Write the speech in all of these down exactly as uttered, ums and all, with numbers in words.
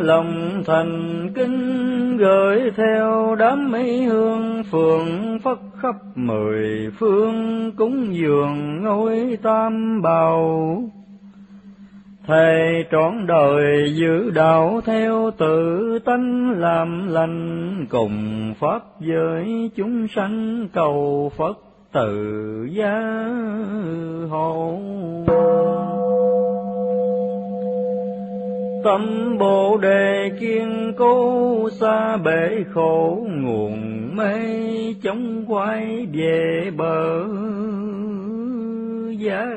lòng thành kính, gửi theo đám mây hương phượng phất khắp mười phương, cúng dường ngôi tam bào. Thầy trọn đời giữ đạo theo tự tánh làm lành, cùng pháp giới chúng sanh cầu Phật tự gia hộ. Tâm Bồ Đề kiên cố, xa bể khổ nguồn mê, chống quay về bờ giác.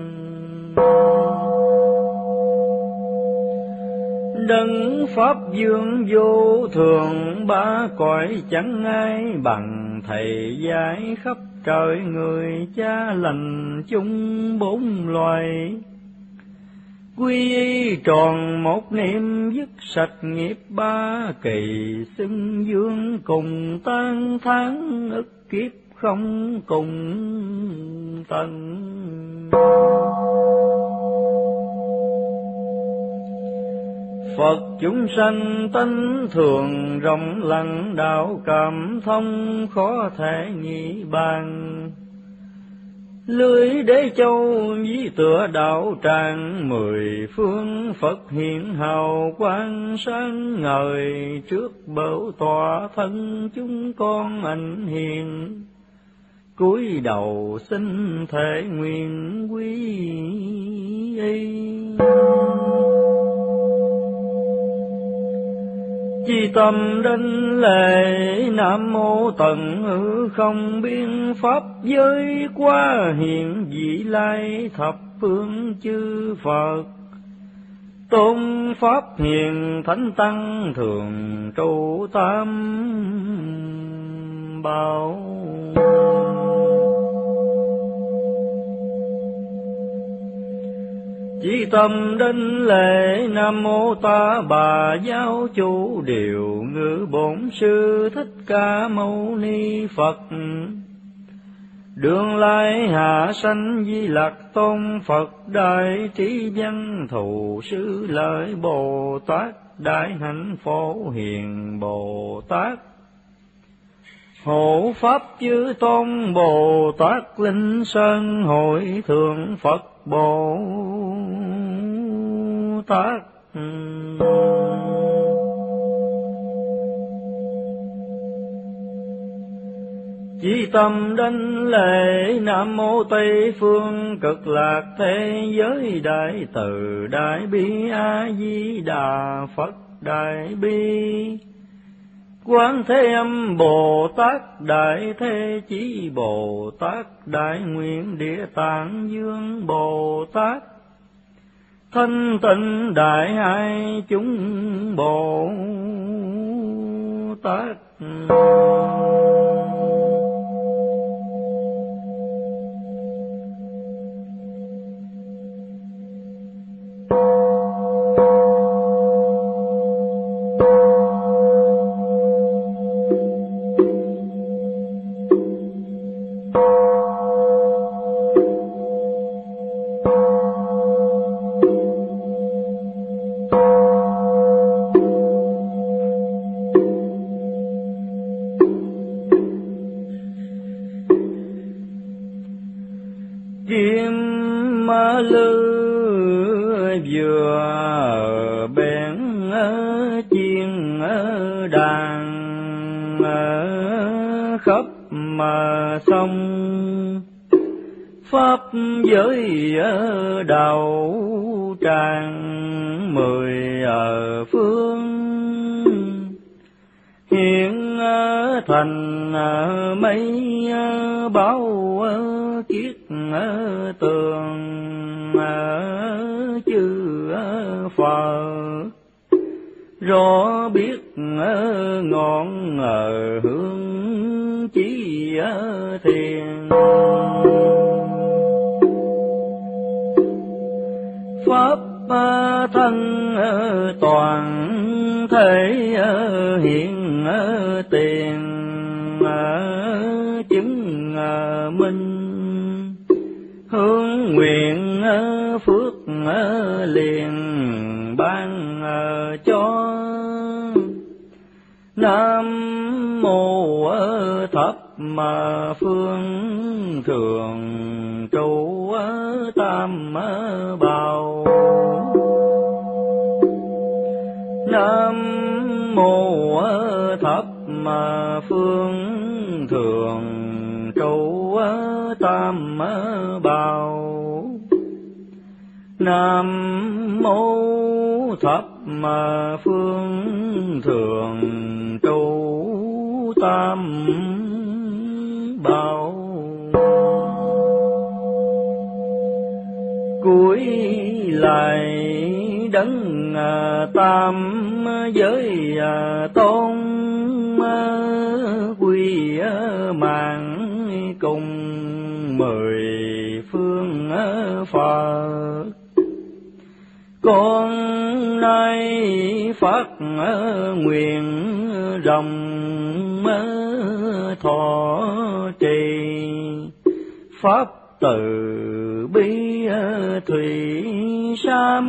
Đấng pháp dương vô thường, ba cõi chẳng ai bằng, thầy dạy khắp trời người, cha lành chung bốn loài. Quy y tròn một niệm, dứt sạch nghiệp ba kỳ, xưng dương cùng tan tháng, ức kiếp không cùng tận. Phật chúng sanh tánh thường, rộng lặng đạo cảm thông, khó thể nghĩ bàn. Lưới đế châu ví tựa đạo tràng, mười phương Phật hiện hào quang sáng ngời, trước bảo tọa thân chúng con ảnh hiền. Cúi đầu xin thể nguyện quy y. Chi tâm đảnh lễ, Nam mô tận hư không biên pháp giới, qua hiện vị lai thập phương chư Phật. Tôn pháp hiền thánh tăng, thường trụ tam bảo. Chí tâm đảnh lễ, Nam mô Ta Bà Giáo Chủ Điều Ngự Bổn Sư Thích Ca Mâu Ni Phật. Đường lai hạ sanh Di Lặc Tôn Phật, Đại trí văn thù sư lợi Bồ Tát, Đại hạnh phổ hiền Bồ Tát. Hộ pháp chư tôn Bồ Tát, Linh Sơn hội thượng Phật Bồ Tát. Chí tâm đảnh lễ, Nam mô Tây phương Cực Lạc Thế Giới Đại Từ Đại Bi A Di Đà Phật Đại Bi. Quán Thế Âm Bồ Tát, Đại Thế Chí Bồ Tát, Đại Nguyện Địa Tạng Dương Bồ Tát, Thanh Tịnh Đại Ai chúng Bồ Tát. Pháp giới đạo tràng mười ở phương, hiện thành mấy báo kiết tường, chư Phật rõ biết ngọn hương chí thiền. Pháp thân toàn thể hiện tiền, chứng minh hướng nguyện phước liền ban cho Nam mô thập mà phương thường trụ tam bảo. Nam mô thập mà phương thường trụ tam bảo. Nam mô thập mà phương thường trụ tam bảo. Cúi lại đấng tam giới tôn, quy mạng cùng mười phương Phật. Con nay phát nguyện rộng thọ trì, pháp từ bi thủy sam,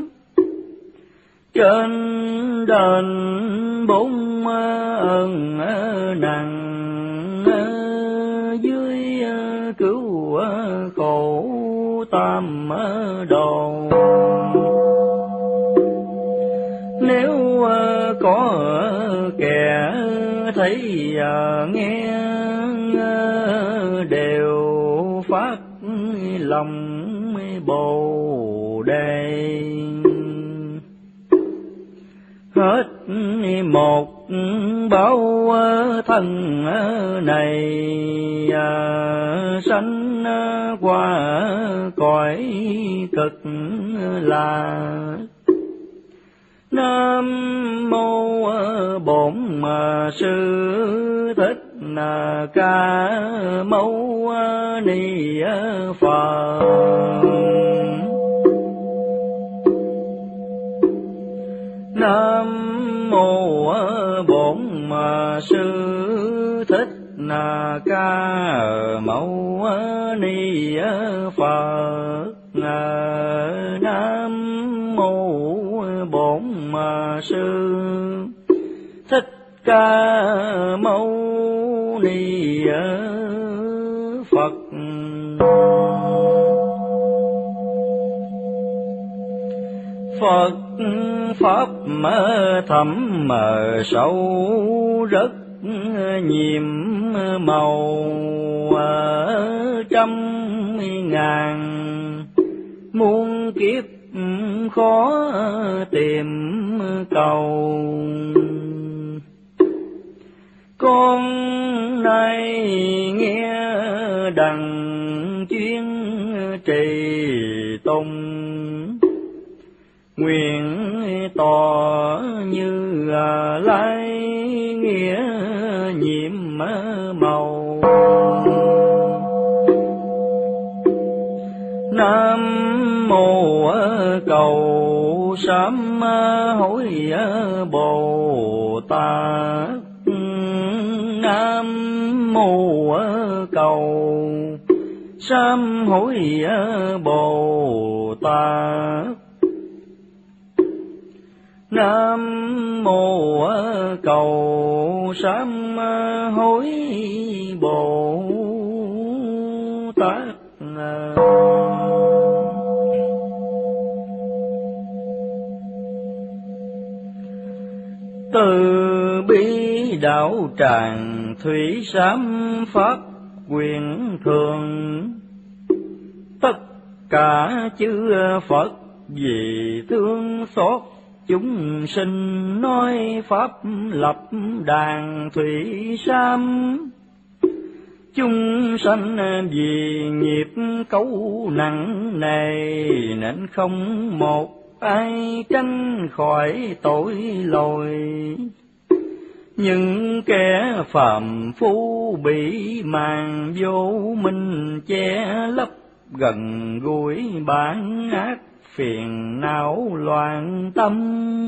trên đền bốn ơn nặng, dưới cứu khổ tam đồ. Nếu có kẻ thấy nghe đều phát lòng Bồ Đề, hết một báo thân này sanh qua cõi cực lạc. Nam mô Bổn Sư Thích Ca Mâu Ni Phật. Nam mô Bổn Sư Thích Ca Mâu Ni Phật. Nam mô Bổn Sư Thích Ca Mâu Ni Phật. Phật pháp thẳm sâu rất nhiệm màu, trăm ngàn muôn kiếp khó tìm cầu. Con nay nghe đặng chuyên trì tùng, nguyện tỏ như lai nghĩa nhiệm màu. Nam mô cầu sám hối Bồ Tát. Nam mô cầu sám hối Bồ Tát. Nam mô cầu sám hối Bồ Tát. Từ bi đạo tràng thủy sám pháp quyền thường, tất cả chư Phật vì thương xót chúng sinh nói pháp lập đàn thủy sam. Chúng sanh vì nghiệp cấu nặng nề nên không một ai tránh khỏi tội lỗi. Những kẻ phàm phu bị màn vô minh che lấp, gần gũi bản ác phiền não loạn tâm.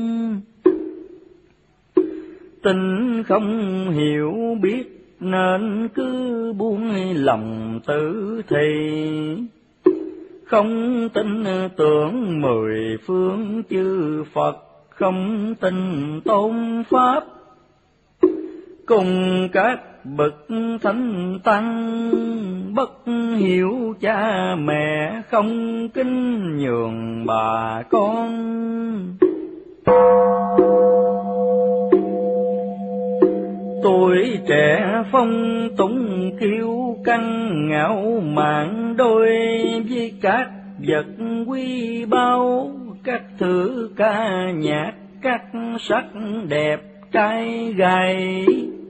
Tình không hiểu biết nên cứ buông lòng tự thì, không tin tưởng mười phương chư Phật, không tin tôn pháp. cùng các bậc thánh tăng, bất hiếu cha mẹ không kính nhường bà con. Tuổi trẻ phong túng kiêu căng, ngạo mạn đôi với các vật quý báu, các thứ ca nhạc, các sắc đẹp trai gái.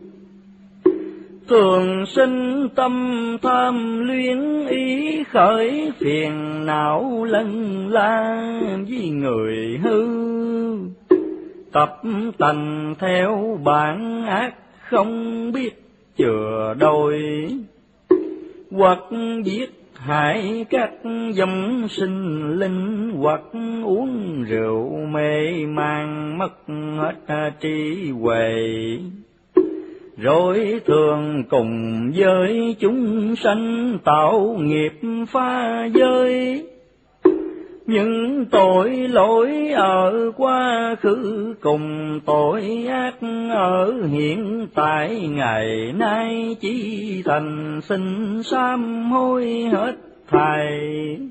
Thường sinh tâm tham luyến ý, khởi phiền não lân la với người hư. Tập tành theo bản ác, không biết chừa đôi, hoặc giết hại các dòng sinh linh, hoặc uống rượu mê man mất hết trí huệ. Rồi thường cùng với chúng sanh tạo nghiệp pha giới, những tội lỗi ở quá khứ cùng tội ác ở hiện tại, ngày nay chỉ thành xin sám hối hết thảy.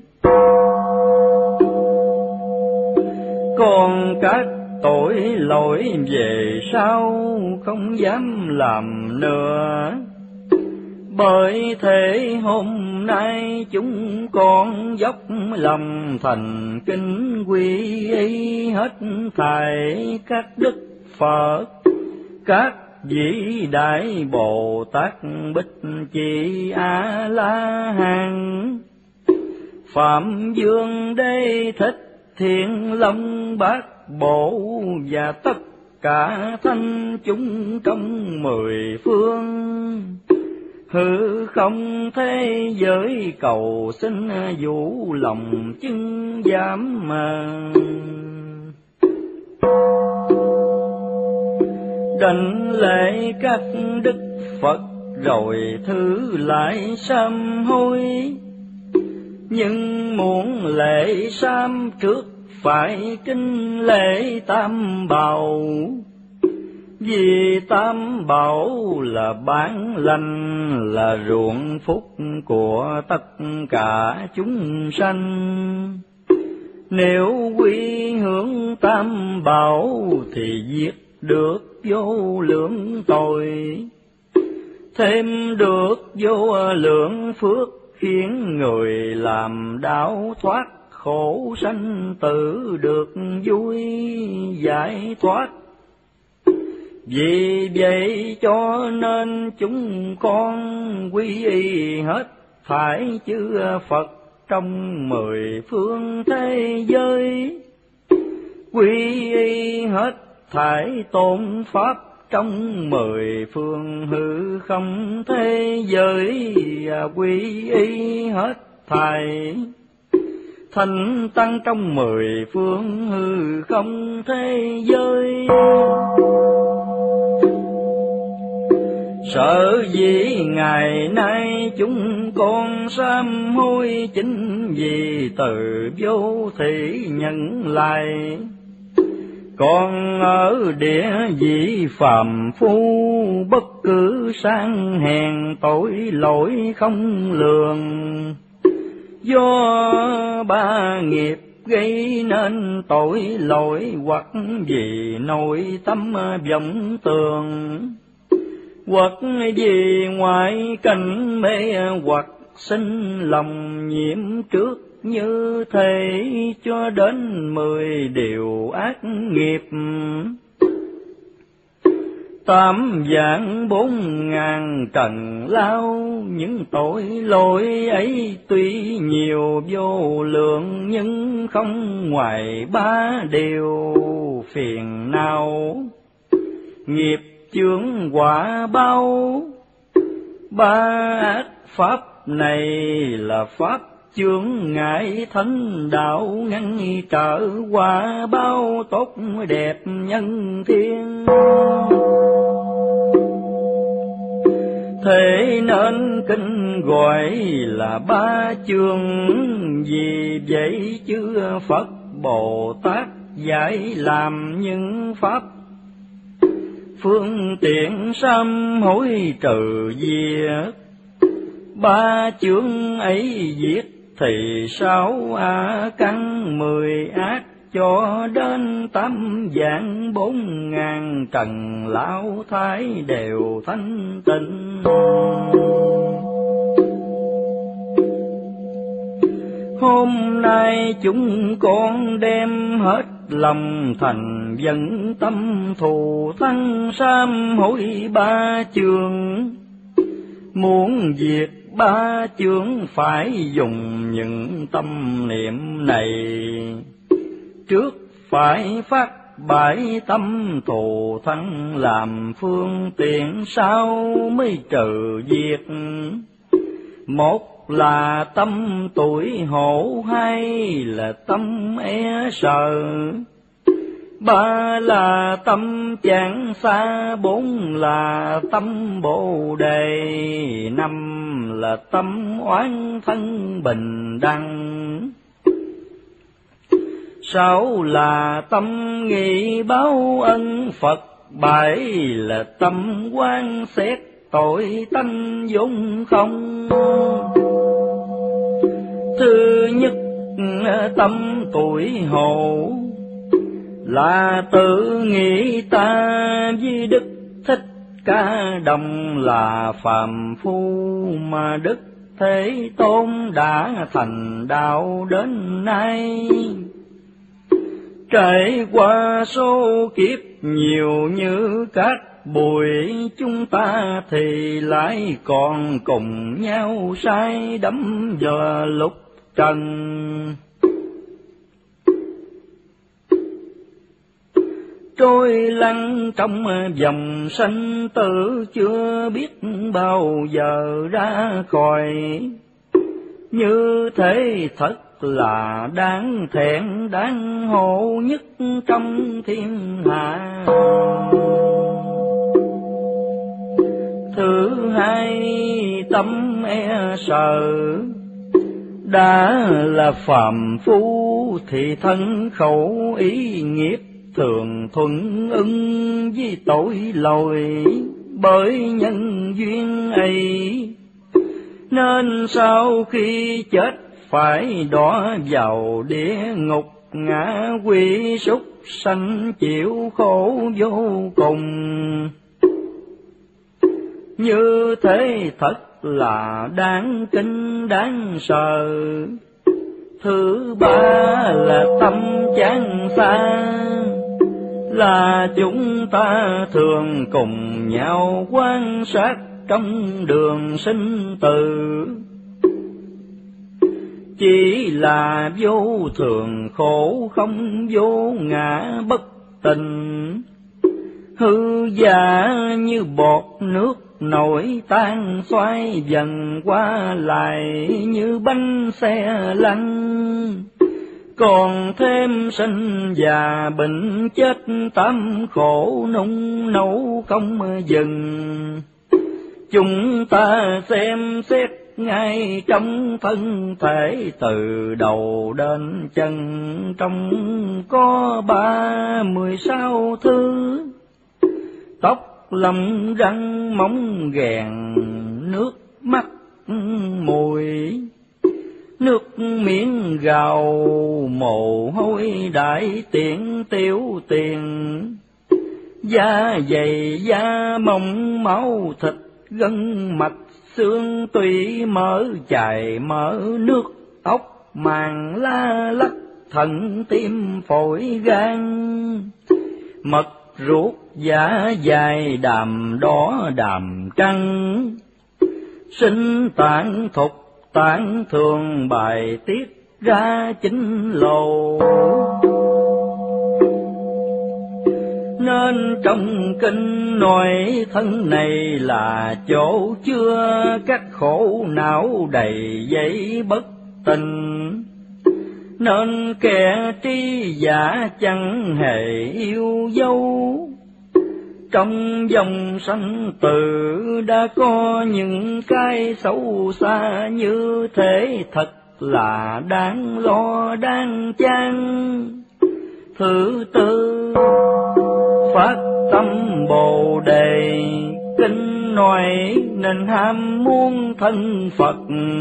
Còn các tội lỗi về sau không dám làm nữa, bởi thế hôm nay chúng con dốc lòng thành kính quy y hết thảy các đức Phật, các vĩ đại Bồ Tát Bích Chi A La Hán, Phạm Dương Đế Thích Thiên Long Bát Bộ và tất cả thanh chúng trong mười phương. Hư không thế giới cầu xin vũ lòng chứng giám mà. Đảnh lễ các đức Phật rồi thứ lại sám hối, nhưng muốn lễ sám trước phải kính lễ Tam Bảo. Vì Tam Bảo là bản lành, là ruộng phúc của tất cả chúng sanh. Nếu quy hướng Tam Bảo thì diệt được vô lượng tội, thêm được vô lượng phước, khiến người làm đạo thoát khổ sanh tử, được vui giải thoát. Vì vậy cho nên chúng con quy y hết thảy chư Phật trong mười phương thế giới, quy y hết thảy tôn pháp trong mười phương hư không thế giới, quy y hết thảy thanh tăng trong mười phương hư không thế giới. Sở dĩ ngày nay chúng con sám hối, chính vì từ vô thị nhận lại. Còn ở địa vị phàm phu, bất cứ sang hèn tội lỗi không lường, do ba nghiệp gây nên tội lỗi, hoặc vì nội tâm vọng tường, hoặc vì ngoại cảnh mê, hoặc sinh lòng nhiễm trước, như thế cho đến mười điều ác nghiệp. Tám vạn bốn ngàn trần lao, những tội lỗi ấy tuy nhiều vô lượng, nhưng không ngoài ba điều phiền não, nghiệp chướng quả báo. Ba ác pháp này là pháp chướng ngại thánh đạo, ngăn trở quả báo tốt đẹp nhân thiên. Thế nên kinh gọi là ba chướng, vì vậy chư Phật Bồ Tát giải làm những pháp phương tiện sám hối trừ diệt. Ba chướng ấy diệt thì sáu a căn mười ác, cho đến tám vạn bốn ngàn trần lão thái đều thanh tịnh. Hôm nay chúng con đem hết lòng thành dẫn tâm thù thắng sám hối ba chướng. Muốn diệt ba chướng phải dùng những tâm niệm này. Trước phải phát bãi tâm thù thắng làm phương tiện, sau mới trừ diệt. Một là tâm tuổi hổ, hai là tâm e sợ, ba là tâm chẳng xa, bốn là tâm bồ đề, năm là tâm oán thân bình đẳng, sáu là tâm nghị báo ân Phật, bảy là tâm quan xét tội tánh vốn không. Thứ nhất tâm tuổi hổ là tự nghĩ ta với Đức Thích Ca Đồng là phàm phu, mà Đức Thế Tôn đã thành đạo đến nay. Trải qua số kiếp nhiều như cát bụi, chúng ta thì lại còn cùng nhau say đắm giờ lúc trần. Trôi lăn trong vòng sanh tử, chưa biết bao giờ ra khỏi. Như thế thật là đáng thẹn đáng hổ nhất trong thiên hạ. Thứ hai tâm e sợ, đã là phàm phu thì thân khẩu ý nghiệp thường thuận ưng với tội lỗi. Bởi nhân duyên ấy nên sau khi chết phải đọa vào địa ngục, ngã quỷ súc sanh chịu khổ vô cùng. Như thế thật là đáng kinh đáng sợ. Thứ ba là tâm chán xa, là chúng ta thường cùng nhau quan sát trong đường sinh tử. Chỉ là vô thường khổ không vô ngã bất tình, hư giả như bọt nước nổi tan xoay dần qua lại như bánh xe lăn. Còn thêm sinh già bệnh chết tám khổ nung nấu không dừng. Chúng ta xem xét ngay trong thân thể từ đầu đến chân, trong có ba mười sáu thứ: tóc, lông, răng, móng, ghèn, nước mắt, mùi, nước miếng gào, mồ hôi đại tiện tiểu tiền, da dày da mỏng, máu thịt gân mạch, xương tủy mỡ chài mỡ, nước ốc màng la lách, thận tim phổi gan, mật ruột dạ dày, đàm đỏ đàm trắng, sinh tạng thục tạng thường bài tiết ra chính lồ. Nên trong kinh nói thân này là chỗ chứa các khổ não đầy dẫy bất tình, nên kẻ trí giả chẳng hề yêu dấu. Trong dòng sanh tử đã có những cái xấu xa như thế, thật là đáng lo đáng chán. Thứ tư phát tâm Bồ Đề, kinh nói nên ham muốn thân Phật.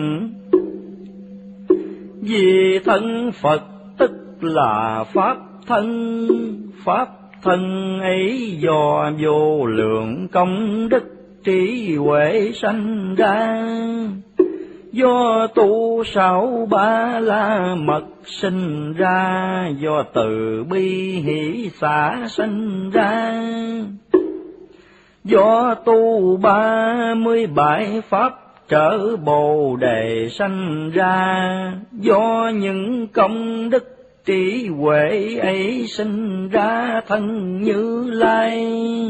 Vì thân Phật tức là pháp thân, pháp thân ấy do vô lượng công đức trí huệ sanh ra, do tu sáu ba la mật sinh ra, do từ bi hỷ xả sinh ra, do tu ba mươi bảy pháp trở Bồ Đề sanh ra, do những công đức trí huệ ấy sinh ra thân Như Lai.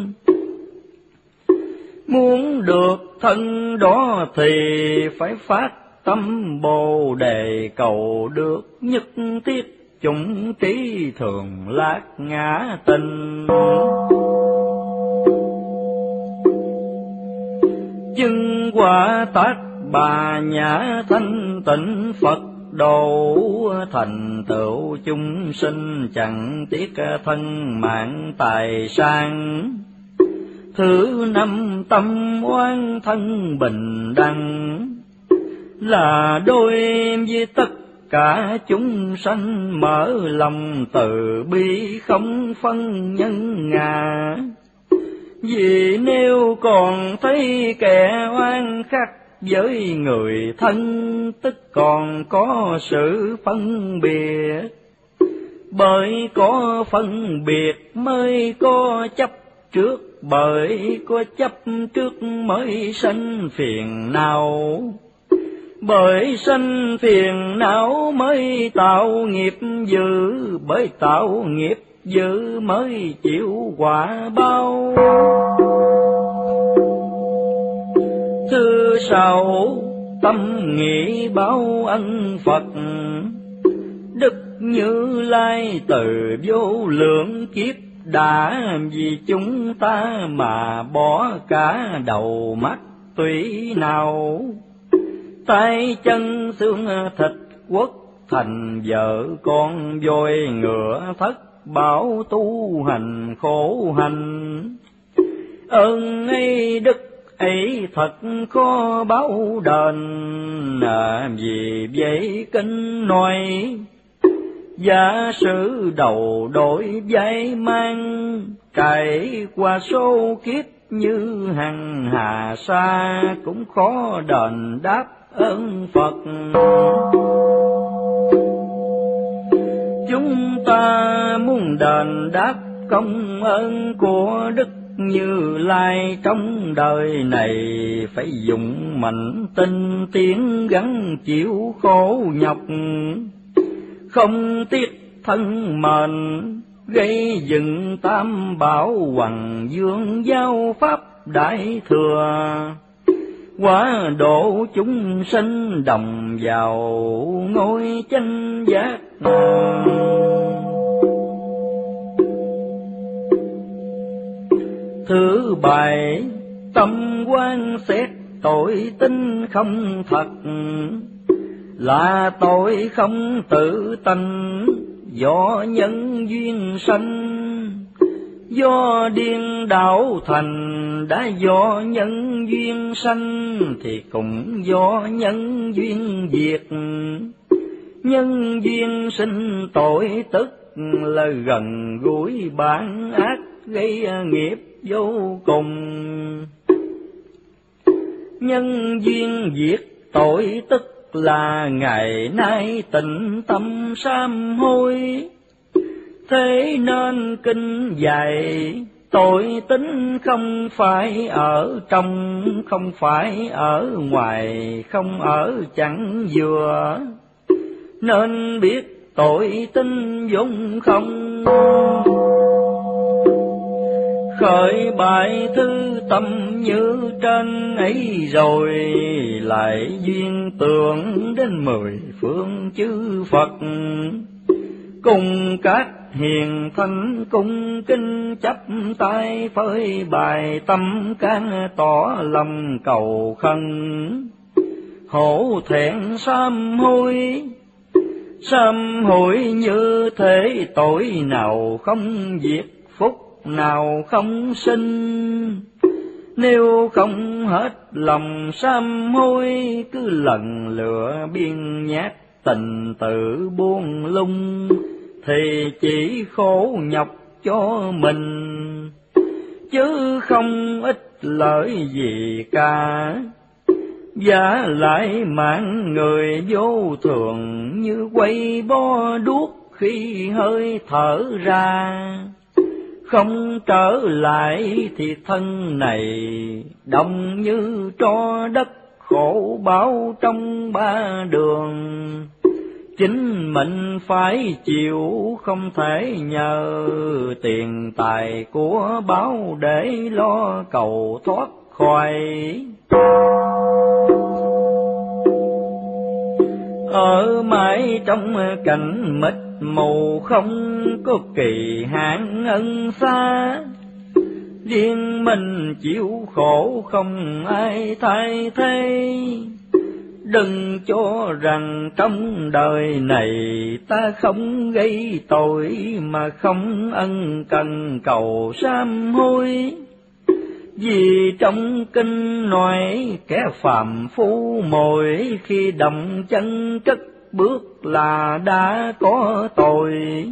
Muốn được thân đó thì phải phát tâm Bồ Đề, cầu được nhất thiết chủng trí thường lạc ngã tình. Chứng quả tác bà nhã thanh tịnh Phật độ, thành tựu chúng sinh chẳng tiếc thân mạng tài sang. Thứ năm tâm oán thân bình đẳng, là đôi với tất cả chúng sanh, mở lòng từ bi không phân nhân ngã. Vì nếu còn thấy kẻ oan khắc với người thân, tức còn có sự phân biệt. Bởi có phân biệt mới có chấp trước, bởi có chấp trước mới sanh phiền não. Bởi sanh phiền não mới tạo nghiệp dữ, bởi tạo nghiệp dữ mới chịu quả báo. Thứ sáu, tâm nghĩ báo ân Phật. Đức Như Lai từ vô lượng kiếp đã vì chúng ta mà bỏ cả đầu mắt tùy nào, tay chân xương thịt quốc thành vợ con voi ngựa thất bảo tu hành khổ hành. Ơn ấy đức ấy thật khó báo đền, à, vì vậy kinh nói giả sử đầu đội vai mang, trải qua số kiếp như hằng hà sa, cũng khó đền đáp ơn Phật. Chúng ta muốn đền đáp công ơn của Đức Như Lai trong đời này, phải dùng mạnh tinh tiến gắn chịu khổ nhọc, không tiếc thân mệnh, gây dựng tam bảo hoằng dương giao pháp đại thừa. Quá độ chúng sinh đồng vào ngôi chánh giác. Thứ bảy, tâm quan xét tội tinh không thật, là tội không tự tánh, do nhân duyên sanh. Do điên đảo thành đã do nhân duyên sanh, thì cũng do nhân duyên diệt. Nhân duyên sinh tội tức là gần gũi bản ác, gây nghiệp vô cùng. Nhân duyên diệt tội tức là ngày nay tịnh tâm sám hối. Thế nên kinh dạy tội tính không phải ở trong, không phải ở ngoài, không ở chẳng vừa. Nên biết tội tính vốn không, khởi bại thư tâm như trên ấy rồi, lại duyên tưởng đến mười phương chư Phật. Cùng các hiền thánh cung kinh chắp tay phơi bày, tâm can tỏ lòng cầu khẩn. Hổ thẹn sám hối, sám hối như thế tội nào không diệt phúc nào không sinh. Nếu không hết lòng sám hối, cứ lần lựa biên nhát tình tự buông lung, thì chỉ khổ nhọc cho mình, chứ không ích lợi gì cả. Giả lại mạng người vô thường, như quay bó đuốc khi hơi thở ra. Không trở lại thì thân này đông như tro đất, khổ bão trong ba đường. Chính mình phải chịu, không thể nhờ tiền tài của báo để lo cầu thoát khỏi. Ở mãi trong cảnh mịt mù, không có kỳ hạn ân xa. Riêng mình chịu khổ, không ai thay thế. Đừng cho rằng trong đời này ta không gây tội, mà không ân cần cầu sám hối. Vì trong kinh nói kẻ phàm phu mỗi khi động chân cất bước là đã có tội.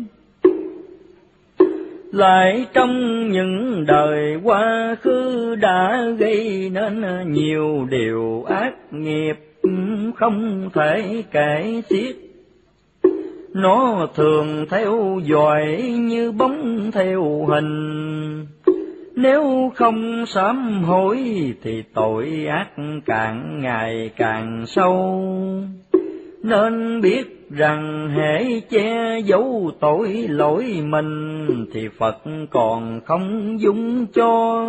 Lại trong những đời quá khứ đã gây nên nhiều điều ác nghiệp không thể kể xiết. Nó thường theo dõi như bóng theo hình, nếu không sám hối thì tội ác càng ngày càng sâu. Nên biết rằng hễ che giấu tội lỗi mình thì Phật còn không dung cho.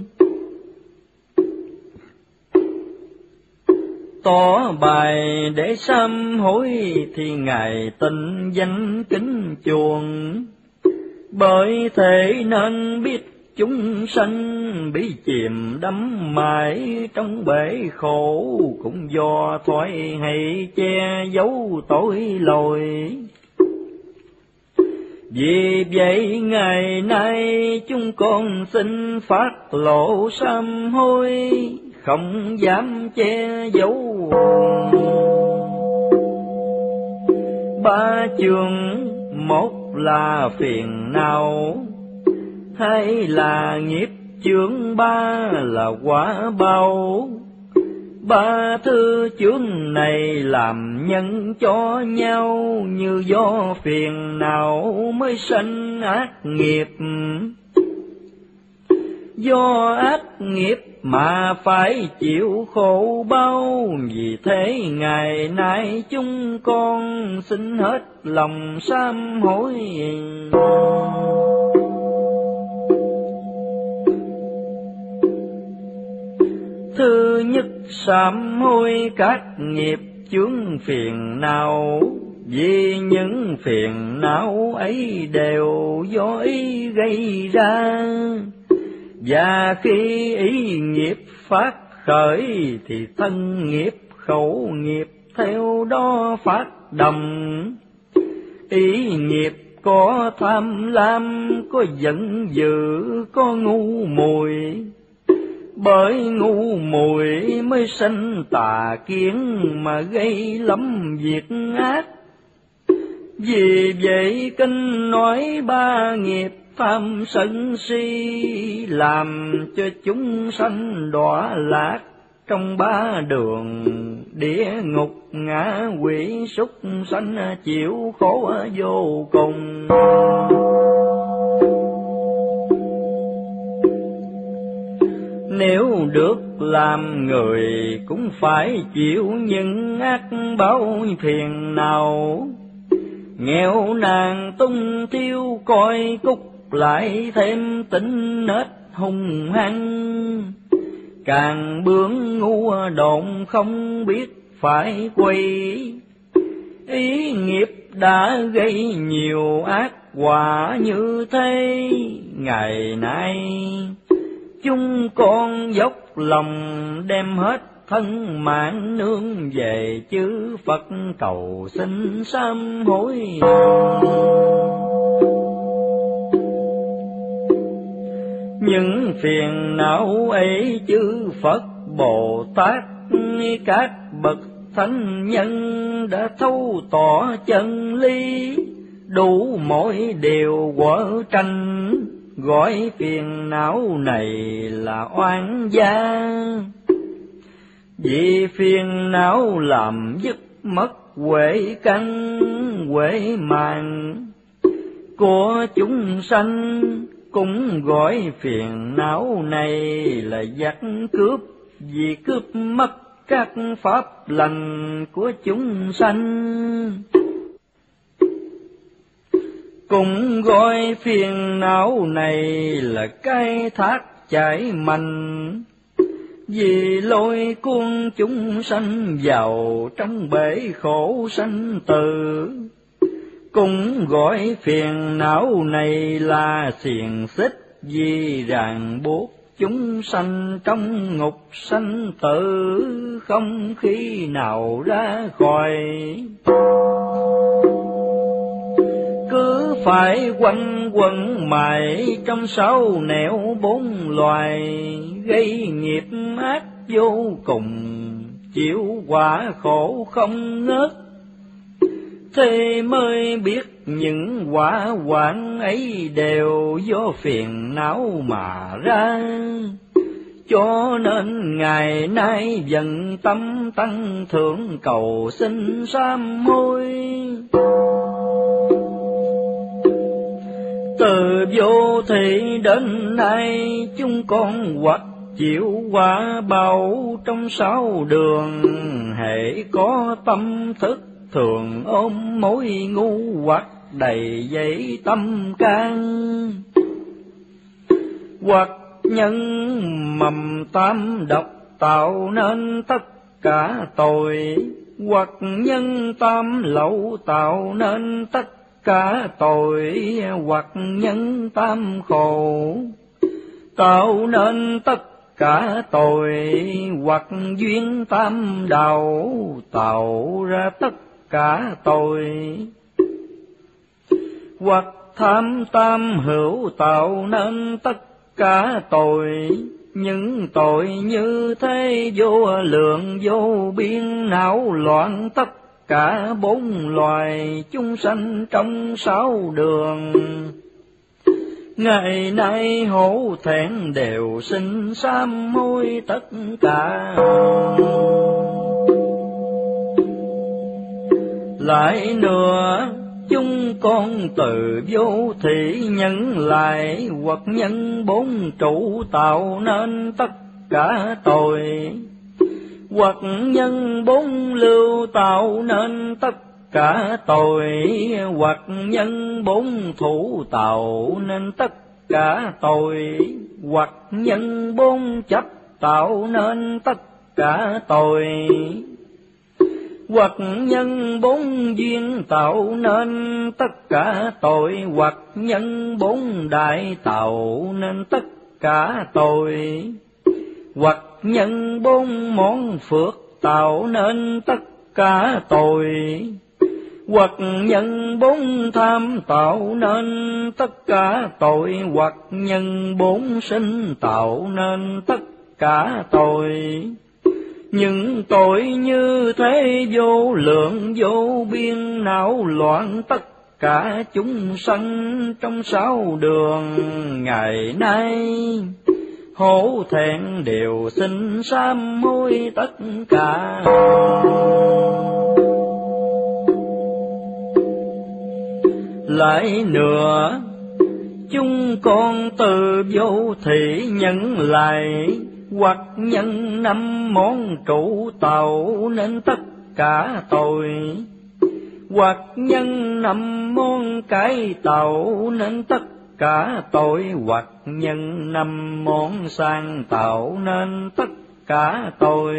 Tỏ bài để sám hối thì Ngài tin danh kính chuộng. Bởi thế nên biết chúng sanh bị chìm đắm mãi trong bể khổ, cũng do thoái hay che giấu tội lỗi. Vì vậy ngày nay chúng con xin phát lộ sám hối, không dám che giấu. Ba chương, một là phiền não, hai là nghiệp chướng, ba là quả báo. Ba thứ chướng này làm nhân cho nhau, như do phiền não mới sanh ác nghiệp. Do ác nghiệp mà phải chịu khổ bao, vì thế ngày nay chúng con xin hết lòng sám hối. Thứ nhất, sám hối các nghiệp chướng phiền não. Vì những phiền não ấy đều do ý gây ra, và khi ý nghiệp phát khởi thì thân nghiệp khẩu nghiệp theo đó phát động. Ý nghiệp có tham lam, có giận dữ, có ngu muội. Bởi ngu muội mới sanh tà kiến mà gây lắm việc ác. Vì vậy kinh nói ba nghiệp tham sân si, làm cho chúng sanh đọa lạc trong ba đường địa ngục, ngạ quỷ súc sanh chịu khổ vô cùng. Nếu được làm người cũng phải chịu những ác báo phiền nào. Nghèo nàn tung thiếu coi cúc, lại thêm tính nết hung hăng. Càng bướng ngu độn không biết phải quay. Ý nghiệp đã gây nhiều ác quả như thế. Ngày nay chúng con dốc lòng đem hết thân mạng nương về chư Phật, cầu xin sám hối. Những phiền não ấy chư Phật Bồ Tát các bậc thánh nhân đã thấu tỏ chân lý, đủ mọi điều quở tranh, gọi phiền não này là oan gia. Vì phiền não làm dứt mất huệ căn huệ mạng của chúng sanh, cũng gọi phiền não này là giặc cướp, vì cướp mất các pháp lành của chúng sanh. Cũng gọi phiền não này là cái thác chảy mạnh, vì lôi cuốn chúng sanh vào trong bể khổ sanh tử. Cũng gọi phiền não này là xiềng xích, vì ràng buộc chúng sanh trong ngục sanh tử, không khi nào ra khỏi. Cứ phải quanh quẩn mãi trong sáu nẻo bốn loài, gây nghiệp ác vô cùng, chịu quả khổ không ngớt. Thế mới biết những quả hoạn ấy đều do phiền não mà ra. Cho nên ngày nay dần tâm tăng thượng, cầu xin sám hối. Từ vô thị đến nay chúng con hoặc chịu quả báo trong sáu đường, hễ có tâm thức thường ôm mối ngu hoặc đầy dẫy tâm can, hoặc nhân mầm tam độc tạo nên tất cả tội, hoặc nhân tam lậu tạo nên tất cả tội, hoặc nhân tam khổ tạo nên tất cả tội, hoặc duyên tam đạo tạo ra tất cả tội, hoặc tham tam hữu tạo nên tất cả tội. Những tội như thế vô lượng vô biên, não loạn tất cả bốn loài chúng sanh trong sáu đường. Ngày nay hổ thẹn đều xin sám hối tất cả. Lại nữa chúng con từ vô thị nhận lại, hoặc nhân bốn trụ tạo nên tất cả tội, hoặc nhân bốn lưu tạo nên tất cả tội, hoặc nhân bốn thủ tạo nên tất cả tội, hoặc nhân bốn chấp tạo nên tất cả tội, hoặc nhân bốn duyên tạo nên tất cả tội, hoặc nhân bốn đại tạo nên tất cả tội, hoặc nhân bốn món phước tạo nên tất cả tội, hoặc nhân bốn tham tạo nên tất cả tội, hoặc nhân bốn sinh tạo nên tất cả tội. Những tội như thế vô lượng vô biên, não loạn tất cả chúng sanh trong sáu đường. Ngày nay hổ thẹn đều xin sám hối tất cả. Lại nữa chúng con từ vô thị nhận lại, hoặc nhân năm món trụ tạo nên tất cả tội, hoặc nhân năm món cái tạo nên tất cả tội, hoặc nhân năm món sang tạo nên tất cả tội,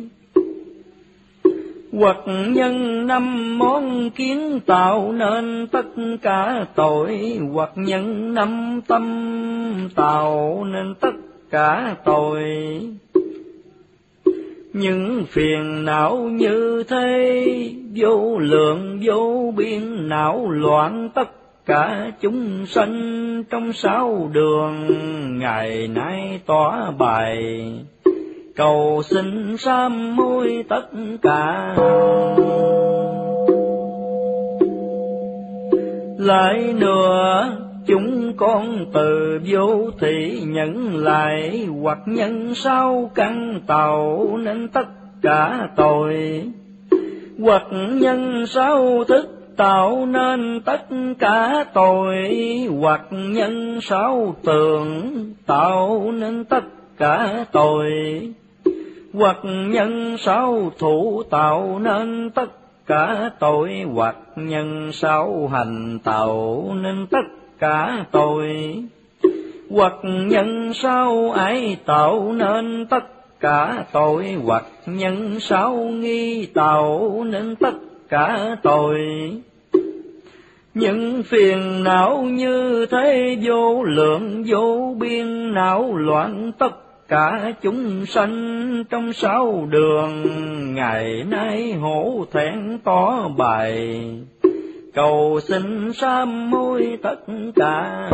hoặc nhân năm món kiến tạo nên tất cả tội, hoặc nhân năm tâm tạo nên tất cả tội. Những phiền não như thế vô lượng vô biên, não loạn tất cả chúng sanh trong sáu đường, ngày nay tỏa bài cầu xin sám hối tất cả. Lại nữa chúng con từ vô thị nhận lại, hoặc nhân sau căn tạo nên tất cả tội, hoặc nhân sau thức tạo nên tất cả tội, hoặc nhân sau tưởng tạo nên tất cả tội, hoặc nhân sau thủ tạo nên tất cả tội, hoặc nhân sau hành tạo nên tất cả tội, hoặc nhân sau ái tạo nên tất cả tội, hoặc nhân sau nghi tạo nên tất cả tội. Những phiền não như thế vô lượng vô biên, não loạn tất cả chúng sanh trong sáu đường, ngày nay hổ thẹn tỏ bài cầu xin sám hối tất cả.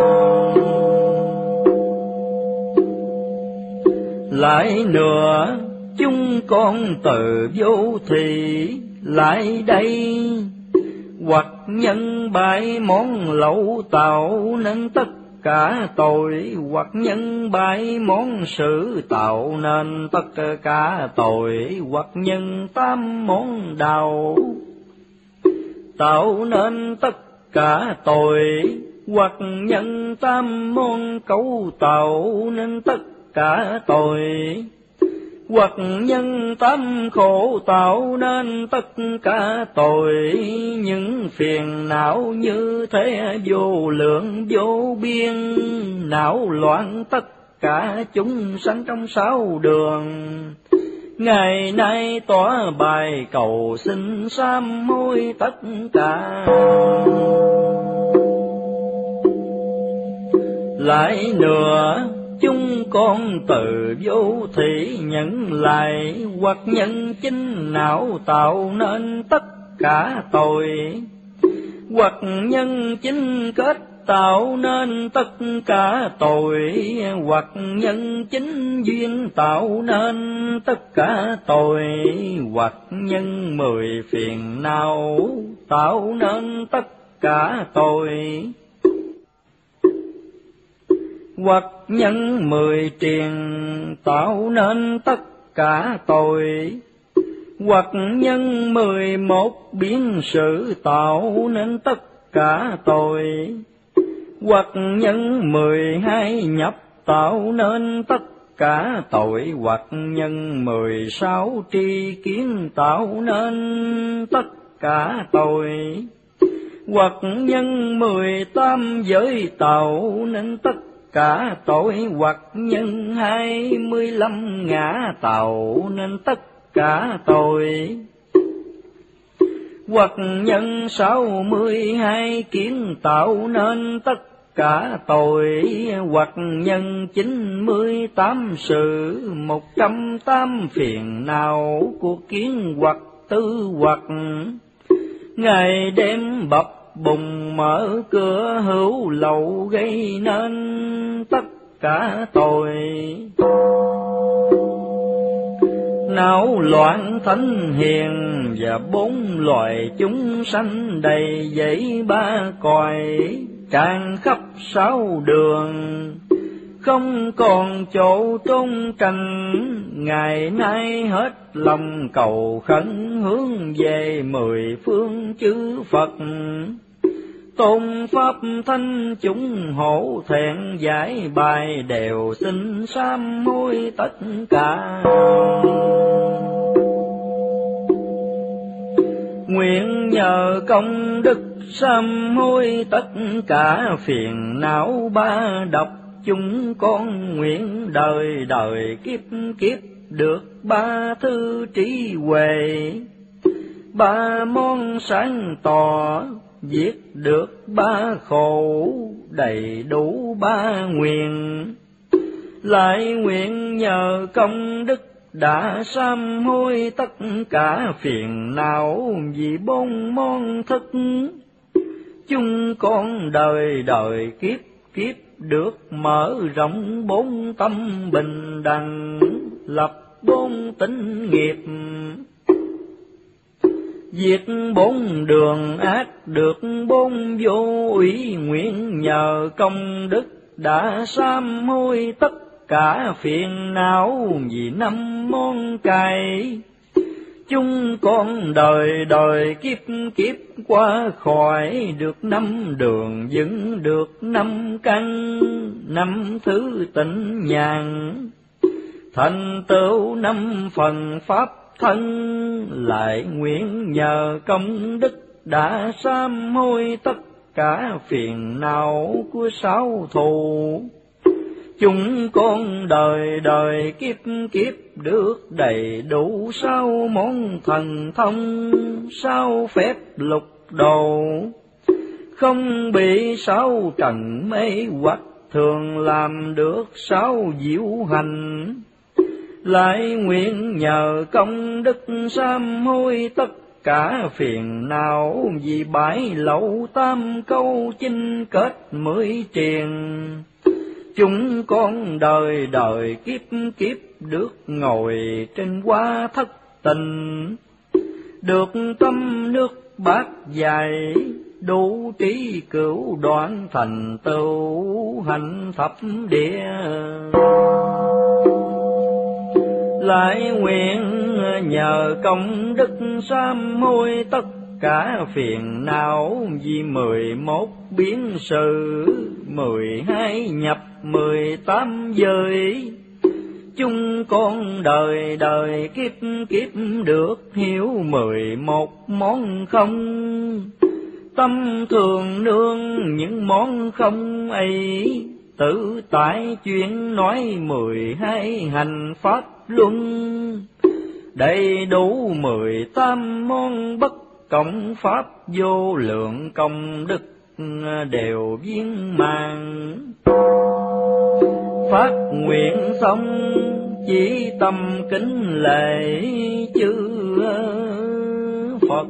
Lại nữa chúng con từ vô thị lại đây, hoặc nhân bại món lậu tạo nên tất cả tội, hoặc nhân bại món sự tạo nên tất cả tội, hoặc nhân tam món đạo tạo nên tất cả tội, hoặc nhân tam món cấu tạo nên tất cả tội, hoặc nhân tám khổ tạo nên tất cả tội. Những phiền não như thế vô lượng vô biên, não loạn tất cả chúng sanh trong sáu đường, ngày nay tỏ bài cầu xin sám hối tất cả. Lại nữa chúng con từ vô thị nhận lại, hoặc nhân chính não tạo nên tất cả tội, hoặc nhân chính kết tạo nên tất cả tội, hoặc nhân chính duyên tạo nên tất cả tội, hoặc nhân mười phiền não tạo nên tất cả tội, hoặc nhân mười triền tạo nên tất cả tội, hoặc nhân mười một biến sự tạo nên tất cả tội, hoặc nhân mười hai nhập tạo nên tất cả tội, hoặc nhân mười sáu tri kiến tạo nên tất cả tội, hoặc nhân mười tám giới tạo nên tất cả tội, hoặc nhân hai mươi lăm ngã tạo nên tất cả tội, hoặc nhân sáu mươi hai kiến tạo nên tất cả tội, hoặc nhân chín mươi tám sự một trăm tám phiền não của kiến, hoặc tư hoặc ngày đêm bập bùng mở cửa hữu lậu gây nên tất cả tội. Não loạn thánh hiền và bốn loài chúng sanh đầy dẫy ba cõi, tràn khắp sáu đường không còn chỗ trốn tranh, ngày nay hết lòng cầu khẩn hướng về mười phương chư Phật. Tôn pháp thanh chúng hổ thẹn giải bài, đều xin sám hối tất cả. Nguyện nhờ công đức sám hối tất cả phiền não ba độc, chúng con nguyện đời đời kiếp kiếp được ba thứ trí huệ, ba món sáng tỏ diệt được ba khổ, đầy đủ ba nguyện. Lại nguyện nhờ công đức đã sám hối tất cả phiền não, vì bốn món thức chúng con đời đời kiếp kiếp được mở rộng bốn tâm bình đẳng, lập bốn tính nghiệp, diệt bốn đường ác, được bốn vô ủy nguyện, nhờ công đức đã sám hối tất cả phiền não, vì năm món cải. Chúng con đời đời kiếp kiếp qua khỏi được năm đường, vững được năm căn, năm thứ tịnh nhàn, thành tựu năm phần pháp thân, lại nguyện nhờ công đức đã sám hối tất cả phiền não của sáu thù. Chúng con đời đời kiếp kiếp được đầy đủ sáu món thần thông, sáu phép lục đồ, không bị sáu trần mê hoặc, thường làm được sáu diệu hành. Lại nguyện nhờ công đức sám hối tất cả phiền não, vì bãi lậu tam câu chinh kết mười triền. Chúng con đời đời kiếp kiếp được ngồi trên hoa thất tình, được tâm nước bát dài, đủ trí cửu đoạn, thành tựu hạnh thập địa. Lại nguyện nhờ công đức sám hối tất cả phiền não, vì mười một biến sự, mười hai nhập, mười tám giới. Chúng con đời đời kiếp kiếp được hiểu mười một món không, tâm thường nương những món không ấy, tự tại chuyện nói mười hai hành pháp luân, đầy đủ mười tám món bất cộng pháp, vô lượng công đức đều viên mãn. Phát nguyện xong chỉ tâm kính lễ chư Phật.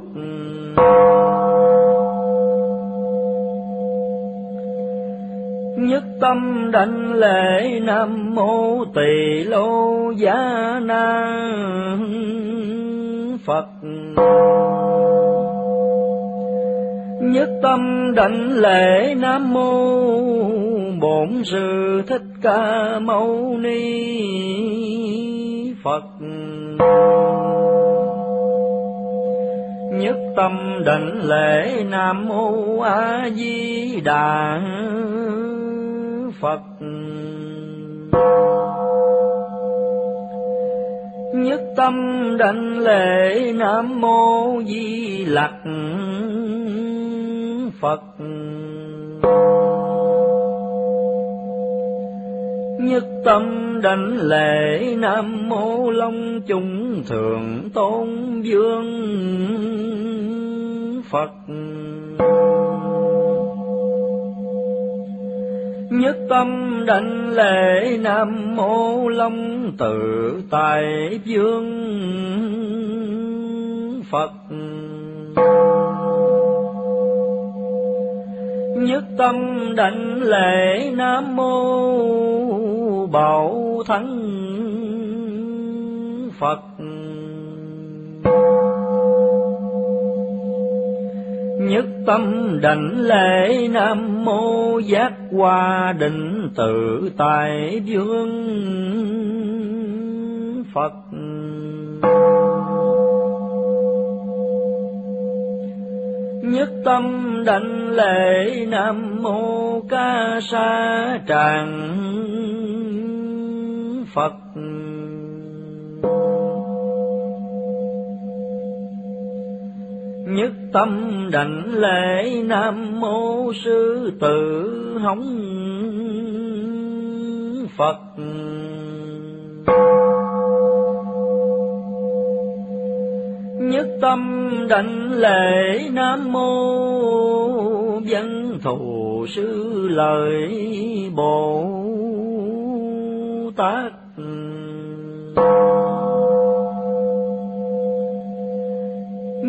Nhất tâm đảnh lễ Nam Mô Tỳ Lô Giá Na Phật. Nhất tâm đảnh lễ Nam Mô Bổn Sư Thích Ca Mâu Ni Phật. Nhất tâm đảnh lễ Nam Mô A Di Đà Phật. Nhất tâm đảnh lễ Nam Mô Di Lặc Phật. Nhất tâm đảnh lễ Nam Mô Long Chúng Thượng Tôn Vương Phật. Nhất tâm đảnh lễ Nam Mô Long Tự Tại Vương Phật. Nhất tâm đảnh lễ Nam Mô Bảo Thắng Phật. Nhất tâm đảnh lễ Nam Mô Giác Hoa Định Tự Tại Vương Phật. Nhất tâm đảnh lễ Nam Mô Ca Sa Tràng Phật. Nhất tâm đảnh lễ Nam Mô Sư Tử Hống Phật. Nhất tâm đảnh lễ Nam Mô Văn Thù Sư Lợi Bồ Tát.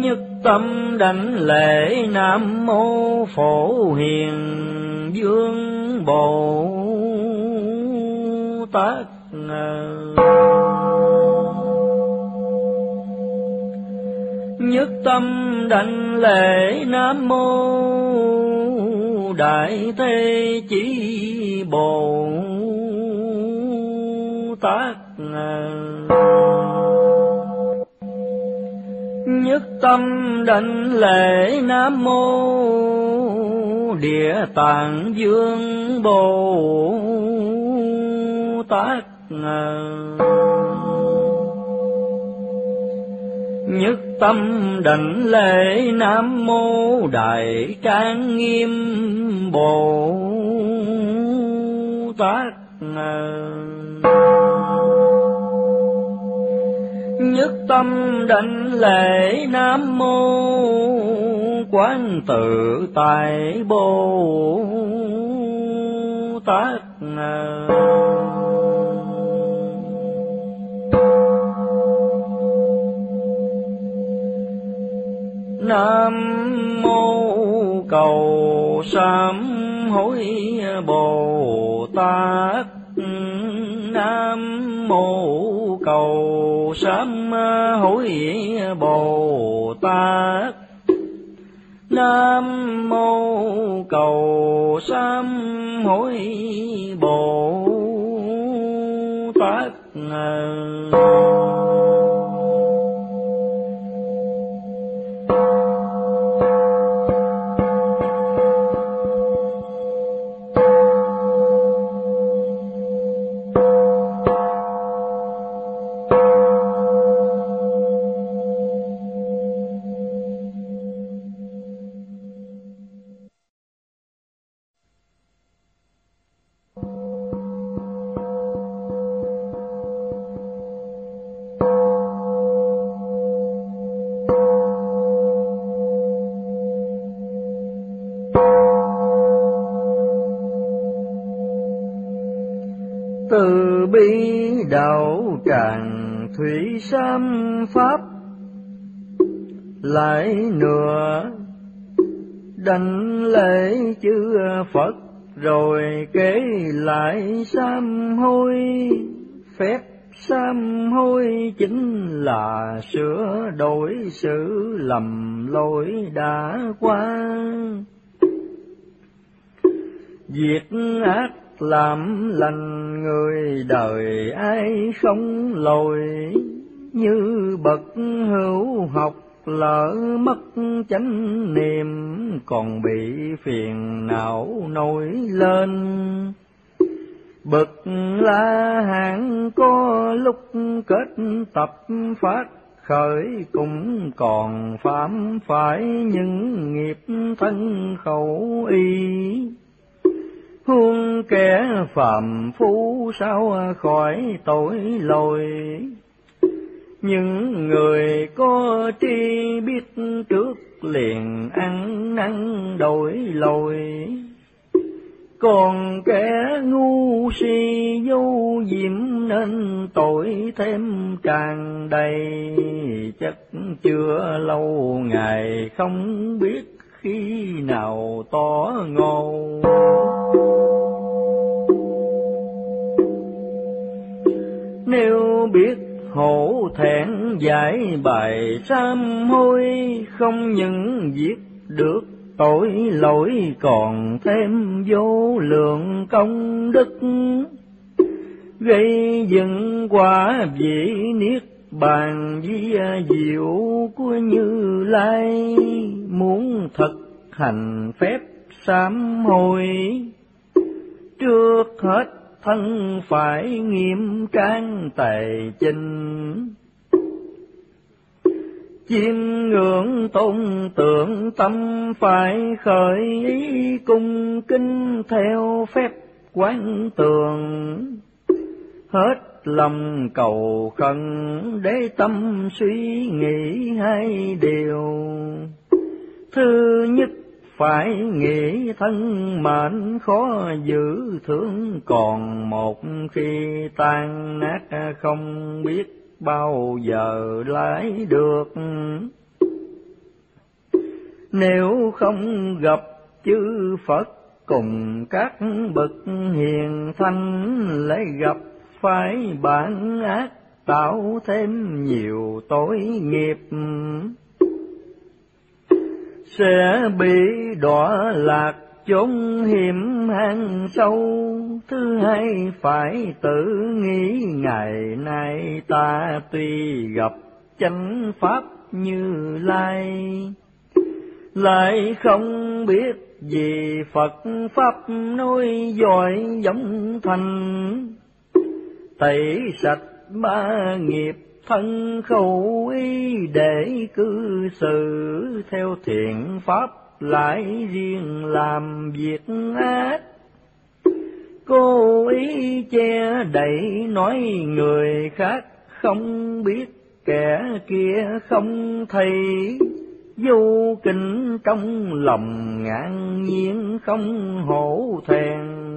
Nhất tâm đảnh lễ Nam Mô Phổ Hiền Dương Bồ Tát. Nhất tâm đảnh lễ Nam Mô Đại Thế Chí Bồ Tát. Nhất tâm đảnh lễ Nam Mô Địa Tạng Dương Bồ Tát. Nhất tâm đảnh lễ Nam Mô Đại Trang Nghiêm Bồ Tát. Nhất tâm đảnh lễ Nam Mô Quán Tự Tại Bồ Tát. Nam Mô Cầu Sám Hối Bồ Tát. Nam Mô Cầu Sám Hối Bồ Tát. Nam Mô Cầu Sám Hối Bồ Tát. Từ bi đạo tràng thủy sam pháp, lại nữa đảnh lễ chư Phật, rồi kể lại sám hối. Phép sám hối chính là sửa đổi sự lầm lỗi đã qua. Việc ác làm lành người đời ai không lồi, như bậc hữu học lỡ mất chánh niệm, còn bị phiền não nổi lên. Bậc La Hán có lúc kết tập phát khởi, cũng còn phạm phải những nghiệp thân khẩu ý. Huống kẻ phàm phu sao khỏi tội lỗi. Những người có tri biết trước liền ăn năn đổi lỗi, còn kẻ ngu si vô diệm nên tội thêm tràn đầy. Chắc chưa lâu ngày không biết khi nào tỏ ngộ. Nếu biết hổ thẹn giải bài sám hối, không những giết được tội lỗi, còn thêm vô lượng công đức, gây dựng quả vị niết bàn vi diệu của Như Lai. Muốn thực hành phép sám hối, trước hết thân phải nghiêm trang tề chinh. Chiêm ngưỡng tôn tượng tâm phải khởi ý, cung kính theo phép quán tường. Hết lòng cầu khẩn để tâm suy nghĩ hai điều. Thứ nhất phải nghĩ thân mệnh khó giữ thương, còn một khi tan nát không biết bao giờ lái được. Nếu không gặp chư Phật cùng các bậc hiền thánh, lại gặp phải bản ác tạo thêm nhiều tội nghiệp, sẽ bị đọa lạc chốn hiểm hang sâu. Thứ hai phải tự nghĩ ngày nay ta tuy gặp chánh pháp Như Lai, lại không biết gì Phật pháp nói giỏi giống thành. Tẩy sạch ba nghiệp thân khẩu ý, để cư xử theo thiện pháp, lại riêng làm việc ác. Cố ý che đậy nói người khác không biết, kẻ kia không thấy. Vô kính trong lòng ngạn nhiên không hổ thẹn.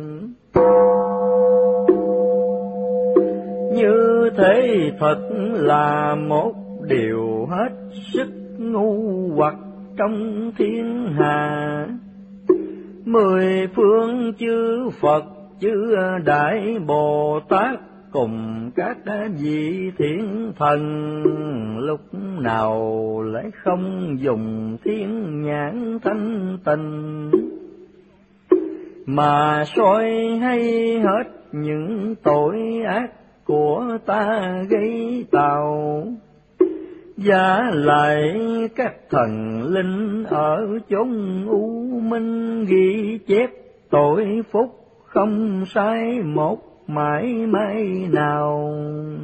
Như thế thật là một điều hết sức ngu hoặc trong thiên hạ. Mười phương chư Phật chư Đại Bồ Tát cùng các vị thiện thần, lúc nào lại không dùng thiên nhãn thanh tịnh, mà soi hay hết những tội ác của ta gây tạo. Giả lại các thần linh ở chốn u minh, ghi chép tội phúc không sai một mãi mãi nào.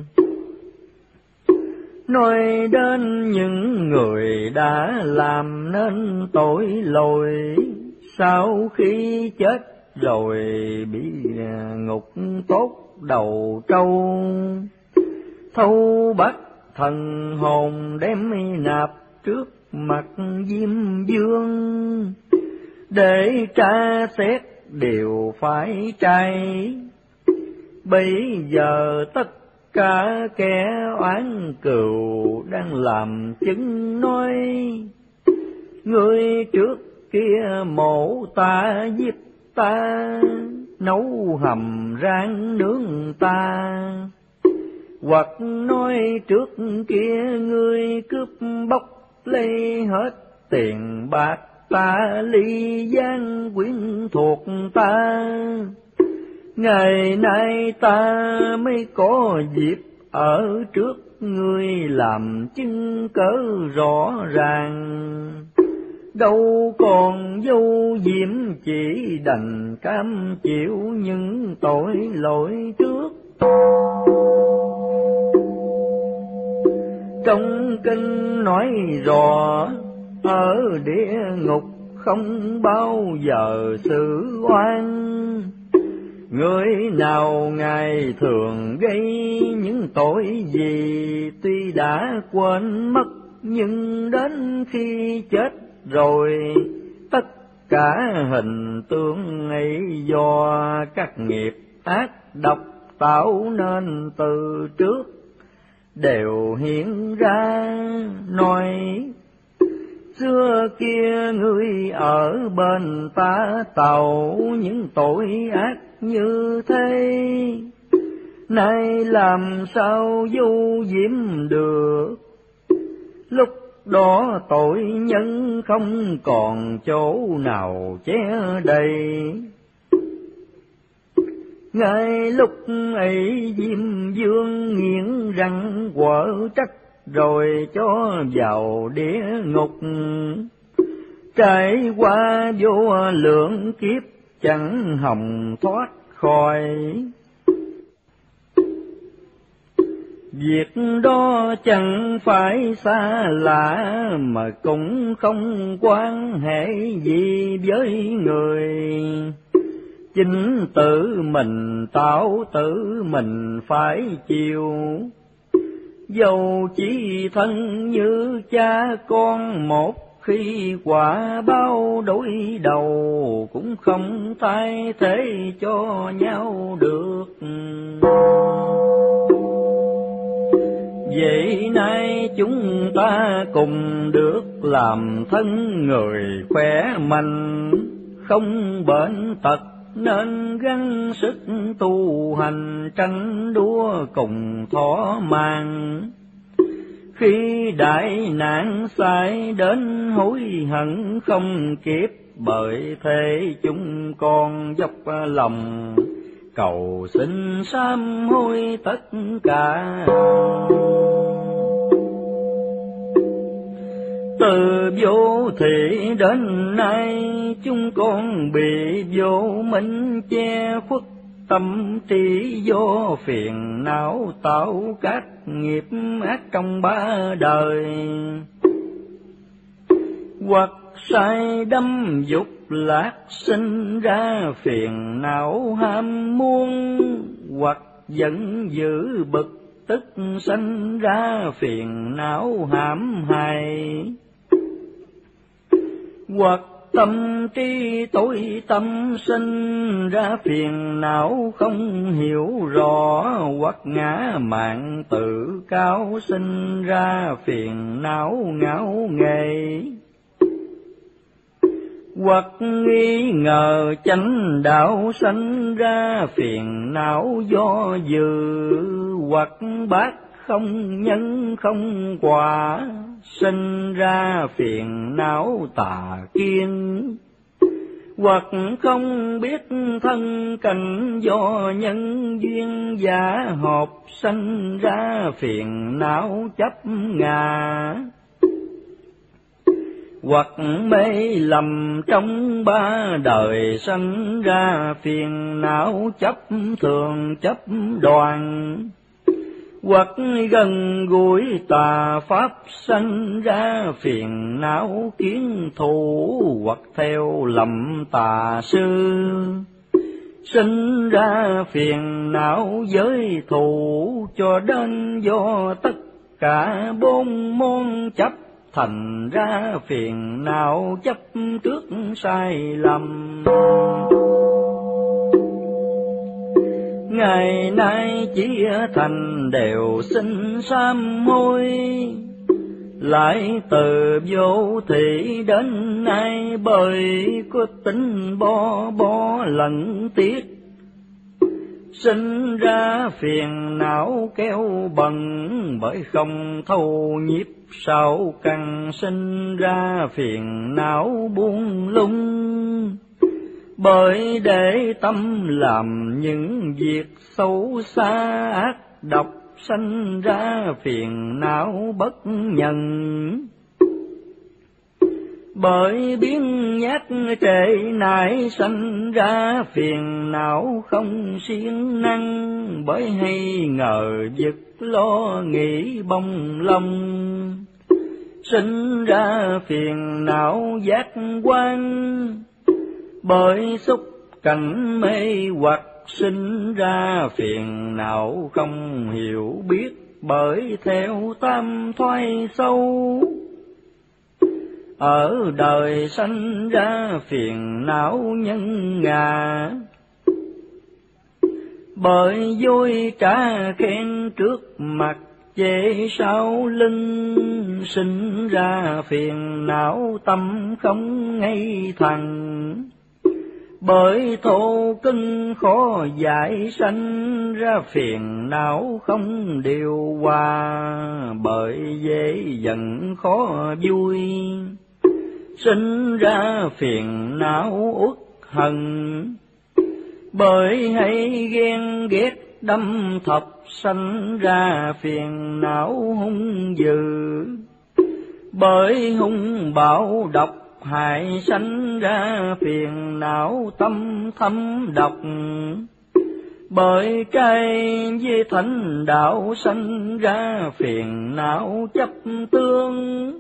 Nói đến những người đã làm nên tội lỗi, sau khi chết rồi bị ngục tốt đầu trâu, thâu bắt thần hồn đem nạp trước mặt Diêm Vương, để tra xét đều phải trai. Bây giờ tất cả kẻ oán cừu đang làm chứng nói, người trước kia mổ ta giết ta, nấu hầm rang nướng ta. Hoặc nói trước kia ngươi cướp bóc lấy hết tiền bạc ta, ly gian quyến thuộc ta. Ngày nay ta mới có dịp ở trước ngươi làm chứng cớ rõ ràng. Đâu còn vô diễm chỉ đành cam chịu những tội lỗi trước. Trong kinh nói rõ, ở địa ngục không bao giờ xử oan. Người nào ngày thường gây những tội gì, tuy đã quên mất, nhưng đến khi chết rồi, tất cả hình tượng ấy do các nghiệp ác độc tạo nên từ trước, đều hiện ra. Nói xưa kia ngươi ở bên ta tạo những tội ác như thế, nay làm sao vô diễm được. Lúc đó tội nhân không còn chỗ nào che đầy. Ngay lúc ấy Diêm Vương nghiến răng quở trách, rồi cho vào địa ngục. Trải qua vô lượng kiếp chẳng hòng thoát khỏi. Việc đó chẳng phải xa lạ, mà cũng không quan hệ gì với người. Chính tự mình tạo tự mình phải chịu. Dầu chỉ thân như cha con một, khi quả báo đối đầu, cũng không thay thế cho nhau được. Vậy nay chúng ta cùng được làm thân người khỏe mạnh, không bệnh tật, nên gắng sức tu hành, tranh đua cùng thỏa mãn. Khi đại nạn xảy đến hối hận không kịp, bởi thế chúng con dốc lòng cầu xin sám hối tất cả. Từ vô thị đến nay chúng con bị vô minh che khuất tâm trí, do phiền não tạo các nghiệp ác trong ba đời, hoặc sai đắm dục lạc sinh ra phiền não ham muốn, hoặc giận dữ bực tức sanh ra phiền não hãm hại, hoặc tâm trí tối tâm sinh ra phiền não không hiểu rõ, hoặc ngã mạn tự cao sinh ra phiền não ngáo nghề, hoặc nghi ngờ chánh đạo sanh ra phiền não do dự, hoặc bác không nhân không quả sinh ra phiền não tà kiến, hoặc không biết thân cảnh do nhân duyên giả hợp sanh ra phiền não chấp ngã, hoặc mê lầm trong ba đời sanh ra phiền não chấp thường chấp đoàn, hoặc gần gũi tà pháp sanh ra phiền não kiến thủ, hoặc theo lầm tà sư sinh ra phiền não giới thù, cho đến do tất cả bốn môn chấp thành ra phiền não chấp trước sai lầm. Ngày nay chỉ thành đều xin sám hối, lại từ vô thị đến nay, bởi có tính bo bo lẫn tiếc sinh ra phiền não kéo bần, bởi không thâu nhiếp sáu căn sinh ra phiền não buông lung, bởi để tâm làm những việc xấu xa ác độc sanh ra phiền não bất nhân, bởi biến nhát trệ nại sanh ra phiền não không siêng năng, bởi hay ngờ vực lo nghĩ bông lông sinh ra phiền não giác quan, bởi xúc cảnh mê hoặc sinh ra phiền não không hiểu biết, bởi theo tam thoái sâu ở đời sanh ra phiền não nhân ngã, bởi vui trả khen trước mặt chê sau lưng sinh ra phiền não tâm không ngay thẳng, bởi thô cưng khó giải sanh ra phiền não không điều hòa, bởi dễ giận khó vui sinh ra phiền não uất hận, bởi hay ghen ghét đâm thọc sanh ra phiền não hung dữ, bởi hung bạo độc hại sanh ra phiền não tâm thâm độc, bởi trai với thánh đạo sanh ra phiền não chấp tương,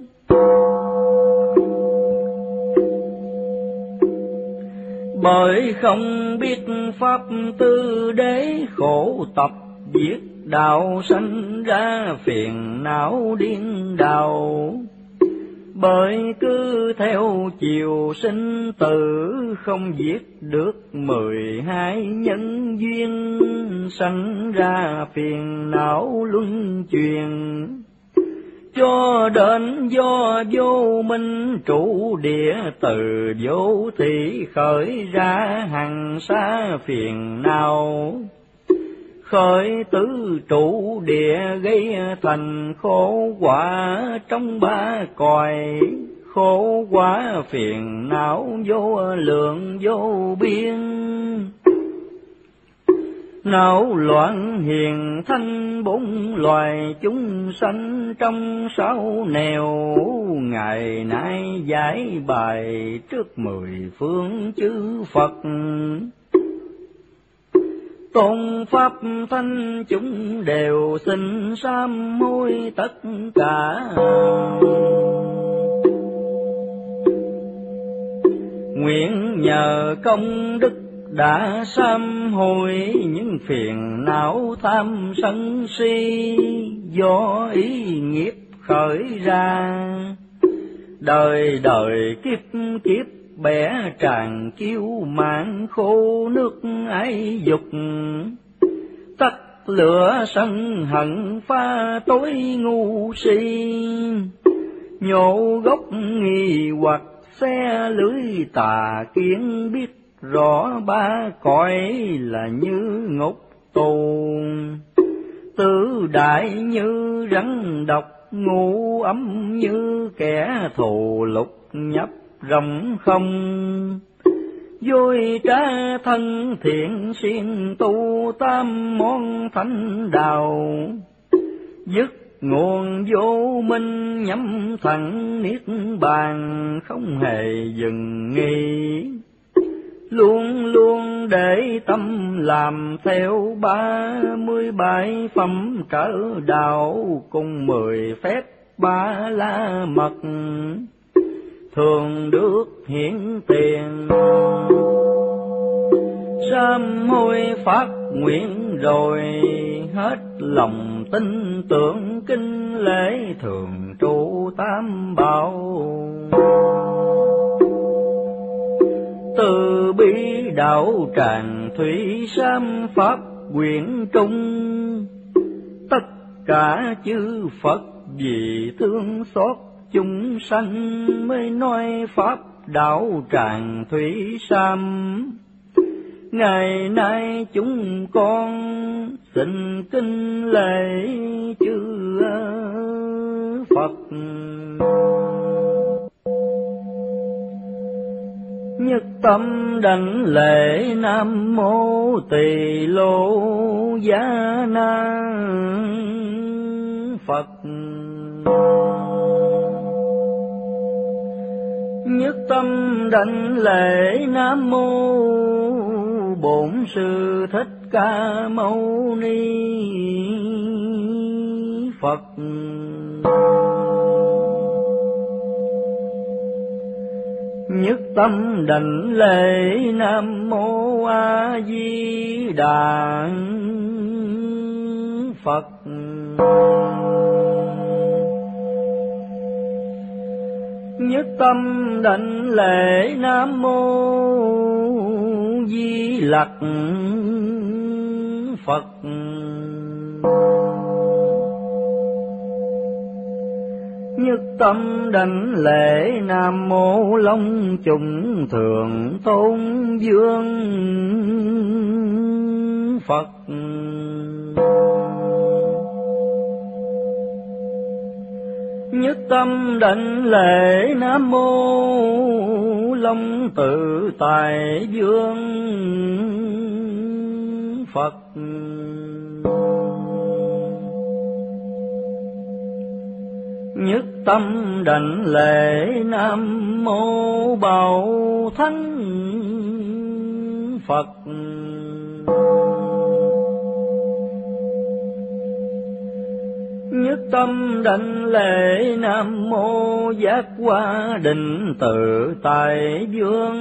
bởi không biết pháp tư đế khổ tập giết đạo sanh ra phiền não điên đảo, Bởi cứ theo chiều sinh tử, không giết được mười hai nhân duyên, sanh ra phiền não luân truyền. Cho đến do vô minh trụ địa, từ vô thị khởi ra hằng xa phiền não. Khởi tứ trụ địa gây thành khổ quả trong ba cõi, khổ quả phiền não vô lượng vô biên. Não loạn hiền thanh bốn loài chúng sanh trong sáu nẻo, ngày nay giải bài trước mười phương chư Phật. Tôn pháp thanh chúng đều xin sám hối tất cả. Nguyện nhờ công đức đã sám hối những phiền não tham sân si, do ý nghiệp khởi ra. Đời đời kiếp kiếp bẻ tràn kiêu mạn khô nước ái dục, tắt lửa sân hận pha tối ngu si. Nhổ gốc nghi hoặc xe lưới tà kiến, biết rõ ba cõi là như ngục tù. Tứ đại như rắn độc, ngủ ấm như kẻ thù lục nhập rộng không. Dối trá thân thiện siêng tu tam môn thánh đạo, dứt nguồn vô minh nhắm thẳng niết bàn, không hề dừng nghỉ. Luôn luôn để tâm làm theo ba mươi bảy phẩm trở đạo, cùng mười phép ba la mật thường được hiển tiền. Sám hối phát nguyện rồi, hết lòng tin tưởng kinh lễ thường trụ tam bảo. Từ bi đạo tràng thủy sám pháp quyển trung, tất cả chư Phật vì thương xót chúng sanh, mới nói pháp đạo tràng thủy sám. Ngày nay chúng con xin kinh lễ chư Phật. Nhất tâm đảnh lễ Nam Mô Tỳ Lô Giá Na Phật. Nhất tâm đảnh lễ Nam Mô Bổn Sư Thích Ca Mâu Ni Phật. Nhất tâm đảnh lễ Nam Mô A Di Đà Phật. Nhất tâm đảnh lễ Nam Mô Di Lặc Phật. Nhất tâm đảnh lễ Nam Mô Long Trùng Thượng Tôn Dương Phật. Nhất tâm đảnh lễ Nam Mô Long Tự Tài Dương Phật. Nhất tâm đảnh lễ Nam Mô Bảo Thắng Phật. Nhất tâm đảnh lễ Nam Mô Giác Hoa Định Tự Tại Dương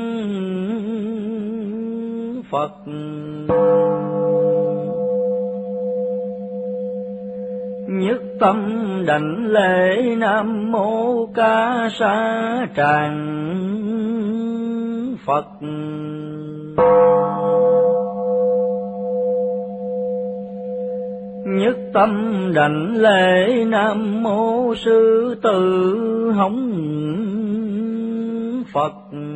Phật. nhất tâm đảnh lễ Nam Mô Ca Sa Tràng Phật. Nhất tâm đảnh lễ Nam Mô Sư Tử Hống Phật.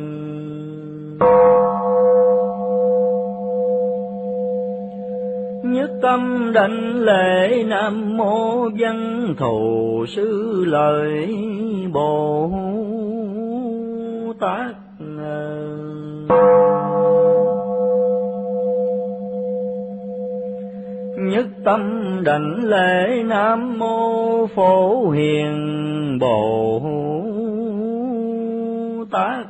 Nhất tâm đảnh lễ Nam Mô Văn Thù Sư Lợi Bồ Tát. Nhất tâm đảnh lễ Nam Mô Phổ Hiền Bồ Tát.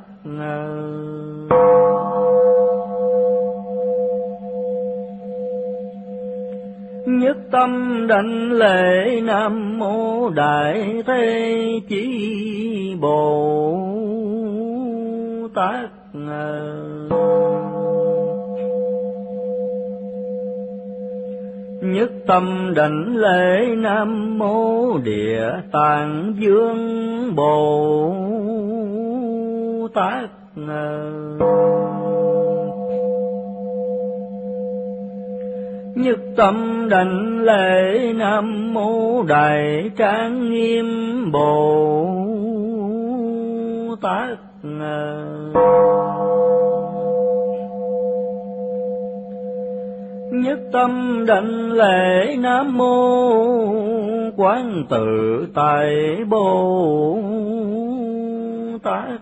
Nhất tâm đảnh lễ Nam Mô Đại Thế Chí Bồ Tát. Nhất tâm đảnh lễ Nam Mô Địa Tạng Vương Bồ Tát. Nhất tâm đảnh lễ Nam Mô Đại Trang Nghiêm Bồ Tát. Nhất tâm đảnh lễ Nam Mô Quán Tự Tại Bồ Tát.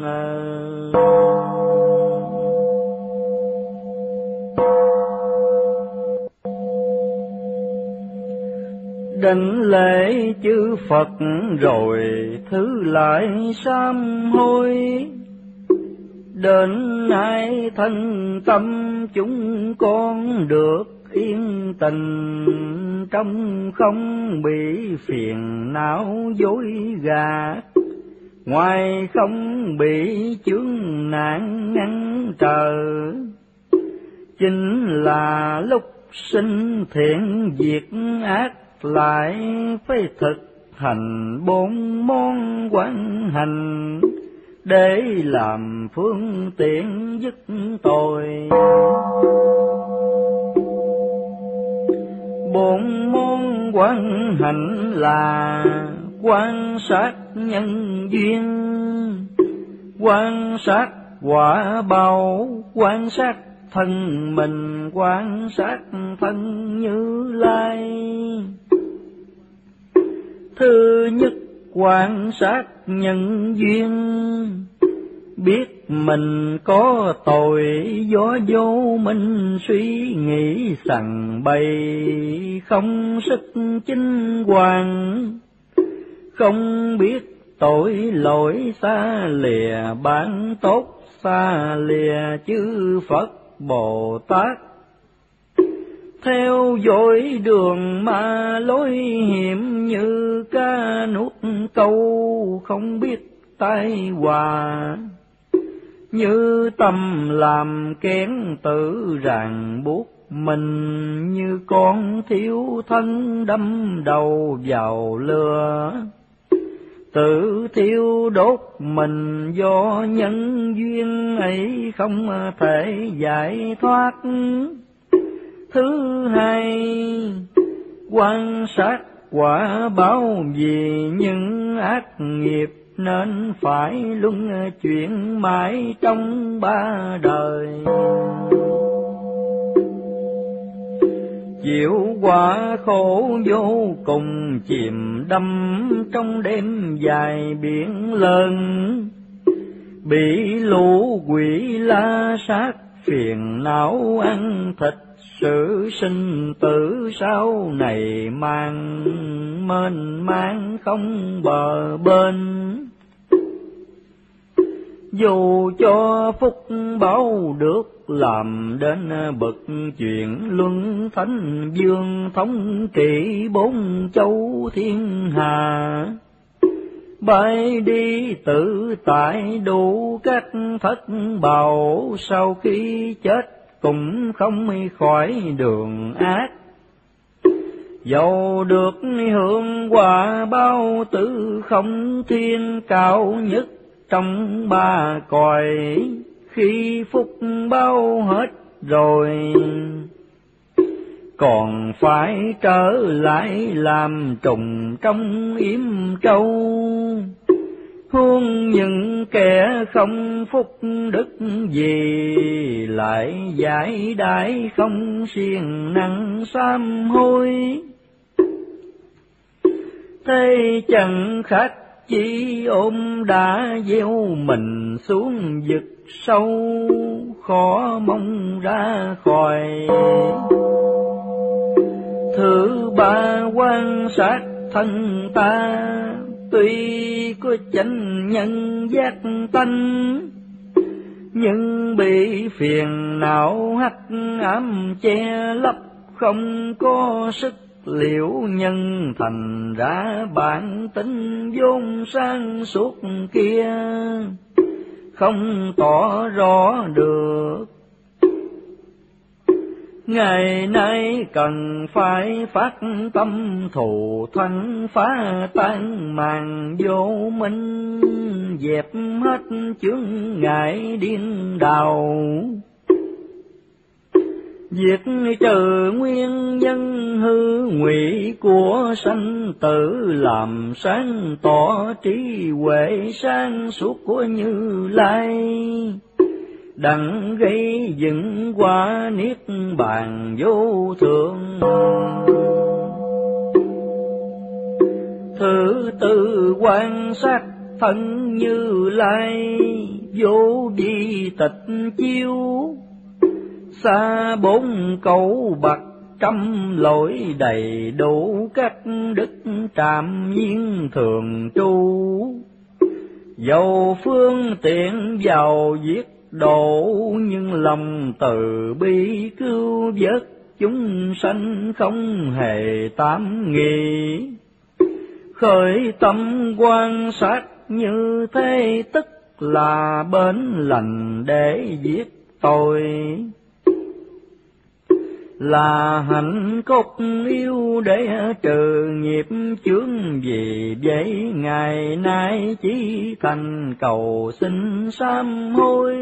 Đảnh lễ chư Phật rồi thứ lại sám hối, đến nay thân tâm chúng con được yên tình, trong không bị phiền não dối gạt, ngoài không bị chướng nạn ngăn trở. Chính là lúc sinh thiện diệt ác, lại phải thực hành bốn món quán hành, để làm phương tiện dứt tội. Bốn món quán hành là quan sát nhân duyên, quan sát quả báo, quan sát thân mình, quan sát thân Như Lai. Thứ nhất, quan sát nhân duyên, biết mình có tội do vô minh suy nghĩ sằng bậy, không sức chính hoàng, không biết tội lỗi xa lìa bản tốt, xa lìa chư Phật Bồ Tát. Theo dõi đường mà lối hiểm, như cá nuốt câu không biết tai họa, như tâm làm kén tự ràng buộc mình, như con thiếu thân đâm đầu vào lửa, tự thiêu đốt mình do nhân duyên ấy không thể giải thoát. Thứ hai, quan sát quả báo vì những ác nghiệp, nên phải luân chuyển mãi trong ba đời. Chịu quả khổ vô cùng, chìm đắm trong đêm dài biển lớn, bị lũ quỷ la sát phiền não ăn thịt, sự sinh tử sau này mang mênh mang không bờ bên. Dù cho phúc báo được làm đến bậc chuyện luân thánh vương, thống trị bốn châu thiên hà, bay đi tự tại đủ các thất bảo, sau khi chết cũng không khỏi đường ác. Dẫu được hưởng quả bao tử không thiên cao nhất trong ba cõi, khi phúc bao hết rồi còn phải trở lại làm trùng trong yếm trâu. Huống những kẻ không phúc đức gì, lại giải đãi không siêng năng sám hối. Thế chẳng khác chỉ ôm đã gieo mình xuống vực sâu, khó mong ra khỏi. Thứ ba quan sát thân ta, tuy có chánh nhân giác tánh, nhưng bị phiền não hắc ám che lấp, không có sức liễu nhân, thành ra bản tính vốn sáng suốt kia không tỏ rõ được. Ngày nay cần phải phát tâm thù thân, phá tan màn vô minh, dẹp hết chướng ngại điên đảo. Diệt trừ nguyên nhân hư ngụy của sanh tử, làm sáng tỏ trí huệ sáng suốt của Như Lai, đặng gây dựng quả niết bàn vô thượng. Thứ tư quan sát thân Như Lai, vô vi tịch chiếu, xa bốn cấu bậc trăm lỗi, đầy đủ các đức trạm nhiên thường tru. Dầu phương tiện giàu giết độ, nhưng lòng từ bi cứu vớt chúng sanh không hề tám nghị. Khởi tâm quan sát như thế, tức là bến lành để giết tội, là hạnh cốt yêu để trừ nghiệp chướng. Vì vậy ngày nay chỉ thành cầu xin sám hối.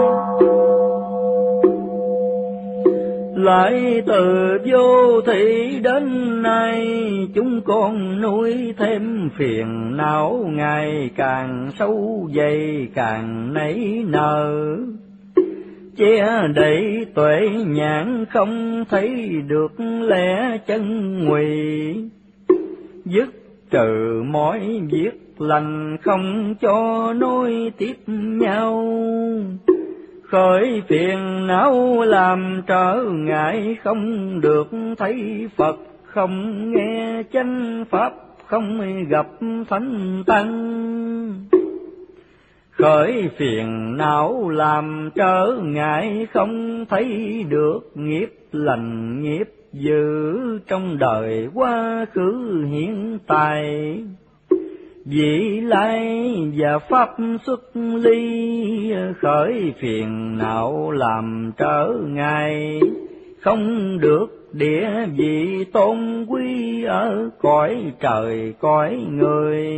Lại từ vô thị đến nay, chúng con nuôi thêm phiền não, ngày càng sâu dày càng nảy nở. Che đậy tuệ nhãn không thấy được lẽ chân ngụy, dứt trừ mọi việc lành không cho nối tiếp nhau. Khởi phiền não làm trở ngại, không được thấy Phật, không nghe chánh pháp, không gặp thánh tăng. Khởi phiền não làm trở ngại, không thấy được nghiệp lành nghiệp dữ trong đời quá khứ hiện tại. Vị lai và pháp xuất ly, khởi phiền não làm trở ngại, không được địa vị tôn quý ở cõi trời cõi người.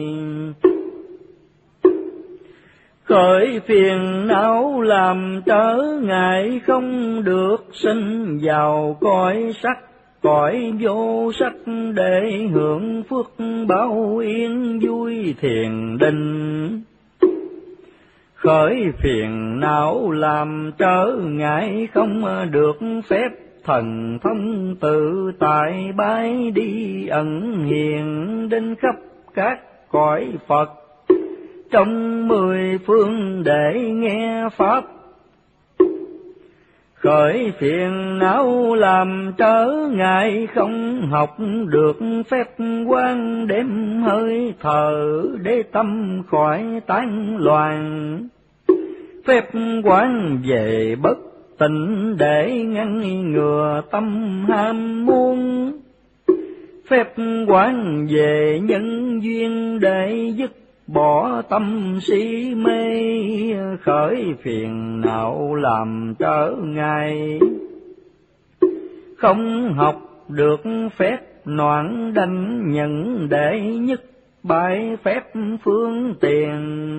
Khởi phiền não làm trở ngại, không được sinh vào cõi sắc, cõi vô sắc để hưởng phước báo yên vui thiền định. Khởi phiền não làm trở ngại, không được phép thần thông tự tại bái đi ẩn hiện đến khắp các cõi Phật trong mười phương để nghe pháp. Khởi phiền não làm trở ngại, không học được phép quan đêm hơi thở để tâm khỏi tán loạn. Phép quán về bất tịnh để ngăn ngừa tâm ham muốn. Phép quán về nhân duyên để dứt bỏ tâm si mê. Khởi phiền não làm trở ngại, không học được phép noãn đanh nhận đệ nhất bái phép phương tiền.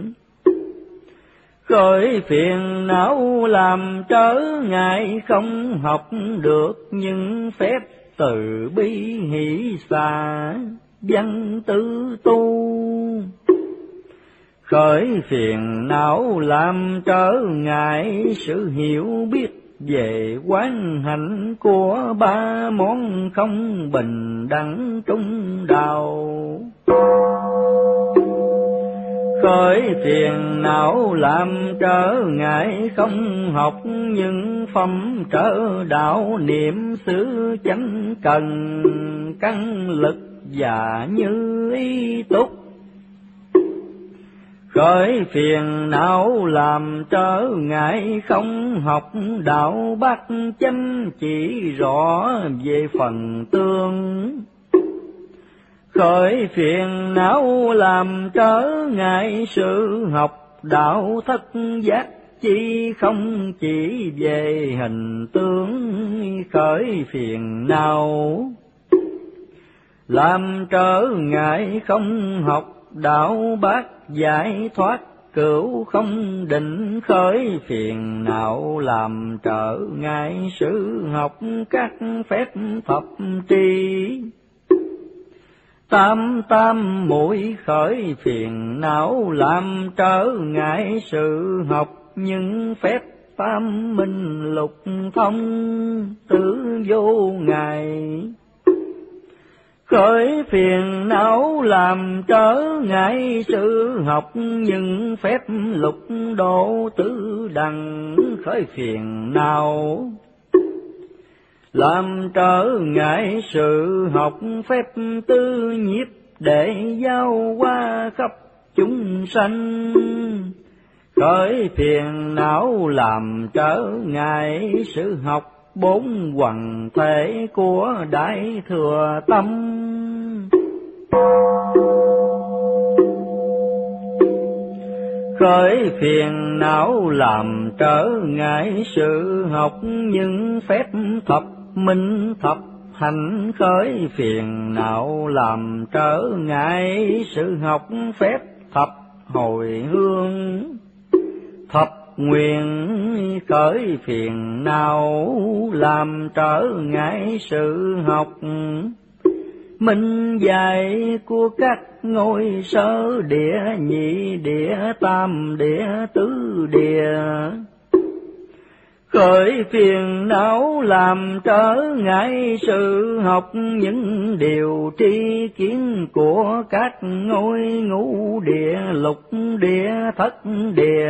Khởi phiền não làm trở ngại không học được những phép từ bi hỷ xả văn tư tu. Khởi phiền não làm trở ngại sự hiểu biết về quán hạnh của ba món không bình đẳng trung đạo. Khởi phiền não làm trở ngại không học những phẩm trở đạo niệm xứ chánh cần căn lực và như ý túc. Khởi phiền não làm trở ngại không học đạo bát chánh chỉ rõ về phần tương. Khởi phiền não làm trở ngại sự học đạo thất giác chi không chỉ về hình tướng. Khởi phiền não làm trở ngại không học đạo bát giải thoát cửu không định. Khởi phiền não làm trở ngại sự học các phép thập tri. Tam tam muội khởi phiền não làm trở ngại sự học những phép tam minh lục thông tứ vô ngại. Khởi phiền não làm trở ngại sự học những phép lục độ tứ đẳng. Khởi phiền não làm trở ngại sự học phép tư nhiếp để giao qua khắp chúng sanh. Khởi phiền não làm trở ngại sự học bốn hoằng thể của Đại Thừa Tâm. Khởi phiền não làm trở ngại sự học những phép thập minh thập hành. Khởi phiền não làm trở ngại sự học phép thập hồi hương thập nguyện. Khởi phiền não làm trở ngại sự học minh dạy của các ngôi sơ địa nhị địa tam địa tứ địa. Khởi phiền não làm trở ngại sự học những điều tri kiến của các ngôi ngũ địa lục địa thất địa.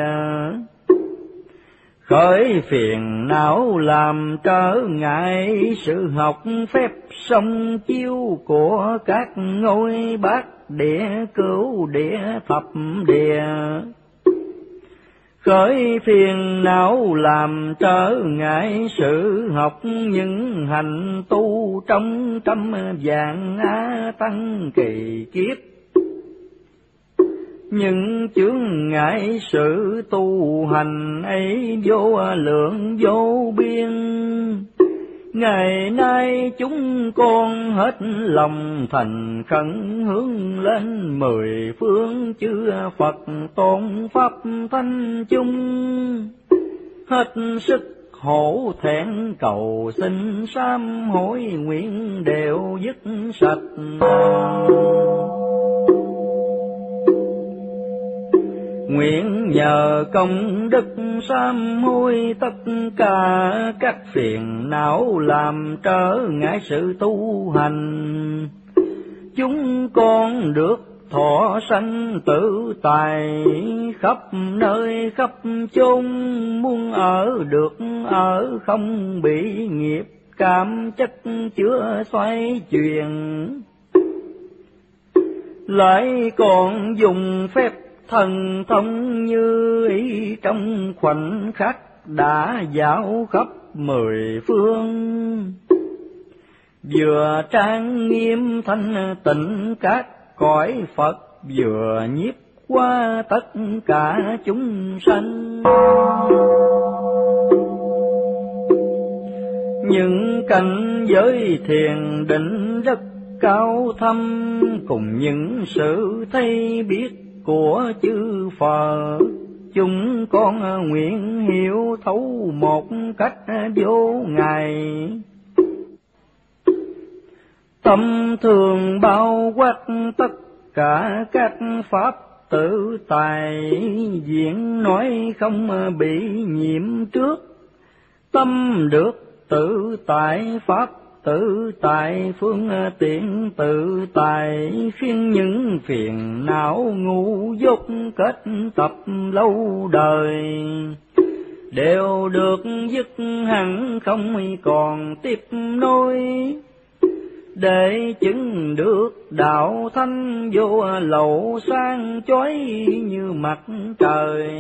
Khởi phiền não làm trở ngại sự học phép song chiếu của các ngôi bát địa cửu địa thập địa. Khởi phiền não làm trở ngại sự học những hành tu trong trăm vạn á tăng kỳ kiếp. Những chướng ngại sự tu hành ấy vô lượng vô biên. Ngày nay chúng con hết lòng thành khẩn hướng lên mười phương chư Phật tôn pháp thanh chung. Hết sức hổ thẹn cầu xin sám hối nguyện đều dứt sạch. Nguyện nhờ công đức sám hối tất cả các phiền não làm trở ngại sự tu hành. Chúng con được thọ sanh tự tại khắp nơi khắp chốn, muốn ở được ở không bị nghiệp cảm chất chứa xoay chuyển. Lại còn dùng phép thần thông như ý trong khoảnh khắc đã dạo khắp mười phương. Vừa trang nghiêm thanh tịnh các cõi Phật, vừa nhiếp qua tất cả chúng sanh. Những cảnh giới thiền định rất cao thâm, cùng những sự thấy biết của chư Phật, chúng con nguyện hiểu thấu một cách vô ngại. Tâm thường bao quát tất cả các pháp tự tại, diễn nói không bị nhiễm trước. Tâm được tự tại, pháp tự tại, phương tiện tự tại, phiên những phiền não ngu dốt kết tập lâu đời, đều được dứt hẳn không còn tiếp nối, để chứng được đạo thanh vô lậu sáng chói như mặt trời.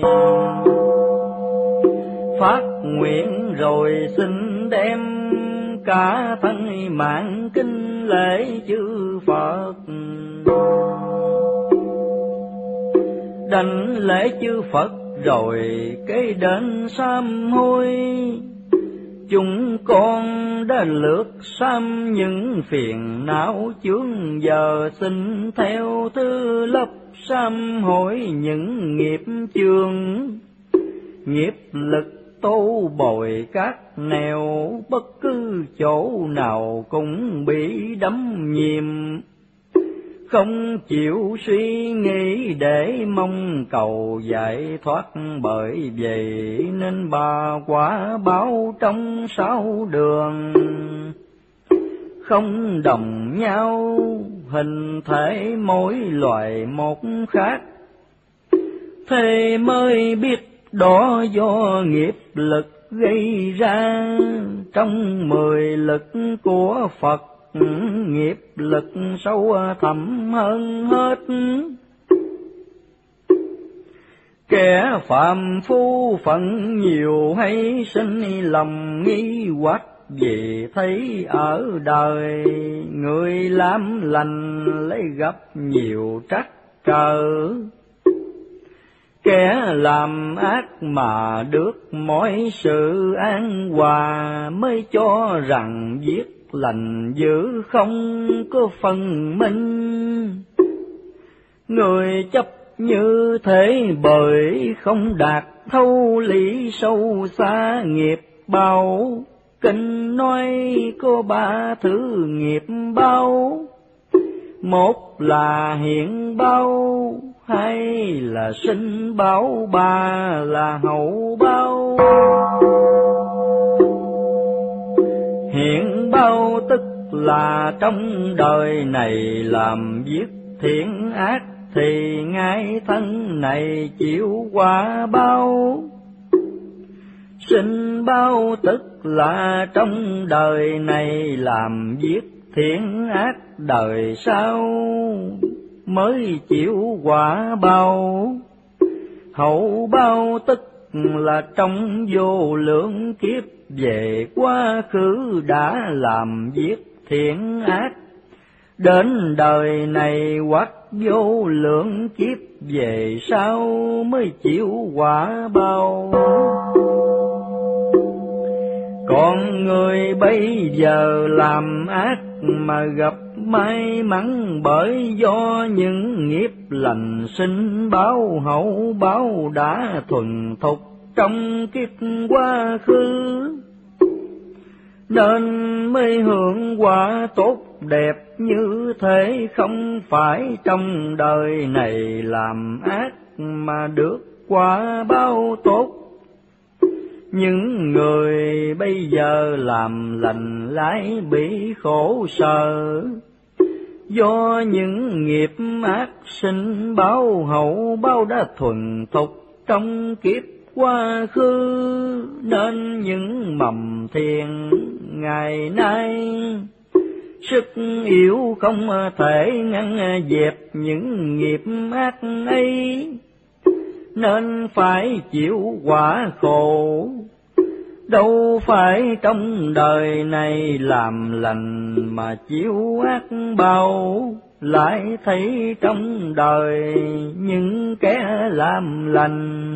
Phát nguyện rồi xin đem cả thân mạng kính lễ chư Phật, đảnh lễ chư Phật rồi kế đến sám hối. Chúng con đã lược sám những phiền não chướng, giờ xin theo thứ lớp sám hối những nghiệp chướng. Nghiệp lực tô bồi các nẻo, bất cứ chỗ nào cũng bị đắm nhiễm, không chịu suy nghĩ để mong cầu giải thoát. Bởi vậy nên ba quả báo trong sáu đường không đồng nhau, hình thể mỗi loài một khác, thế mới biết đó do nghiệp lực gây ra. Trong mười lực của Phật, nghiệp lực sâu thẳm hơn hết. Kẻ phạm phu phận nhiều hay sinh lầm nghi hoặc, vì thấy ở đời người làm lành lấy gặp nhiều trắc trở. Kẻ làm ác mà được mọi sự an hòa, mới cho rằng giết lành dữ không có phần minh. Người chấp như thế bởi không đạt thấu lý sâu xa nghiệp báo. Kinh nói có ba thứ nghiệp báo, một là hiện báo, hai là sinh báo, ba là hậu báo. Hiện báo tức là trong đời này làm việc thiện ác, thì ngay thân này chịu quả báo. Sinh báo tức là trong đời này làm việc thiện ác, đời sau mới chịu quả báo. Hậu báo tức là trong vô lượng kiếp về quá khứ đã làm việc thiện ác, đến đời này hoặc vô lượng kiếp về sau mới chịu quả báo. Còn người bây giờ làm ác mà gặp may mắn, bởi do những nghiệp lành sinh báo hậu báo đã thuần thục trong kiếp quá khứ, nên mới hưởng quả tốt đẹp như thế. Không phải trong đời này làm ác mà được quả báo tốt. Những người bây giờ làm lành lại bị khổ sở, do những nghiệp ác sinh báo hậu báo đã thuần thục trong kiếp quá khứ, nên những mầm thiền ngày nay sức yếu không thể ngăn dẹp những nghiệp ác ấy, nên phải chịu quả khổ. Đâu phải trong đời này làm lành mà chịu ác báo, lại thấy trong đời những kẻ làm lành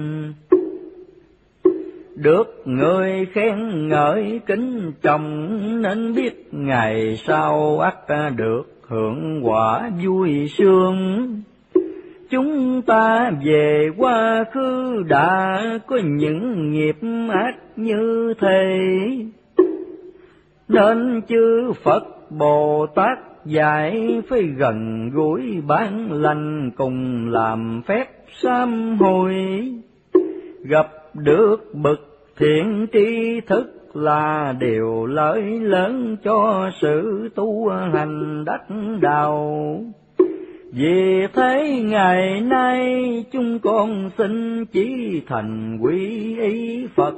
được người khen ngợi kính trọng, nên biết ngày sau ắt được hưởng quả vui sướng. Chúng ta về quá khứ đã có những nghiệp ác như thế, nên chư Phật Bồ Tát dạy phải gần gũi bán lành, cùng làm phép sám hối. Gặp được bậc thiện tri thức là điều lợi lớn cho sự tu hành đắc đạo. Vì thế ngày nay chúng con xin chí thành quy y Phật.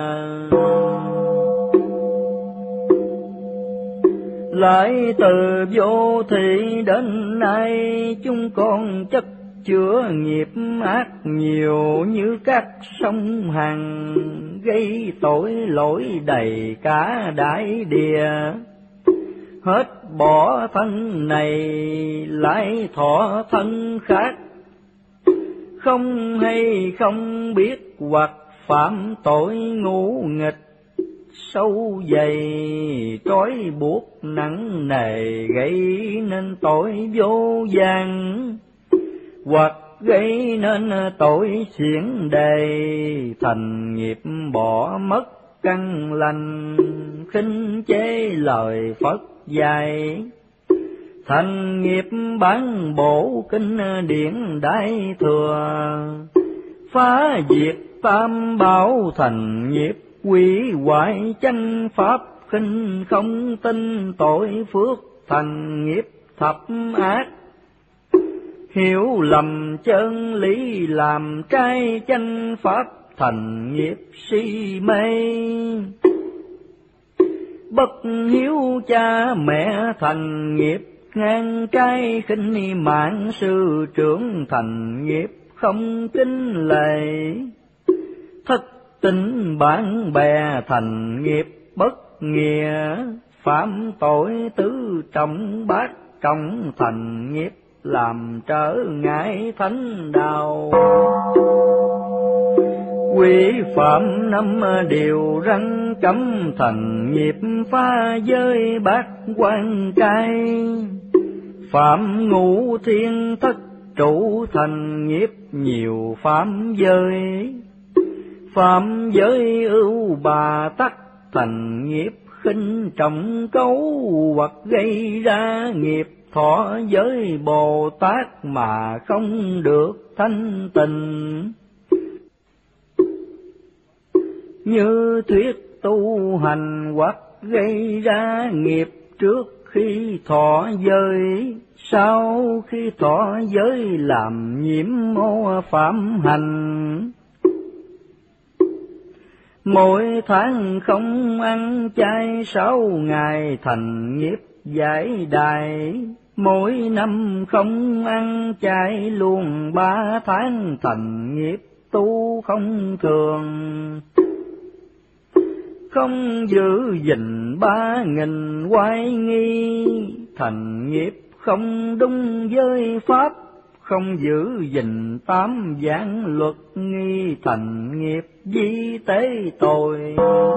Lại từ vô thị đến nay chúng con chất chứa nghiệp ác nhiều như các sông Hằng, gây tội lỗi đầy cả đại địa. Hết bỏ thân này lại thọ thân khác, không hay không biết hoặc phạm tội ngũ nghịch, sâu dày trói buộc nặng nề, gây nên tội vô gian, hoặc gây nên tội xiển đề, thành nghiệp bỏ mất căn lành, khinh chế lời Phật dạy, thành nghiệp bán bổ kinh điển đại thừa, phá diệt tam bảo, thành nghiệp quỷ hoại chân pháp, khinh không tin tội phước, thành nghiệp thập ác, hiểu lầm chân lý làm trái chánh pháp, thành nghiệp si mê. Bất hiếu cha mẹ thành nghiệp ngang trái, khinh mạng sư trưởng thành nghiệp không kính lệ, thất tín bạn bè thành nghiệp bất nghĩa, phạm tội tứ trọng bát trọng thành nghiệp làm trở ngại thánh đạo. Quy phạm năm điều răn cấm, thành nghiệp phá giới bát quan trai, phạm ngũ thiên thất trụ thành nghiệp nhiều phạm giới, phạm giới ưu bà tắc thành nghiệp khinh trọng cấu, hoặc gây ra nghiệp thọ giới Bồ Tát mà không được thanh tịnh. Như thuyết tu hành hoặc gây ra nghiệp trước khi thọ giới, sau khi thọ giới làm nhiễm ô phạm hành. Mỗi tháng không ăn chay sáu ngày thành nghiệp giải đài, mỗi năm không ăn chay luôn ba tháng thành nghiệp tu không thường. Không giữ gìn ba nghìn oai nghi, thành nghiệp không đúng với pháp, không giữ gìn tám giảng luật nghi, thành nghiệp vi tế tội.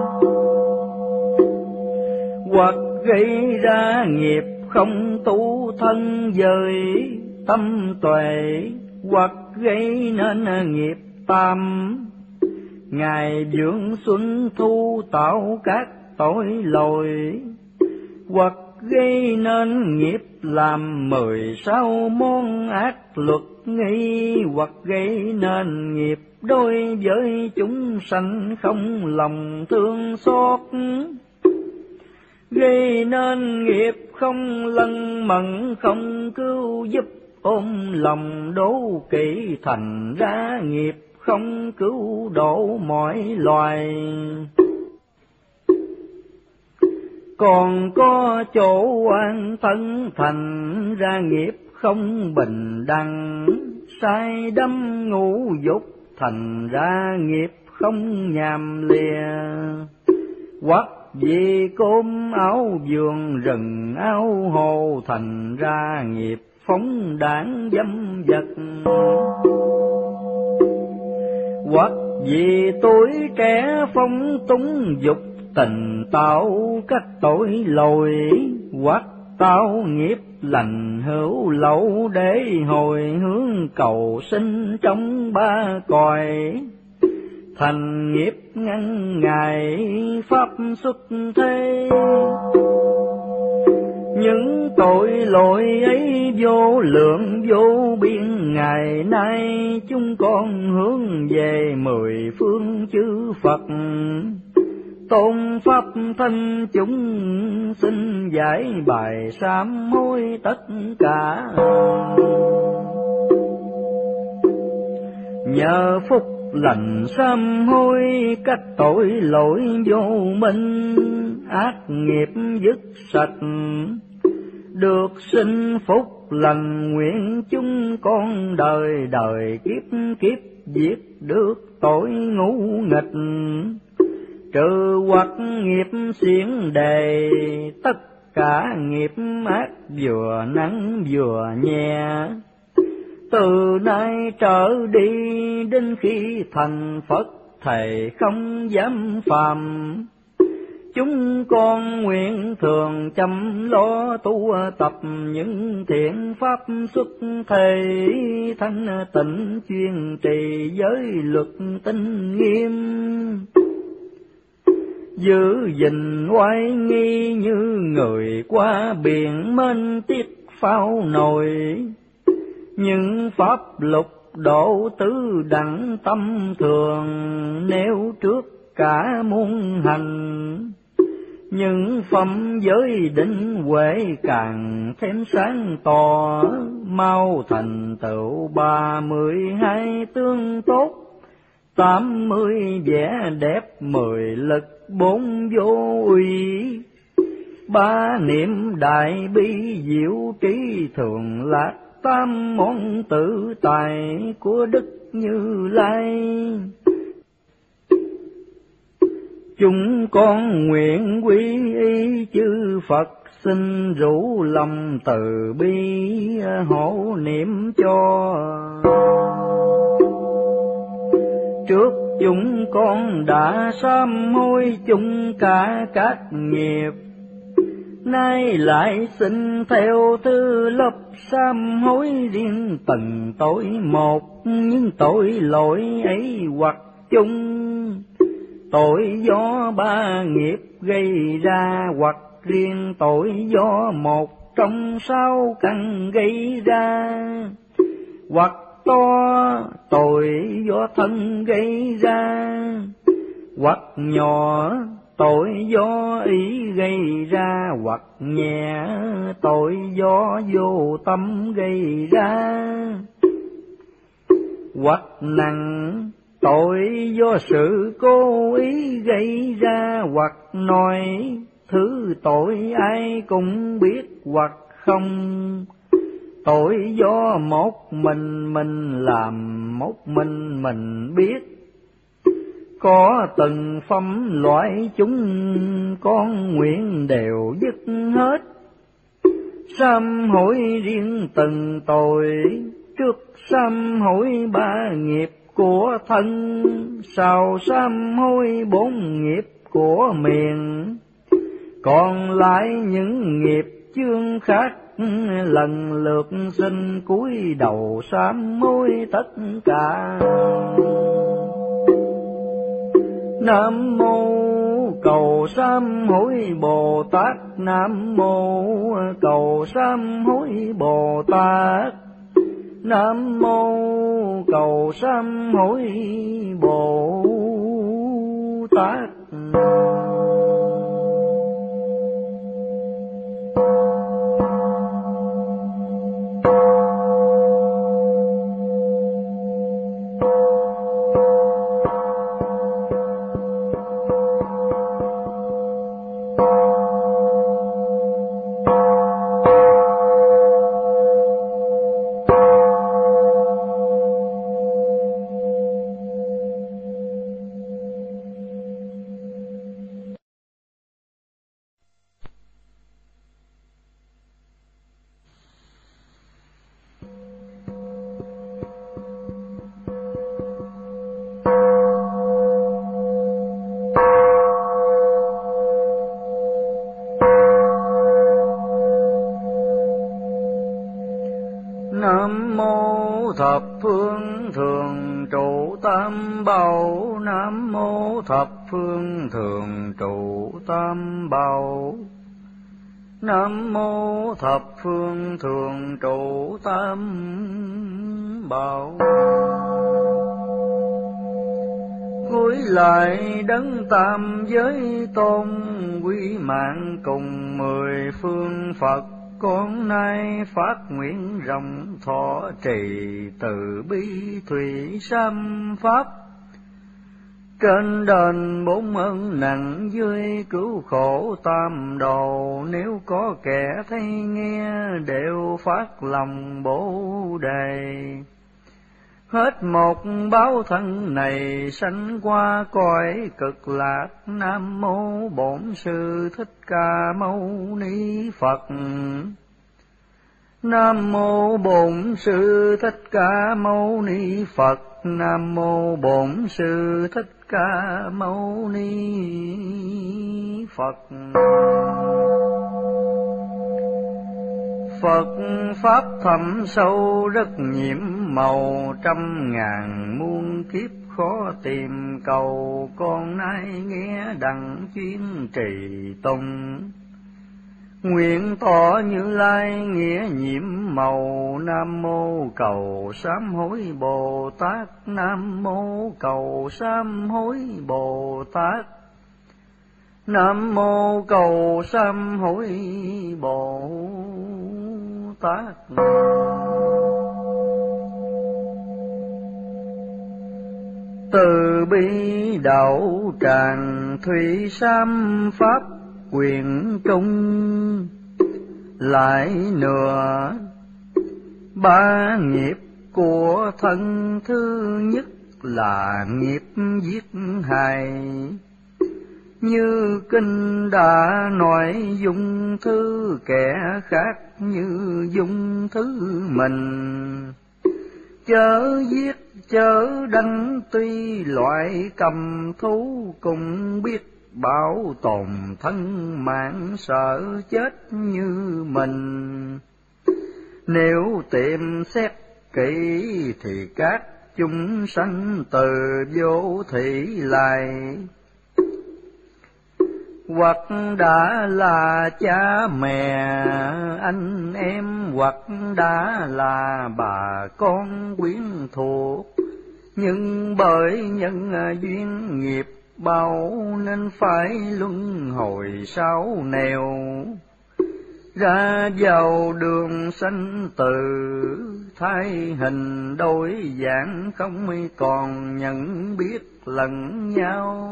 Hoặc gây ra nghiệp không tu thân giới tâm tuệ, hoặc gây nên nghiệp tam, ngày dưỡng xuân thu tạo các tội lỗi, hoặc gây nên nghiệp làm mười sáu món ác luật nghi, hoặc gây nên nghiệp đối với chúng sanh không lòng thương xót, gây nên nghiệp không lân mẫn không cứu giúp, ôm lòng đố kỵ thành ra nghiệp không cứu độ mọi loài. Còn có chỗ an thân thành ra nghiệp không bình đẳng, sai đắm ngũ dục thành ra nghiệp không nhàm lìa, hoặc vì cơm áo vườn rừng áo hồ thành ra nghiệp phóng đảng dâm vật, hoặc vì tuổi trẻ phóng túng dục tình tạo các tội lỗi, hoặc tạo nghiệp lành hữu lậu, để hồi hướng cầu sinh trong ba cõi. Thành nghiệp ngăn ngại pháp xuất thế, những tội lỗi ấy vô lượng vô biên. Ngày nay chúng con hướng về mười phương chư Phật, tôn pháp thân chúng xin giải bài sám hối tất cả. Nhờ phúc lành sám hối cách tội lỗi vô minh, ác nghiệp dứt sạch, được sinh phúc lành. Nguyện chúng con đời đời kiếp kiếp diệt được tội ngũ nghịch, trừ hoặc nghiệp xiển đề, tất cả nghiệp ác vừa nặng vừa nhẹ. Từ nay trở đi đến khi thành Phật, thầy không dám phàm. Chúng con nguyện thường chăm lo tu tập những thiện pháp xuất thế, thanh tịnh chuyên trì giới luật tinh nghiêm, giữ gìn oai nghi như người qua biển mênh tiết phao nổi. Những pháp lục độ tứ đẳng tâm thường, nếu trước cả muôn hành. Những phẩm giới định huệ càng thêm sáng tỏ, mau thành tựu ba mươi hai tương tốt. Tám mươi vẻ đẹp, mười lực bốn vô uy. Ba niệm đại bi diệu trí thường lạc, tam món tự tài của Đức Như Lai. Chúng con nguyện quy y chư Phật, xin rủ lòng từ bi hộ niệm cho. Trước chúng con đã sám hối chung cả các nghiệp, nay lại xin theo thứ lớp sám hối riêng từng tội một. Những tội lỗi ấy hoặc chung, tội do ba nghiệp gây ra, hoặc riêng tội do một trong sáu căn gây ra, hoặc to tội do thân gây ra, hoặc nhỏ tội do ý gây ra, hoặc nhẹ tội do vô tâm gây ra, hoặc nặng tội do sự cố ý gây ra, hoặc nói thứ tội ai cũng biết, hoặc không tội do một mình mình làm, một mình mình biết. Có từng phẩm loại chúng con nguyện đều dứt hết, sám hối riêng từng tội. Trước sám hối ba nghiệp của thân, sau sám hối bốn nghiệp của miệng. Còn lại những nghiệp chướng khác, lần lượt xin cúi đầu sám hối tất cả. Nam mô cầu sám hối Bồ Tát, Nam mô cầu sám hối Bồ Tát, Nam mô cầu sám hối Bồ Tát. thập phương thường trụ tam bảo, nam mô thập phương thường trụ tam bảo, nam mô thập phương thường trụ tam bảo. Cúi lại đấng tam giới tôn, quý mạng cùng mười phương Phật, con nay phát nguyện rộng thọ trì từ bi thủy sám pháp. Trên đền bốn ơn nặng, dưới cứu khổ tam đồ, nếu có kẻ thấy nghe đều phát lòng bổ đề. Hết một báo thân này sanh qua cõi cực lạc, nam mô bổn sư thích ca mâu ni Phật. Nam mô bổn sư thích ca mâu ni Phật. Nam mô bổn sư thích ca mâu ni Phật. Phật pháp thâm sâu rất nhiệm màu, trăm ngàn muôn kiếp khó tìm cầu, con nay nghe đặng chuyên trì tùng. Nguyện tỏ Như Lai nghĩa nhiệm màu, nam mô cầu sám hối Bồ Tát, nam mô cầu sám hối Bồ Tát, nam mô cầu sám hối Bồ Tát. Từ bi đạo tràng thủy sám pháp quyền trung, lại nửa ba nghiệp của thân. Thứ nhất là nghiệp giết hại, như kinh đã nói dung thứ kẻ khác như dung thứ mình. Chớ giết chớ đánh, tuy loại cầm thú cùng biết bảo tồn thân mạng, sợ chết như mình. Nếu tìm xét kỹ thì các chúng sanh từ vô thủy lại, hoặc đã là cha mẹ anh em, hoặc đã là bà con quyến thuộc, nhưng bởi nhân duyên nghiệp báo nên phải luân hồi sáu nẻo, ra vào đường sanh tử. Thay hình đổi dạng không còn nhận biết lẫn nhau.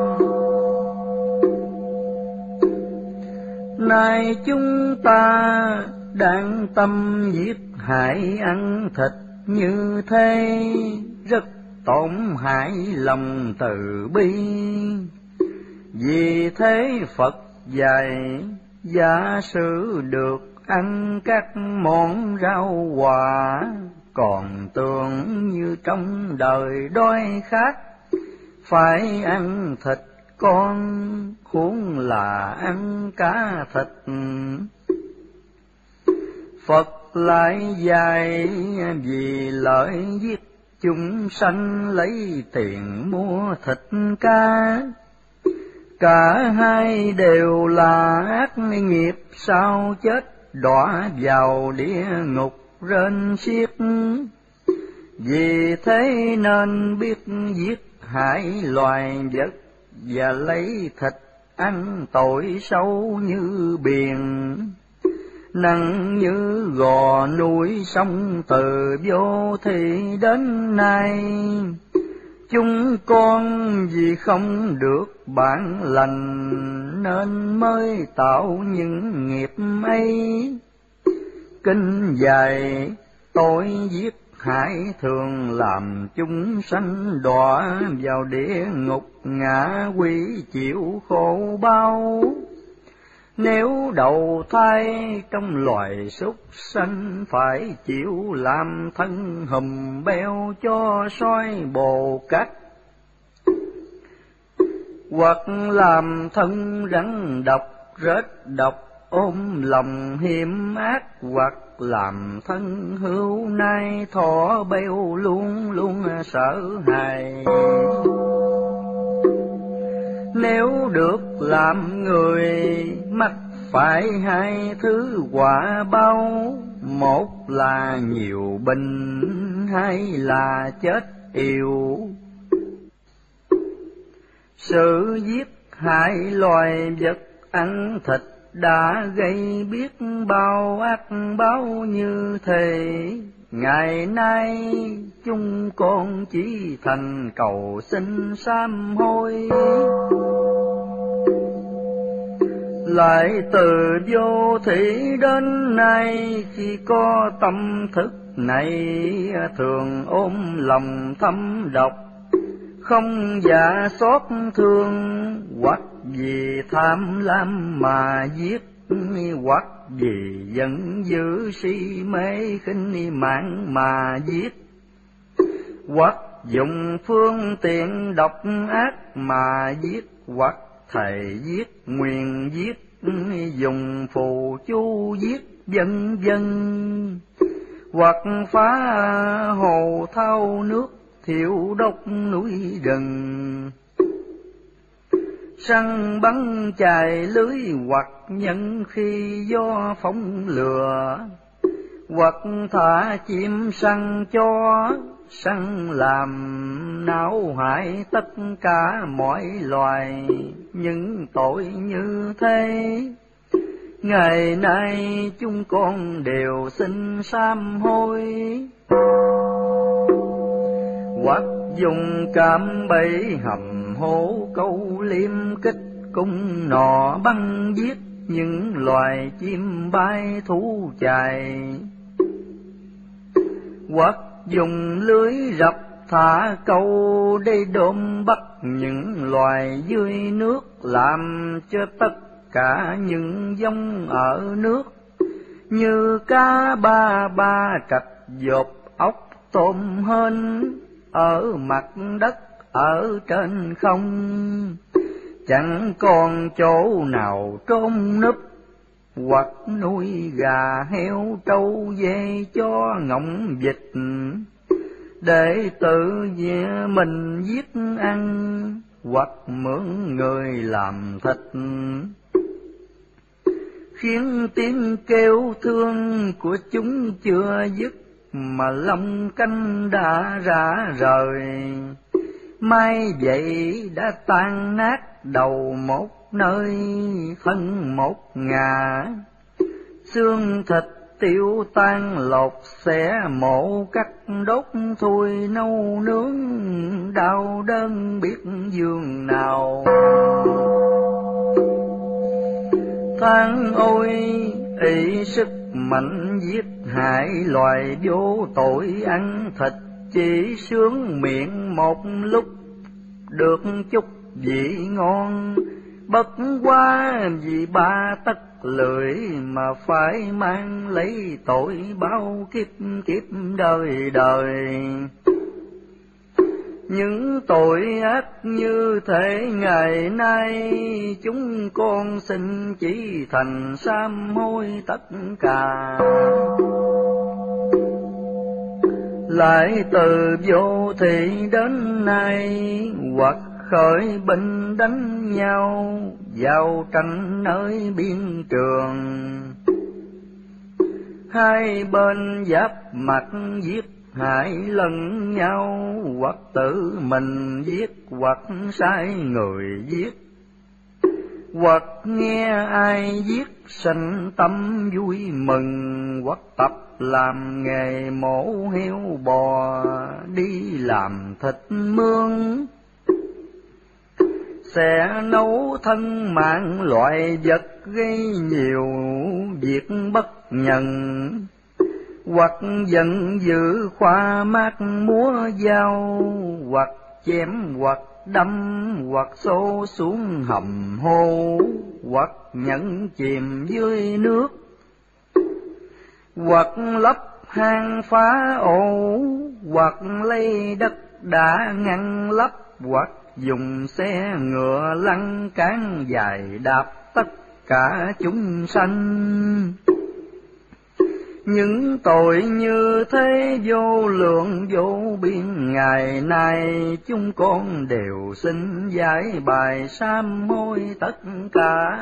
Nay chúng ta đang tâm giết hại ăn thịt như thế, rất tổn hại lòng từ bi. Vì thế Phật dạy giả sử được ăn các món rau quả, còn tưởng như trong đời đói khát phải ăn thịt con, huống là ăn cá thịt. Phật lại dạy vì lợi giết chúng sanh, lấy tiền mua thịt cá. Cả hai đều là ác nghiệp, sao chết đọa vào địa ngục rên xiết. Vì thế nên biết giết hại loài vật, và lấy thịt ăn tội sâu như biển, nặng như gò núi sông từ vô thị đến nay. Chúng con vì không được bản lành, nên mới tạo những nghiệp ấy. Kinh dạy tội giết hại thường làm chúng sanh đọa vào địa ngục, ngạ quỷ chịu khổ bao. Nếu đầu thai trong loài súc sanh, phải chịu làm thân hùm beo cho sói bồ cắt, hoặc làm thân rắn độc rết độc ôm lòng hiểm ác, hoặc làm thân hữu nay thọ bêu luôn luôn sợ hãi. Nếu được làm người mắc phải hai thứ quả báo, một là nhiều bệnh, hai là chết yêu. Sự giết hại loài vật ăn thịt đã gây biết bao ác báo như thế. Ngày nay chúng con chỉ thành cầu xin sám hối, lại từ vô thủy đến nay chỉ có tâm thức này thường ôm lòng thâm độc, không dạ xót thương, hoặc vì tham lam mà giết, hoặc vì giận dữ si mê khinh mạng mà giết, hoặc dùng phương tiện độc ác mà giết, hoặc thầy giết, nguyền giết, dùng phù chú giết, vân vân, hoặc phá hồ thao nước, thiêu đốt núi rừng, săn bắn chài lưới, hoặc nhân khi gió phóng lửa, hoặc thả chim săn chó, săn làm não hại tất cả mọi loài. Những tội như thế ngày nay chúng con đều xin sám hối, hoặc dùng cạm bẫy hầm hố câu liêm kích cung nọ bắn giết những loài chim bay thú chài, hoặc dùng lưới rập thả câu để đom bắt những loài dưới nước, làm cho tất cả những giống ở nước như cá ba ba trạch dột ốc tôm hên ở mặt đất ở trên không, chẳng còn chỗ nào trốn núp, hoặc nuôi gà heo trâu dê chó ngỗng vịt để tự về mình giết ăn, hoặc mượn người làm thịt, khiến tiếng kêu thương của chúng chưa dứt mà lòng canh đã rã rời. Mai vậy đã tan nát đầu một nơi, thân một ngà, xương thịt tiêu tan lột xẻ mổ cắt đốt thui nấu nướng, đau đớn biết giường nào. Than ôi ỷ sức mạnh giết hại loài vô tội ăn thịt, chỉ sướng miệng một lúc được chút vị ngon, bất quá vì ba tấc lưỡi mà phải mang lấy tội bao kiếp kiếp đời đời. Những tội ác như thế ngày nay chúng con xin chỉ thành sám hối tất cả, lại từ vô thị đến nay, hoặc khởi binh đánh nhau, giao tranh nơi biên trường, hai bên giáp mặt giết hại lẫn nhau, hoặc tự mình giết, hoặc sai người giết, hoặc nghe ai giết sanh tâm vui mừng, hoặc tập làm nghề mổ heo bò đi làm thịt mương, sẽ nấu thân mạng loại vật gây nhiều việc bất nhận, hoặc giận dữ khoa mát múa dao, hoặc chém hoặc đâm, hoặc xô xuống hầm hố, hoặc nhẫn chìm dưới nước, hoặc lấp hang phá ổ, hoặc lấy đất đã ngăn lấp, hoặc dùng xe ngựa lăn cán dài đạp tất cả chúng sanh. Những tội như thế vô lượng vô biên, ngày nay chúng con đều xin giải bài sám hối tất cả.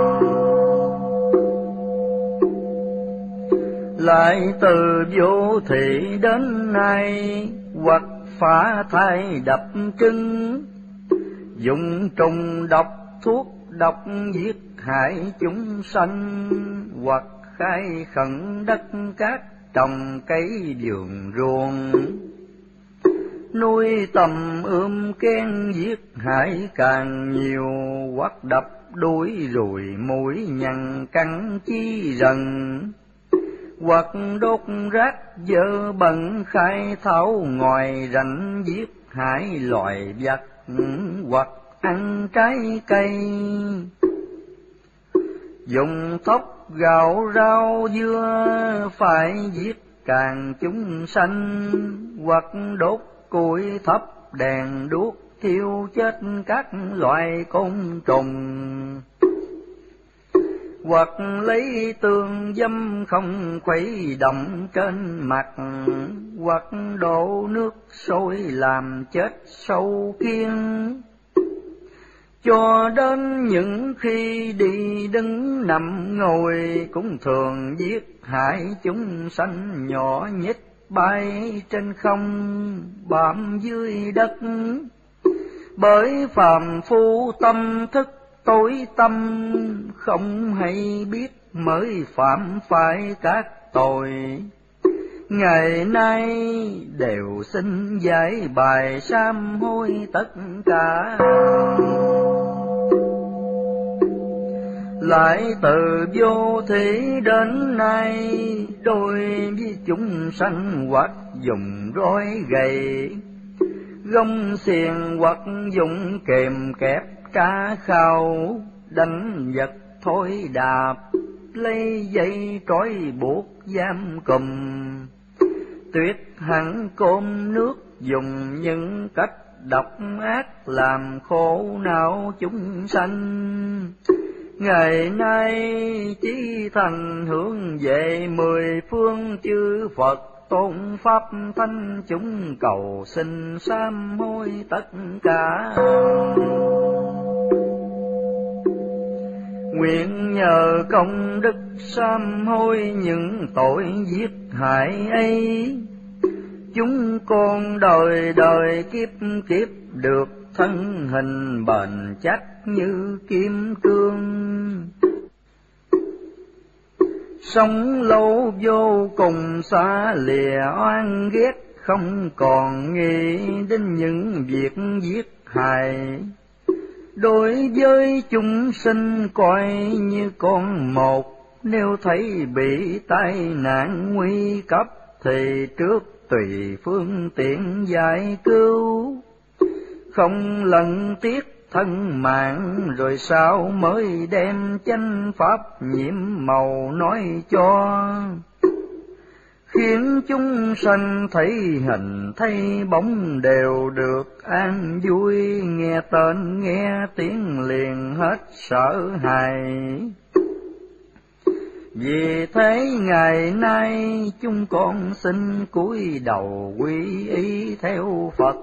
Lại từ vô thị đến nay, hoặc phá thai đập trứng, dùng trùng độc thuốc độc giết hại chúng sanh, hoặc khai khẩn đất cát trồng cây vườn ruộng, nuôi tầm ươm kén giết hại càng nhiều, hoặc đập đuổi ruồi mũi nhằn cắn chi rần, hoặc đốt rác dơ bẩn khai thảo ngoài rảnh giết hại loài vật, hoặc ăn trái cây, dùng thóc gạo rau dưa phải giết càng chúng sanh, hoặc đốt củi thắp đèn đuốc thiêu chết các loài côn trùng, hoặc lấy tương dâm không khuấy động trên mặt, hoặc đổ nước sôi làm chết sâu kiến, cho đến những khi đi đứng nằm ngồi cũng thường giết hại chúng sanh nhỏ nhất bay trên không bám dưới đất. Bởi phàm phu tâm thức tối tâm, không hay biết mới phạm phải các tội. Ngày nay đều xin giải bài sám hối tất cả. Lại từ vô thị đến nay, đôi với chúng sanh hoặc dùng roi gậy, gông xiềng hoặc dùng kềm kẹp cá khao, đánh vật thối đạp, lấy dây trói buộc giam cùm, tuyệt hẳn cơm nước, dùng những cách độc ác làm khổ não chúng sanh. Ngày nay chí thành hướng về mười phương chư Phật tôn pháp thanh, chúng cầu xin sám hối tất cả. Nguyện nhờ công đức sám hối những tội giết hại ấy, chúng con đời đời kiếp kiếp được thân hình bền chắc như kim cương, sống lâu vô cùng xa lìa oan ghét, không còn nghĩ đến những việc giết hại. Đối với chúng sinh coi như con một, nếu thấy bị tai nạn nguy cấp thì trước tùy phương tiện giải cứu, không lận tiếc thân mạng, rồi sau mới đem chánh pháp nhiễm màu nói cho, khiến chúng sanh thấy hình thấy bóng đều được an vui, nghe tên nghe tiếng liền hết sợ hãi. Vì thế ngày nay chúng con xin cúi đầu quy y theo Phật,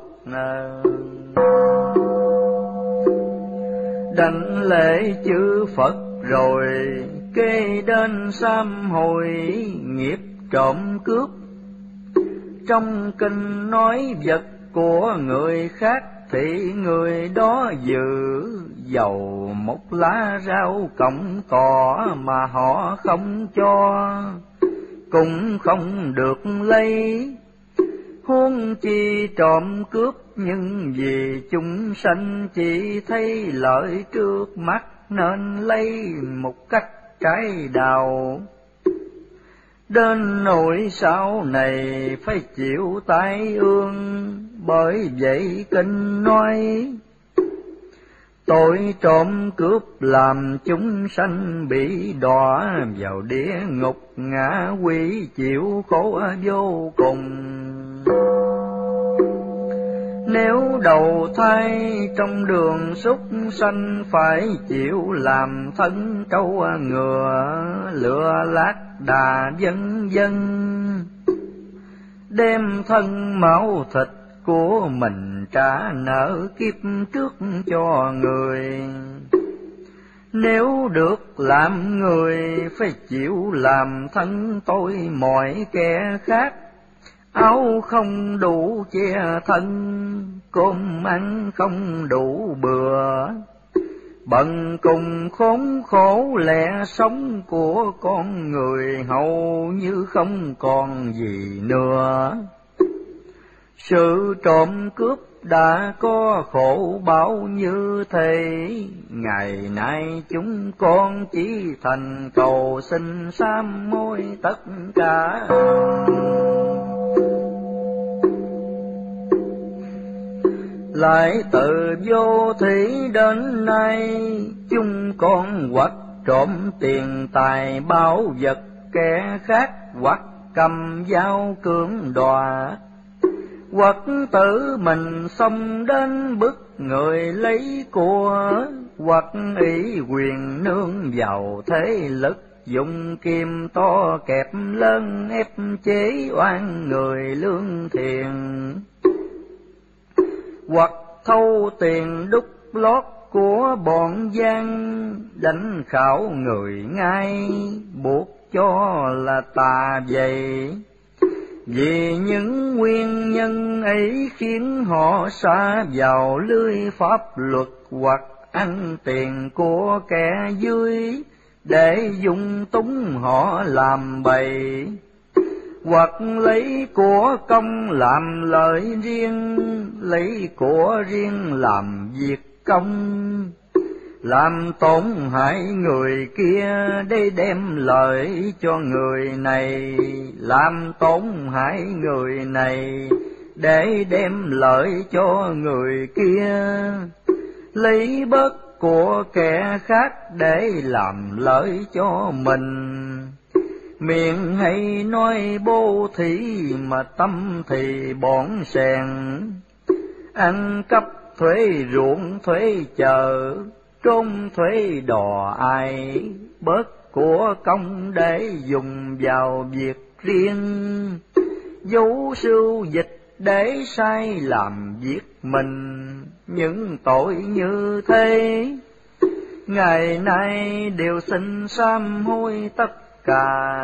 đảnh lễ chư Phật rồi kê đến sám hối nghiệp trộm cướp. Trong kinh nói vật của người khác thì người đó giữ dầu một lá rau cọng cỏ mà họ không cho, cũng không được lấy. Huống chi trộm cướp, nhưng vì chúng sanh chỉ thấy lợi trước mắt nên lấy một cách trái đào. Đến nỗi sau này phải chịu tai ương, bởi vậy kinh nói tội trộm cướp làm chúng sanh bị đọa vào địa ngục, ngã quỷ chịu khổ vô cùng. Nếu đầu thai trong đường súc sanh, phải chịu làm thân trâu ngựa, lựa lác đà vân vân. Đem thân máu thịt của mình trả nợ kiếp trước cho người. Nếu được làm người, phải chịu làm thân tôi mọi kẻ khác. Áo không đủ che thân, cơm ăn không đủ bữa. Bần cùng khốn khổ lẽ sống của con người, hầu như không còn gì nữa. Sự trộm cướp đã có khổ bao như thế, ngày nay chúng con chỉ thành cầu xin sám hối tất cả. Lại từ vô thủy đến nay, chúng con hoặc trộm tiền tài bảo vật kẻ khác, hoặc cầm dao cưỡng đoạt, hoặc tự mình xông đến bức người lấy của, hoặc ý quyền nương vào thế lực, dùng kim to kẹp lớn ép chế oan người lương thiện, hoặc thâu tiền đúc lót của bọn gian, đánh khảo người ngay buộc cho là tà vậy. Vì những nguyên nhân ấy khiến họ sa vào lưới pháp luật, hoặc ăn tiền của kẻ dưới để dung túng họ làm bậy, hoặc lấy của công làm lợi riêng, lấy của riêng làm việc công, làm tổn hại người kia để đem lợi cho người này, làm tổn hại người này để đem lợi cho người kia, lấy bớt của kẻ khác để làm lợi cho mình. Miệng hay nói bố thí mà tâm thì bỏn sèn, ăn cắp thuế ruộng thuế chợ, trốn thuế đò ai, bớt của công để dùng vào việc riêng, giấu sưu dịch để sai làm việc mình. Những tội như thế ngày nay đều xin sám hối tất cả.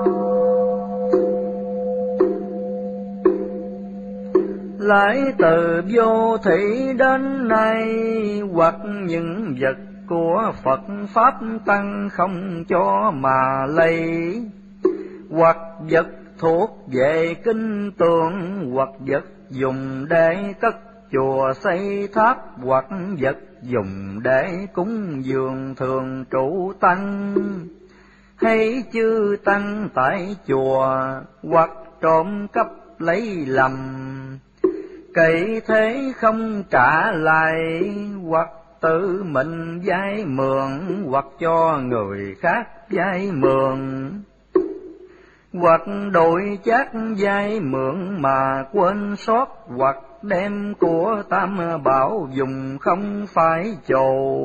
Lại từ vô thủy đến nay, hoặc những vật của Phật Pháp Tăng không cho mà lấy, hoặc vật thuộc về kinh tường, hoặc vật dùng để cất chùa xây tháp, hoặc vật dùng để cúng dường thường trụ tăng, hay chư tăng tại chùa, hoặc trộm cắp lấy lầm, cậy thế không trả lại, hoặc tự mình vay mượn, hoặc cho người khác vay mượn, hoặc đổi chác vay mượn mà quên sót, hoặc đem của tam bảo dùng không phải chỗ,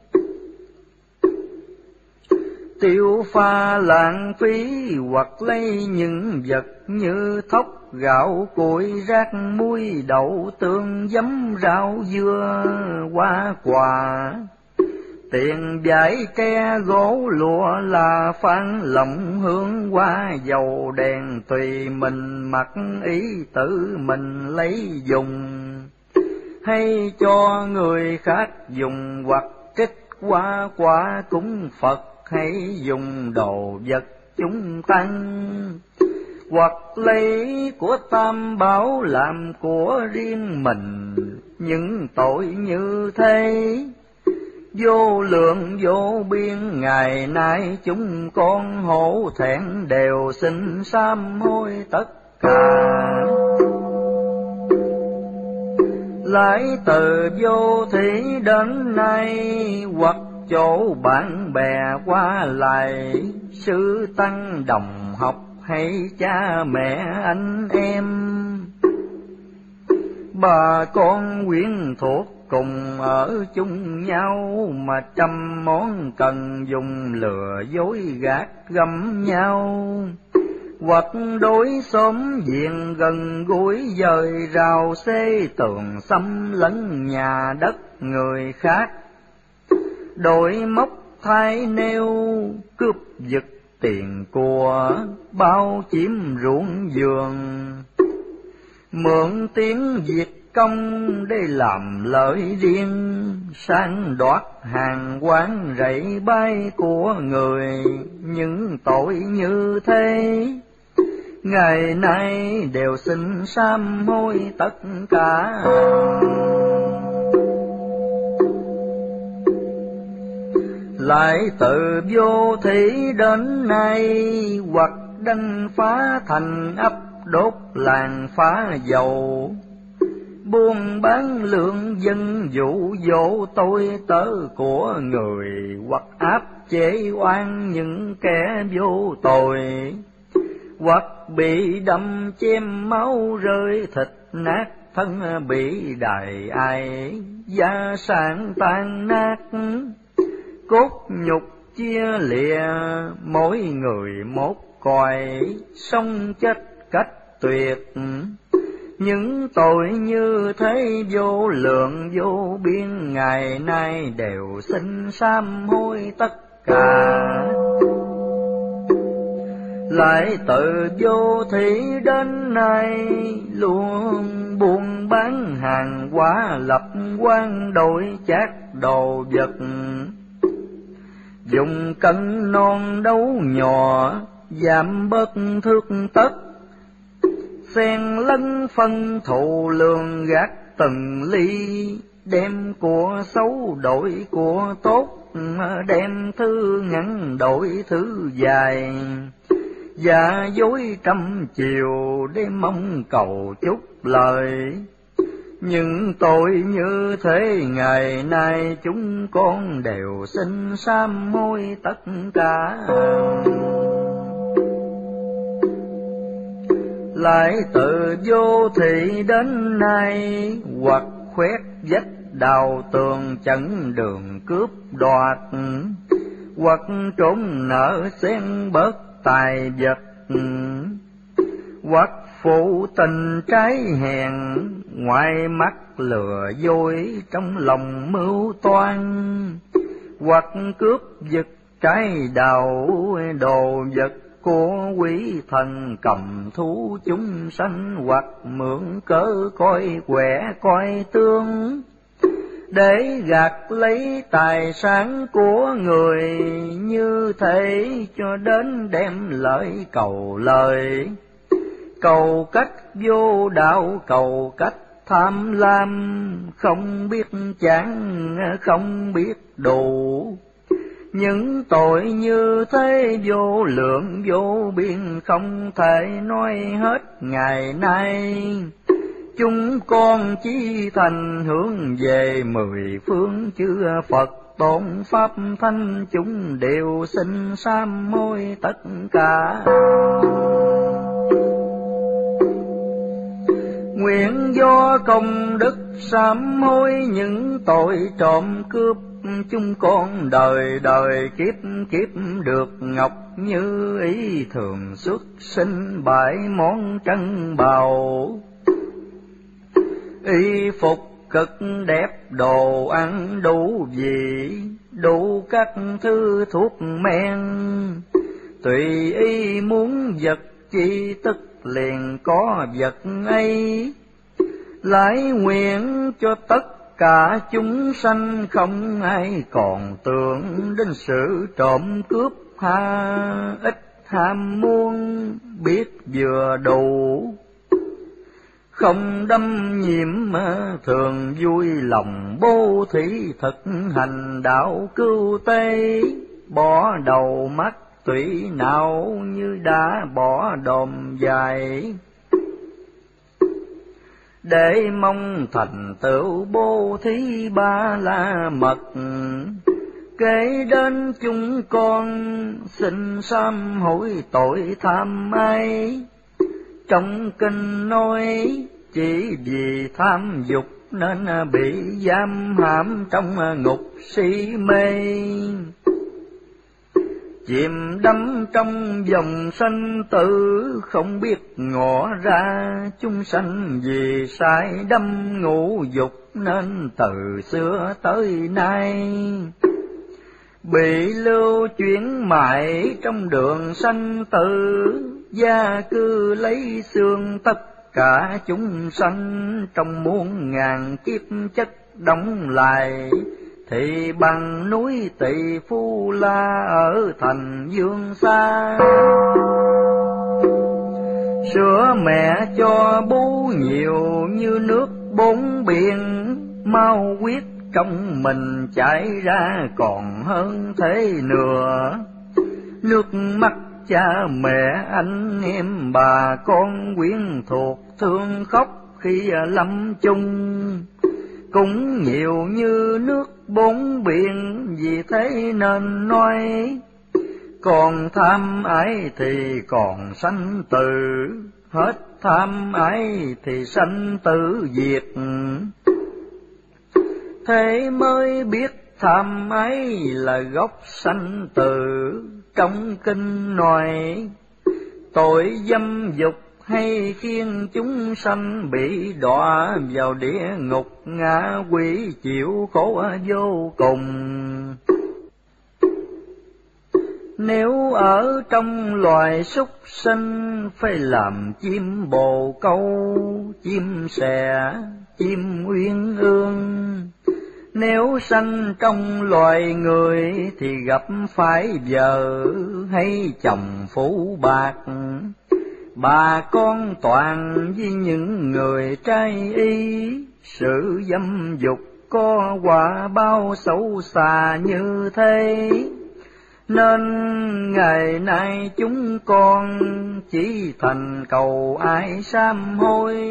tiêu pha lãng phí, hoặc lấy những vật như thóc gạo củi rác muối đậu tương giấm rau dưa hoa quả, tiền vải tre gỗ lụa là phan lộng hương hoa dầu đèn, tùy mình mặc ý tự mình lấy dùng, hay cho người khác dùng, hoặc trích hoa quả cúng Phật, hay dùng đồ vật chúng tăng, hoặc lấy của tam bảo làm của riêng mình. Những tội như thế vô lượng vô biên, ngày nay chúng con hổ thẹn đều xin sám hối tất cả. Lại từ vô thủy đến nay, hoặc chỗ bạn bè qua lại, sư tăng đồng học hay cha mẹ anh em, Bà con quyến thuộc cùng ở chung nhau, mà trăm món cần dùng lừa dối gạt găm nhau. Hoặc đối xóm diện gần gũi dời rào xê tường xâm lấn nhà đất người khác. Đổi móc thay nêu cướp giật tiền của bao chiếm ruộng vườn. Mượn tiếng Việt công để làm lợi riêng, sang đoạt hàng quán rẫy bay của người. Những tội như thế ngày nay đều xin sám hối tất cả. Lại từ vô thủy đến nay, hoặc đánh phá thành ấp đốt làng phá dầu. Buôn bán lượng dân dụ dỗ tôi tớ của người, hoặc áp chế oan những kẻ vô tội. Hoặc bị đâm chém máu rơi thịt nát, thân bị đày ai gia sản tan nát. Cốt nhục chia lìa mỗi người một còi, sống chết cách tuyệt. Những tội như thế vô lượng vô biên, ngày nay đều xin sám hối tất cả. Lại từ vô thủy đến nay, luôn buôn bán hàng hóa, lập quan đổi chác đồ vật. Dùng cân non đấu nhỏ, giảm bớt thước tất. Xen lẫn phân thụ lường gạt từng ly, đem của xấu đổi của tốt, đem thứ ngắn đổi thứ dài. Giả dối trăm chiều để mong cầu chút lời. Những tội như thế ngày nay chúng con đều xin sám hối tất cả. Lại từ vô thị đến nay, hoặc khoét vách đào tường chặn đường cướp đoạt. Hoặc trốn nợ xen bớt tài vật. Hoặc phụ tình trái hèn, ngoài mắt lừa dối trong lòng mưu toan. Hoặc cướp giật trái đào đồ vật của quý thần cầm thú chúng sanh. Hoặc mượn cớ coi quẻ coi tương, để gạt lấy tài sản của người. Như thế cho đến đem lợi cầu lời. Cầu cách vô đạo, cầu cách tham lam, không biết chán không biết đủ. Những tội như thế vô lượng vô biên, không thể nói hết ngày nay. Chúng con chỉ thành hướng về mười phương chư Phật tôn pháp thanh, chúng đều xin sám hối tất cả. Nguyện do công đức sám hối những tội trộm cướp, chúng con đời đời kiếp kiếp được ngọc như ý, thường xuất sinh bảy món trân bào. Y phục cực đẹp, đồ ăn đủ vị, đủ các thứ thuốc men. Tùy y muốn vật chi tức liền có vật ấy. Lại nguyện cho tất cả chúng sanh, không ai còn tưởng đến sự trộm cướp ha ít ham muốn, biết vừa đủ. Không đâm nhiễm thường vui lòng bố thí, thực hành đạo cứu tế. Bỏ đầu mắt tùy não như đã bỏ đồm dài, để mong thành tựu bố thí ba la mật. Kể đến chúng con xin sám hối tội tham ái. Trong kinh nói chỉ vì tham dục nên bị giam hãm trong ngục si mê, chìm đắm trong dòng sanh tử không biết ngộ ra. Chúng sanh vì sai đắm ngũ dục nên từ xưa tới nay bị lưu chuyển mãi trong đường sanh tử. Gia cư lấy xương tất cả chúng sanh trong muôn ngàn kiếp chất đóng lại, thì bằng núi Tỳ Phu La ở thành Dương Xa. Sữa mẹ cho bú nhiều như nước bốn biển, mau quyết trong mình chảy ra còn hơn thế nữa. Nước mắt cha mẹ anh em bà con quyến thuộc thương khóc khi lâm chung, cũng nhiều như nước bốn biển. Vì thế nên nói còn tham ái thì còn sanh tử, hết tham ái thì sanh tử diệt. Thế mới biết tham ái là gốc sanh tử. Trong kinh nói tội dâm dục hay khiến chúng sanh bị đọa vào địa ngục ngạ quỷ, chịu khổ vô cùng. Nếu ở trong loài súc sinh phải làm chim bồ câu, chim sẻ, chim uyên ương. Nếu sanh trong loài người thì gặp phải vợ hay chồng phú bạc, bà con toàn với những người trai y. Sự dâm dục có quả bao xấu xa như thế, nên ngày nay chúng con chỉ thành cầu ai sám hối.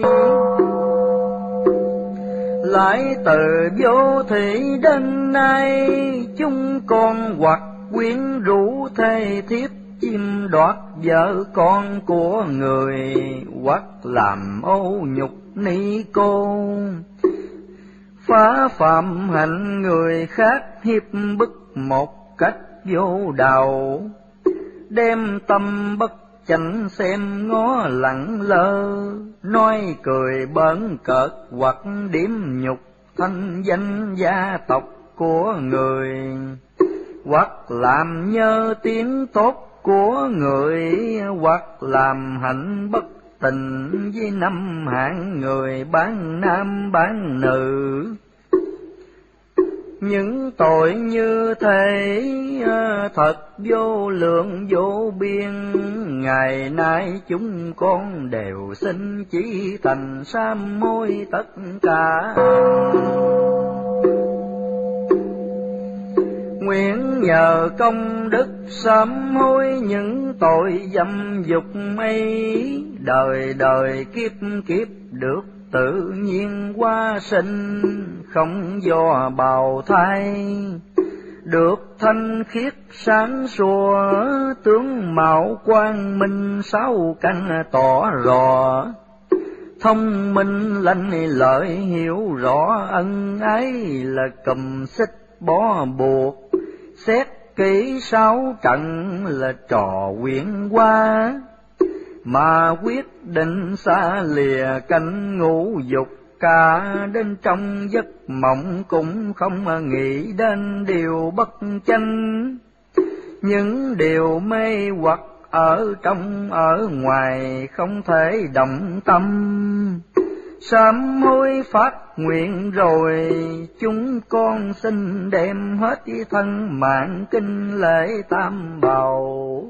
Lại từ vô thị đến nay chúng con hoặc quyến rũ thê thiếp, chiếm đoạt vợ con của người, hoặc làm ô nhục ni cô, phá phạm hạnh người khác, hiếp bức một cách vô đạo. Đem tâm bất chánh xem ngó lẳng lơ, nói cười bỡn cợt hoặc điểm nhục thanh danh gia tộc của người, hoặc làm nhơ tiếng tốt của người, hoặc làm hạnh bất tình với năm hạng người bán nam bán nữ. Những tội như thế thật vô lượng vô biên, ngày nay chúng con đều xin chỉ thành sám hối tất cả. Nguyện nhờ công đức sám hối những tội dâm dục ấy, đời đời kiếp kiếp được tự nhiên hóa sinh, không do bào thai. Được thanh khiết sáng sủa, tướng mạo quang minh sáu căn tỏ rõ. Thông minh lanh lợi hiểu rõ, ân ái là cùm xích bó buộc. Xét kỹ sáu trận là trò quyển qua, mà quyết định xa lìa cánh ngũ dục. Cả đến trong giấc mộng cũng không nghĩ đến điều bất chánh, những điều mê hoặc ở trong ở ngoài không thể động tâm. Sám hối phát nguyện rồi, chúng con xin đem hết thân mạng kinh lễ tam bảo.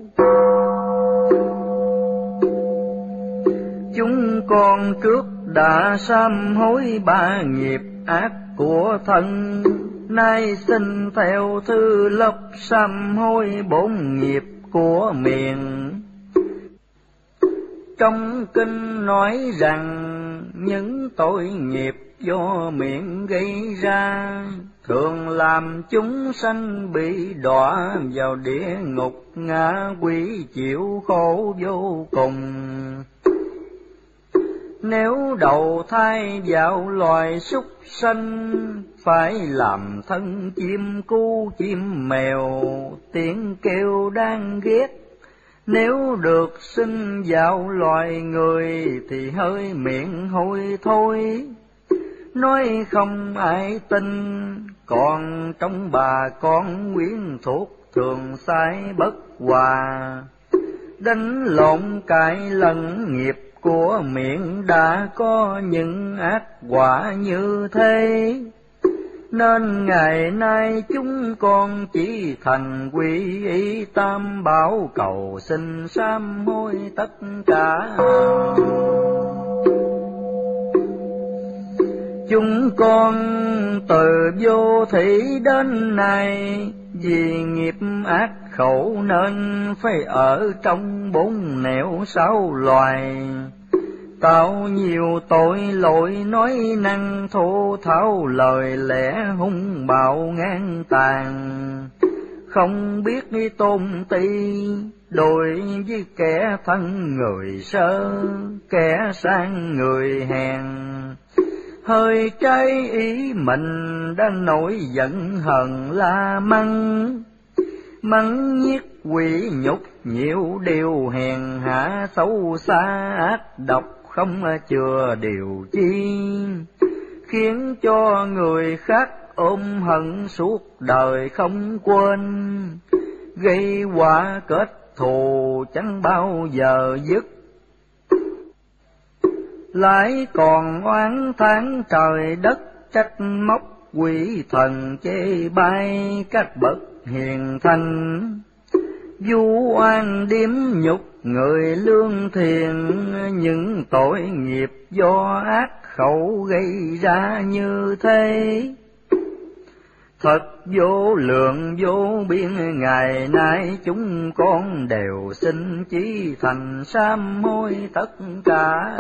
Chúng con trước đã sám hối ba nghiệp ác của thân, nay xin theo thư lộc sám hối bốn nghiệp của miệng. Trong kinh nói rằng những tội nghiệp do miệng gây ra, thường làm chúng sanh bị đọa vào địa ngục ngạ quỷ, chịu khổ vô cùng. Nếu đầu thai vào loài súc sanh, phải làm thân chim cu chim mèo, tiếng kêu đang ghét. Nếu được sinh vào loài người, thì hơi miệng hôi thôi, nói không ai tin. Còn trong bà con quyến thuộc, thường sai bất hòa, đánh lộn cãi lẫn nghiệp của miệng đã có những ác quả như thế. Nên ngày nay chúng con chỉ thành quy y tam bảo, cầu xin sám hối tất cả. Chúng con từ vô thủy đến nay, vì nghiệp ác khẩu nên phải ở trong bốn nẻo sáu loài. Tạo nhiều tội lỗi, nói năng thô tháo, lời lẽ hung bạo ngang tàn. Không biết đi tôn ti, đối với kẻ thân người sơ, kẻ sang người hèn. Hơi trái ý mình đã nổi giận hờn la mắng, mắng nhiếc quỷ nhục nhiều điều hèn hạ xấu xa ác độc không chừa điều chi, khiến cho người khác ôm hận suốt đời không quên, gây quả kết thù chẳng bao giờ dứt. Lại còn oán thán trời đất, trách móc quỷ thần chê bai các bậc hiền thanh, vu oan điếm nhục người lương thiện. Những tội nghiệp do ác khẩu gây ra như thế, thật vô lượng vô biên. Ngày nay chúng con đều xin chí thành sám hối tất cả.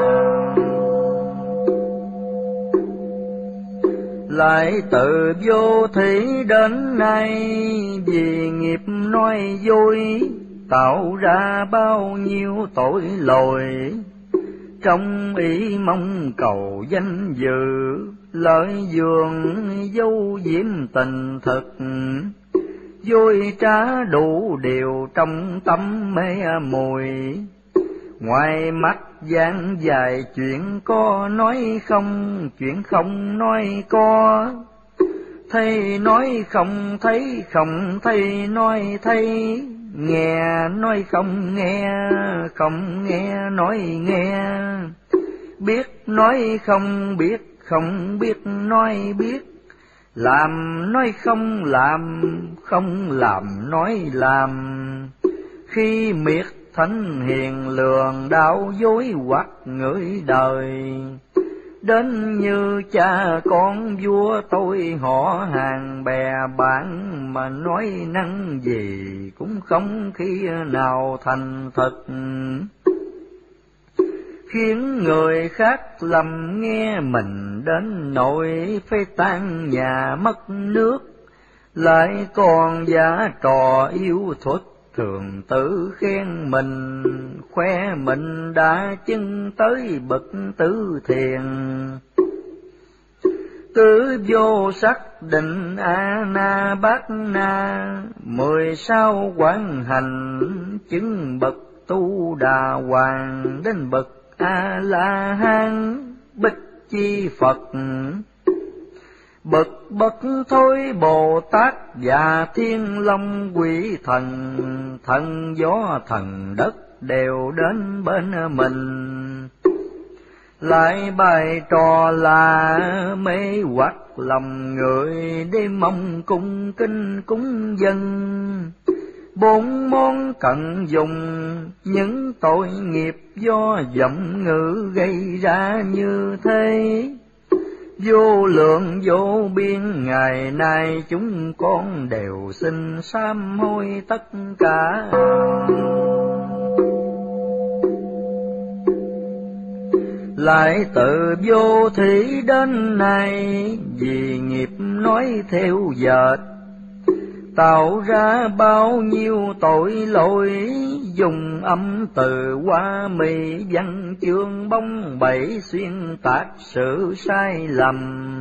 Lại từ vô thủy đến nay, vì nghiệp nói dối, tạo ra bao nhiêu tội lỗi. Trong ý mong cầu danh dự, lợi dường dấu diễm tình thực. Dối trá đủ điều trong tâm mê mùi, ngoài mắt gian dài chuyện có nói không, chuyện không nói có. Thấy nói không thấy, không thấy nói thấy. Nghe nói không nghe, không nghe nói nghe. Biết nói không biết, không biết nói biết. Làm nói không làm, không làm nói làm. Khi miệt thánh hiền lường đạo dối hoặc người đời, đến như cha con vua tôi họ hàng bè bạn, mà nói năng gì cũng không khi nào thành thật, khiến người khác lầm nghe mình đến nỗi phải tan nhà mất nước. Lại còn giả trò yêu thuật, thường tự khen mình, khoe mình đã chân tới bậc tứ thiền. Cứ vô sắc định a na bát na, mười sao quán hành chứng bậc tu đà hoàng, đến bậc a la hán bích chi Phật. Bậc bậc thôi Bồ Tát và Thiên Long quỷ thần, thần gió thần đất đều đến bên mình. Lại bài trò là mê hoặc lòng người, để mong cung kinh cúng dân. Bốn món cận dùng, những tội nghiệp do giọng ngữ gây ra như thế. Vô lượng vô biên, ngày nay chúng con đều xin sám hối tất cả. Lại từ vô thủy đến nay, vì nghiệp nói theo dệt, tạo ra bao nhiêu tội lỗi. dùng âm từ hoa mỹ, văn chương bóng bẩy xuyên tạc sự sai lầm.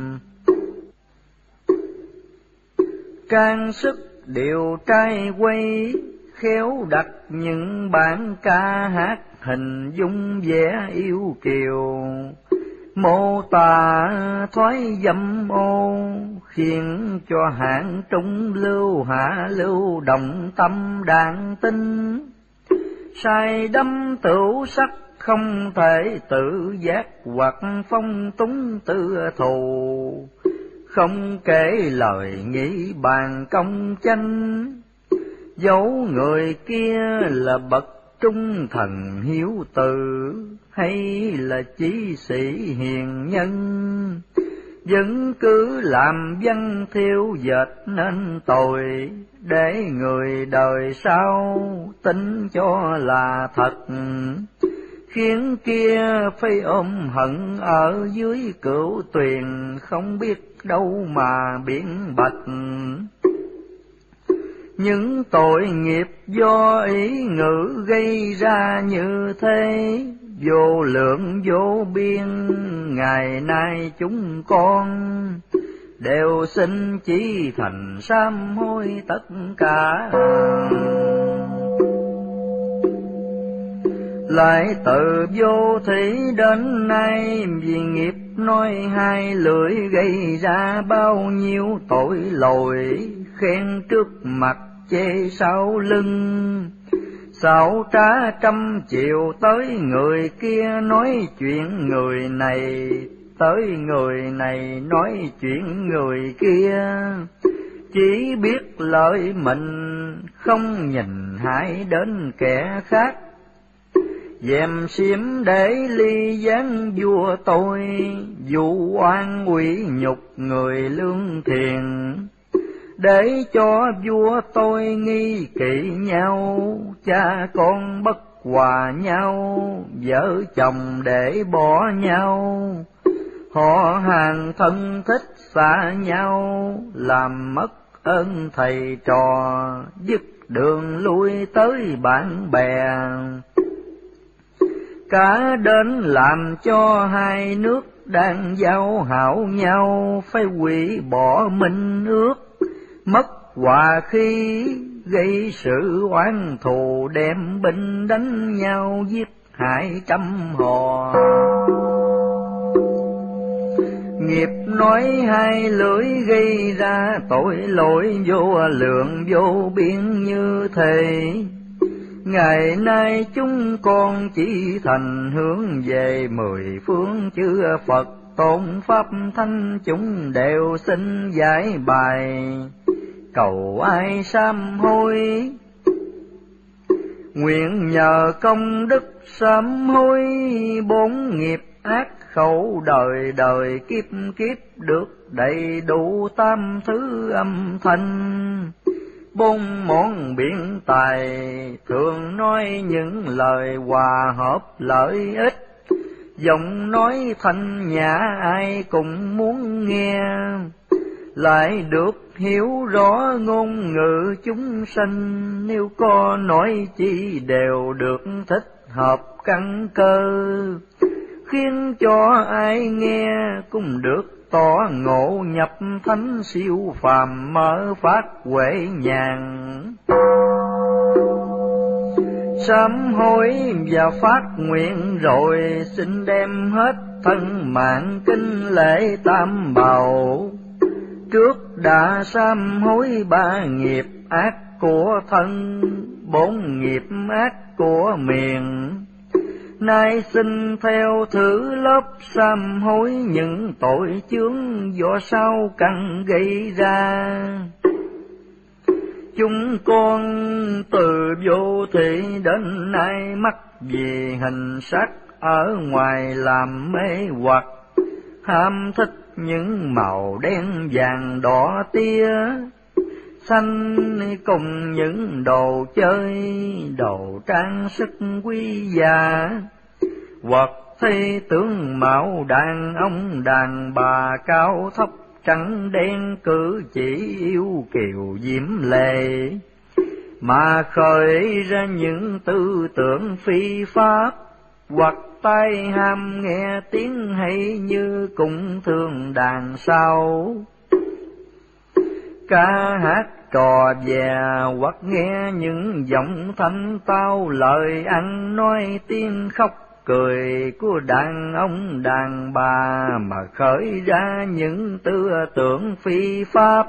Trang sức điệu trai quay, khéo đặt những bản ca hát hình dung vẻ yêu kiều, mô tả thoái dâm ô, khiến cho hạng trung lưu hạ lưu động tâm đàn tinh. Sai đắm tửu sắc không thể tự giác, hoặc phong túng tư thù, không kể lời nghĩ bàn công tranh. Dẫu người kia là bậc trung thần hiếu từ, hay là chí sĩ hiền nhân, vẫn cứ làm văn thiêu dệt nên tội, để người đời sau tin cho là thật, khiến kia phải ôm hận ở dưới cửu tuyền, không biết đâu mà biển bạch. Những tội nghiệp do ý ngữ gây ra như thế, vô lượng vô biên, ngày nay chúng con đều xin chỉ thành sám hối tất cả. Lại từ vô thủy đến nay, vì nghiệp nói hai lưỡi gây ra bao nhiêu tội lỗi, khen trước mặt chê sau lưng, xảo trá trăm triệu tới người kia nói chuyện người này, tới người này nói chuyện người kia, chỉ biết lợi mình không nhìn hại đến kẻ khác. Dèm xiêm để ly gián vua tôi, dụ oan quỷ nhục người lương thiện, để cho vua tôi nghi kỵ nhau, cha con bất hòa nhau, vợ chồng để bỏ nhau, họ hàng thân thích xa nhau, làm mất ơn thầy trò, dứt đường lui tới bạn bè. Cả đến làm cho hai nước đang giao hảo nhau, phải hủy bỏ minh ước, mất hòa khí, gây sự oán thù, đem binh đánh nhau, giết hại trăm họ. Nghiệp nói hai lưỡi gây ra tội lỗi vô lượng vô biên như thế, ngày nay chúng con chỉ thành hướng về mười phương chư Phật tôn pháp thanh, chúng đều xin giải bài, cầu ai sám hối. Nguyện nhờ công đức sám hối, bốn nghiệp ác khẩu đời đời kiếp kiếp được đầy đủ tam thứ âm thanh. Bốn món biện tài thường nói những lời hòa hợp lợi ích, giọng nói thanh nhã ai cũng muốn nghe, lại được hiểu rõ ngôn ngữ chúng sanh, nếu có nói chi đều được thích hợp căn cơ, khiến cho ai nghe cũng được tỏ ngộ nhập thánh siêu phàm, mở phát huệ nhàn. Sám hối và phát nguyện rồi, xin đem hết thân mạng kinh lễ tam bảo. Trước đã sám hối ba nghiệp ác của thân, bốn nghiệp ác của miệng, nay xin theo thứ lớp sám hối những tội chướng do sao căn gây ra. Chúng con từ vô thị đến nay mắc vì hình sắc ở ngoài làm mê hoặc, ham thích những màu đen vàng đỏ tía, xanh cùng những đồ chơi, đồ trang sức quý giá, hoặc thấy tướng mạo đàn ông đàn bà cao thấp trắng đen, cử chỉ yêu kiều diễm lệ, mà khởi ra những tư tưởng phi pháp, hoặc tai ham nghe tiếng hay như cũng thương đàn sau, ca hát trò vè, hoặc nghe những giọng thanh tao, lời ăn nói tiếng khóc cười của đàn ông đàn bà, mà khởi ra những tư tưởng phi pháp.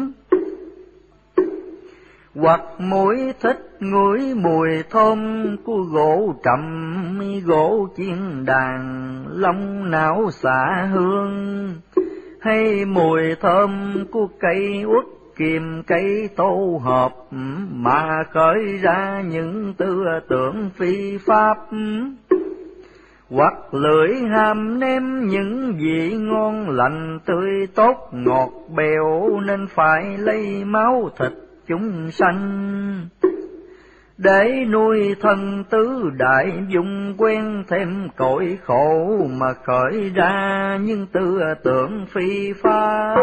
Hoặc mũi thích ngửi mùi thơm của gỗ trầm, gỗ chiên đàn, long não xạ hương, hay mùi thơm của cây uất kiềm, cây tô hộp, mà khởi ra những tư tưởng phi pháp. Hoặc lưỡi ham nếm những vị ngon lành tươi tốt ngọt bèo, nên phải lấy máu thịt chúng sanh, để nuôi thân tứ đại dùng quen thêm cội khổ, mà khởi ra những tư tưởng phi pháp.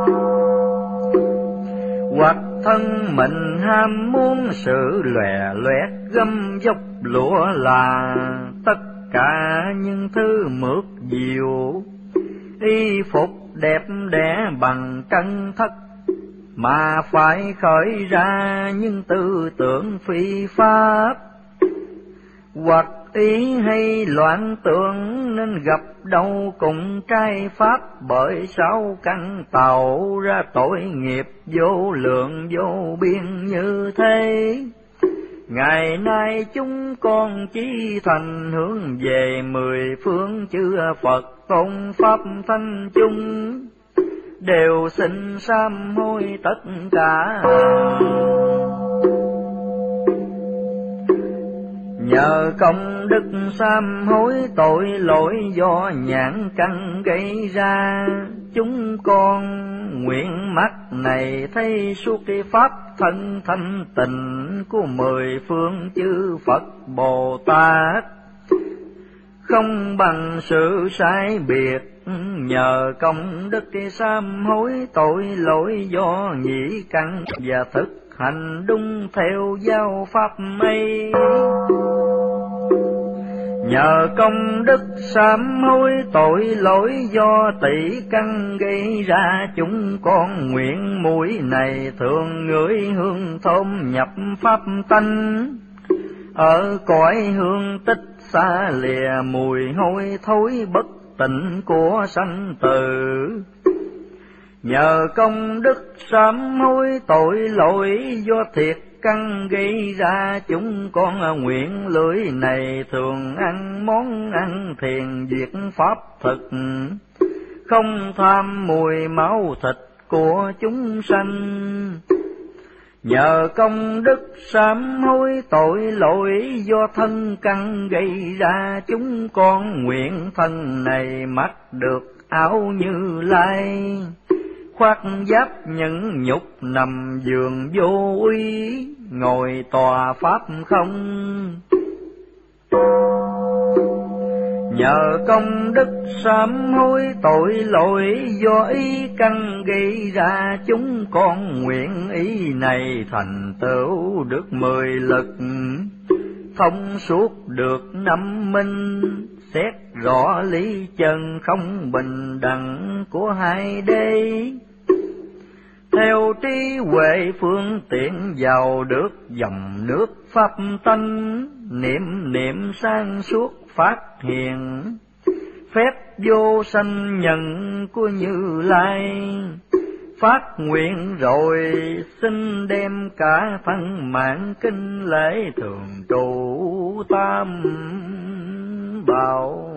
Hoặc thân mình ham muốn sự lòe loẹt gấm dốc lụa là, tất cả những thứ mượt diệu, y phục đẹp đẽ bằng cân thất, mà phải khởi ra những tư tưởng phi pháp. Hoặc ý hay loạn tưởng nên gặp đâu cũng trái pháp, bởi sáu căn tạo ra tội nghiệp vô lượng vô biên như thế. Ngày nay chúng con chí thành hướng về mười phương chư Phật tôn pháp thanh chung, đều xin sám hối tất cả. Nhờ công đức sám hối tội lỗi do nhãn căn gây ra, chúng con nguyện mắt này thấy suốt cái pháp thân thanh tịnh của mười phương chư Phật Bồ Tát, không bằng sự sai biệt. Nhờ công đức cái sám hối tội lỗi do nhĩ căn, và thực hành đúng theo giáo pháp ấy. Nhờ công đức sám hối tội lỗi do tỷ căn gây ra, chúng con nguyện mũi này thường ngửi hương thơm nhập pháp tánh, ở cõi hương tích xa lìa mùi hôi thối bất tịnh của sanh tử. Nhờ công đức sám hối tội lỗi do thiệt căn gây ra, chúng con nguyện lưỡi này thường ăn món ăn thiền diệt pháp thực, không tham mùi máu thịt của chúng sanh. Nhờ công đức sám hối tội lỗi do thân căn gây ra, chúng con nguyện thân này mặc được áo Như Lai, khoác giáp nhẫn nhục nằm giường vô uy, ngồi tòa pháp không. Nhờ công đức sám hối tội lỗi do ý căn gây ra, chúng con nguyện ý này thành tựu được mười lực, thông suốt được năm minh, xét rõ lý chân không bình đẳng của hai đế. Theo trí huệ phương tiện giàu được dòng nước pháp tánh, niệm niệm sang suốt phát hiện, phép vô sanh nhận của Như Lai. Phát nguyện rồi xin đem cả thân mạng kinh lễ thường trụ tam bảo.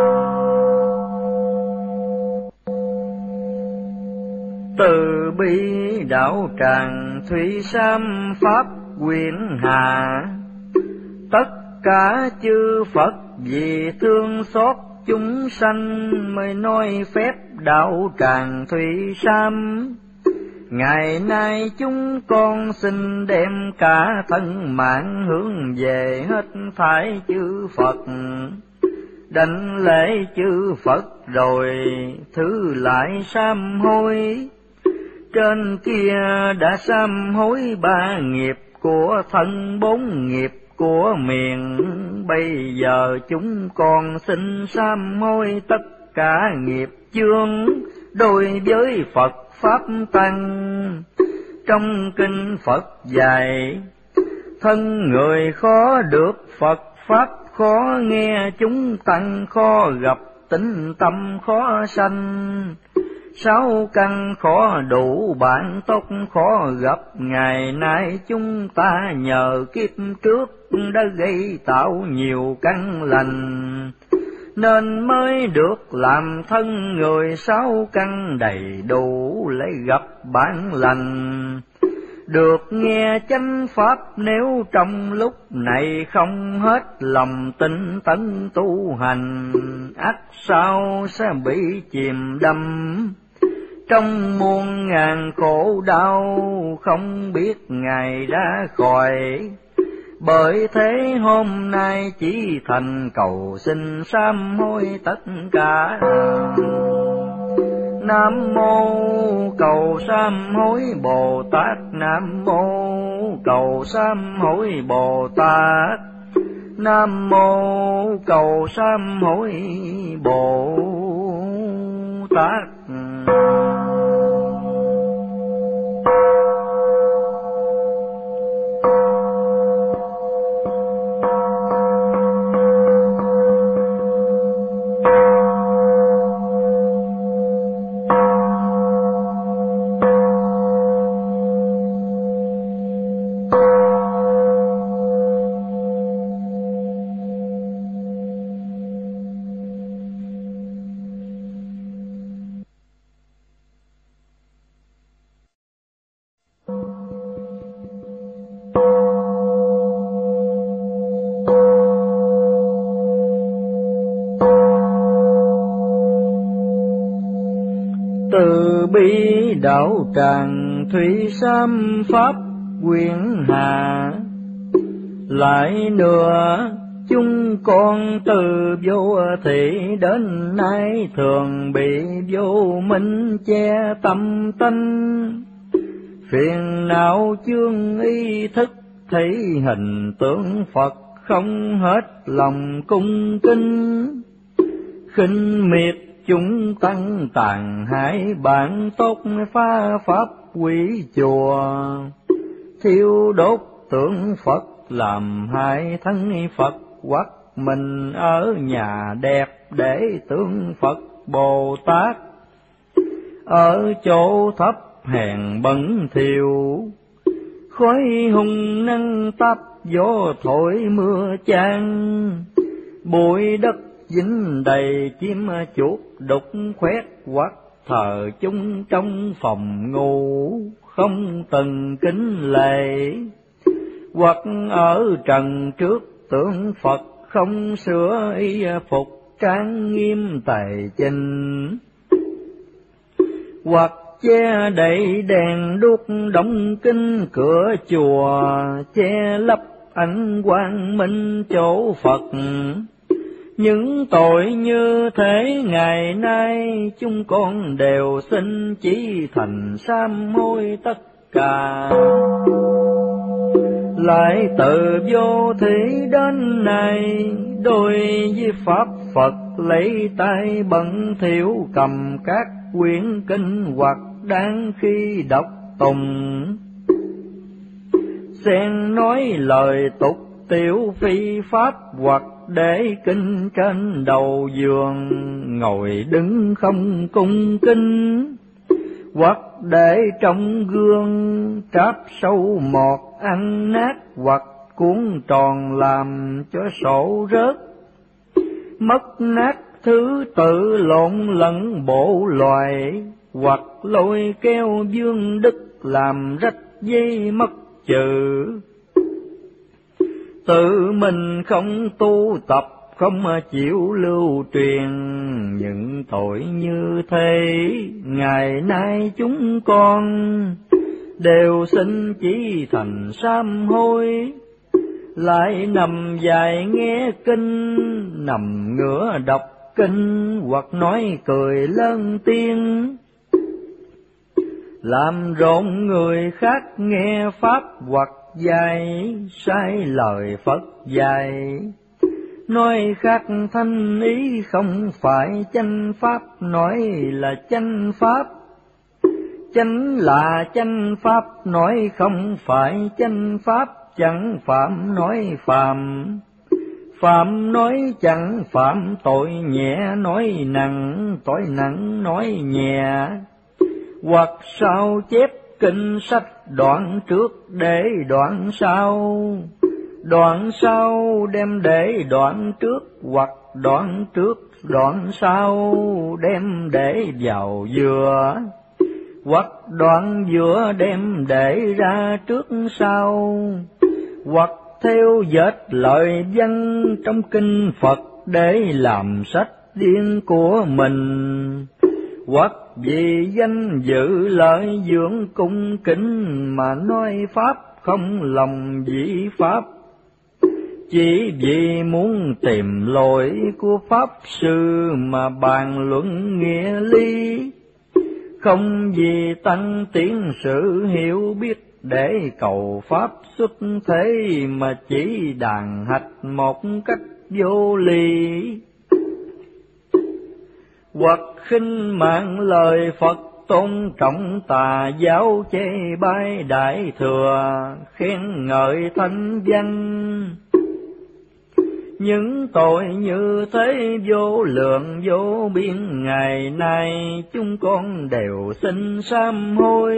Từ bi đạo tràng thủy sam pháp quyển hạ, tất cả chư Phật vì thương xót chúng sanh mới nói phép đạo tràng thủy sam. Ngày nay chúng con xin đem cả thân mạng hướng về hết thảy chư Phật, đảnh lễ chư Phật rồi thứ lại sám hối. trên kia đã sám hối ba nghiệp của thân, bốn nghiệp của miệng. Bây giờ chúng con xin sám hối tất cả nghiệp chướng đối với Phật Pháp Tăng. Trong kinh Phật dạy, thân người khó được Phật Pháp khó nghe, chúng tăng khó gặp, tính tâm khó sanh. Sáu căn khó đủ, bạn tốt khó gặp, ngày nay chúng ta nhờ kiếp trước đã gây tạo nhiều căn lành, nên mới được làm thân người. Sáu căn đầy đủ lấy gặp bản lành, được nghe chánh pháp. Nếu trong lúc này không hết lòng tinh tấn tu hành, ắt sao sẽ bị chìm đắm trong muôn ngàn khổ đau, không biết ngày ra khỏi. Bởi thế hôm nay chỉ thành cầu xin sám hối tất cả. Nam mô cầu sám hối Bồ Tát, Nam mô cầu sám hối Bồ Tát, Nam mô cầu sám hối Bồ Tát. Từ bi đạo tràng thủy sam pháp quyển hạ, lại nữa chúng con từ vô thị đến nay thường bị vô minh che tâm tánh. Phiền não chương ý thức thấy hình tượng Phật không hết lòng cung kính, khinh miệt chúng tăng tàn hại bản tốt phá pháp quỷ chùa, thiêu đốt tượng Phật làm hại thân Phật, hoặc mình ở nhà đẹp để tượng Phật Bồ Tát, ở chỗ thấp hèn bẩn thỉu, khói hung năng táp gió thổi mưa chan, bụi đất dính đầy chim chuột đục khoét, hoặc thờ chúng trong phòng ngủ không từng kính lễ, hoặc ở trần trước tượng Phật không sửa y phục trang nghiêm tài chinh, hoặc che đậy đèn đuốc đóng kín cửa chùa, che lấp ánh quang minh chỗ Phật. Những tội như thế ngày nay chúng con đều xin chỉ thành sám hối tất cả. Lại từ vô thị đến nay, đôi với pháp Phật lấy tay bận thiểu, cầm các quyển kinh hoặc đáng khi đọc tùng, xen nói lời tục tiểu phi pháp, hoặc để kinh trên đầu giường ngồi đứng không cung kính, hoặc để trong gương tráp sâu mọt ăn nát, hoặc cuốn tròn làm cho sổ rớt, mất nát thứ tự lộn lẫn bộ loài, hoặc lôi kéo dương đức làm rách dây mất chữ. Tự mình không tu tập, không chịu lưu truyền những tội như thế, ngày nay chúng con đều xin chỉ thành sám hối. Lại nằm dài nghe kinh, nằm ngửa đọc kinh, hoặc nói cười lớn tiếng, làm rộn người khác nghe pháp hoặc dạy sai lời Phật dạy. Nói khác thanh ý không phải chánh pháp, nói là chánh pháp. Chánh là chánh pháp, nói không phải chánh pháp, chẳng phạm nói phạm. Phạm nói chẳng phạm, tội nhẹ nói nặng, tội nặng nói nhẹ. Hoặc sao chép kinh sách đoạn trước để đoạn sau, đoạn sau đem để đoạn trước, hoặc đoạn trước đoạn sau đem để vào giữa, hoặc đoạn giữa đem để ra trước sau, hoặc theo dệt lời văn trong kinh Phật để làm sách riêng của mình, hoặc vì danh dự lợi dưỡng cung kính mà nói pháp không lòng dĩ pháp. Chỉ vì muốn tìm lỗi của pháp sư mà bàn luận nghĩa lý, không vì tăng tiến sự hiểu biết để cầu pháp xuất thế mà chỉ đàn hạch một cách vô lý. Hoặc khinh mạng lời Phật tôn trọng tà giáo, chê bai đại thừa khen ngợi thánh danh. Những tội như thế vô lượng vô biên, ngày nay chúng con đều xin sám hối.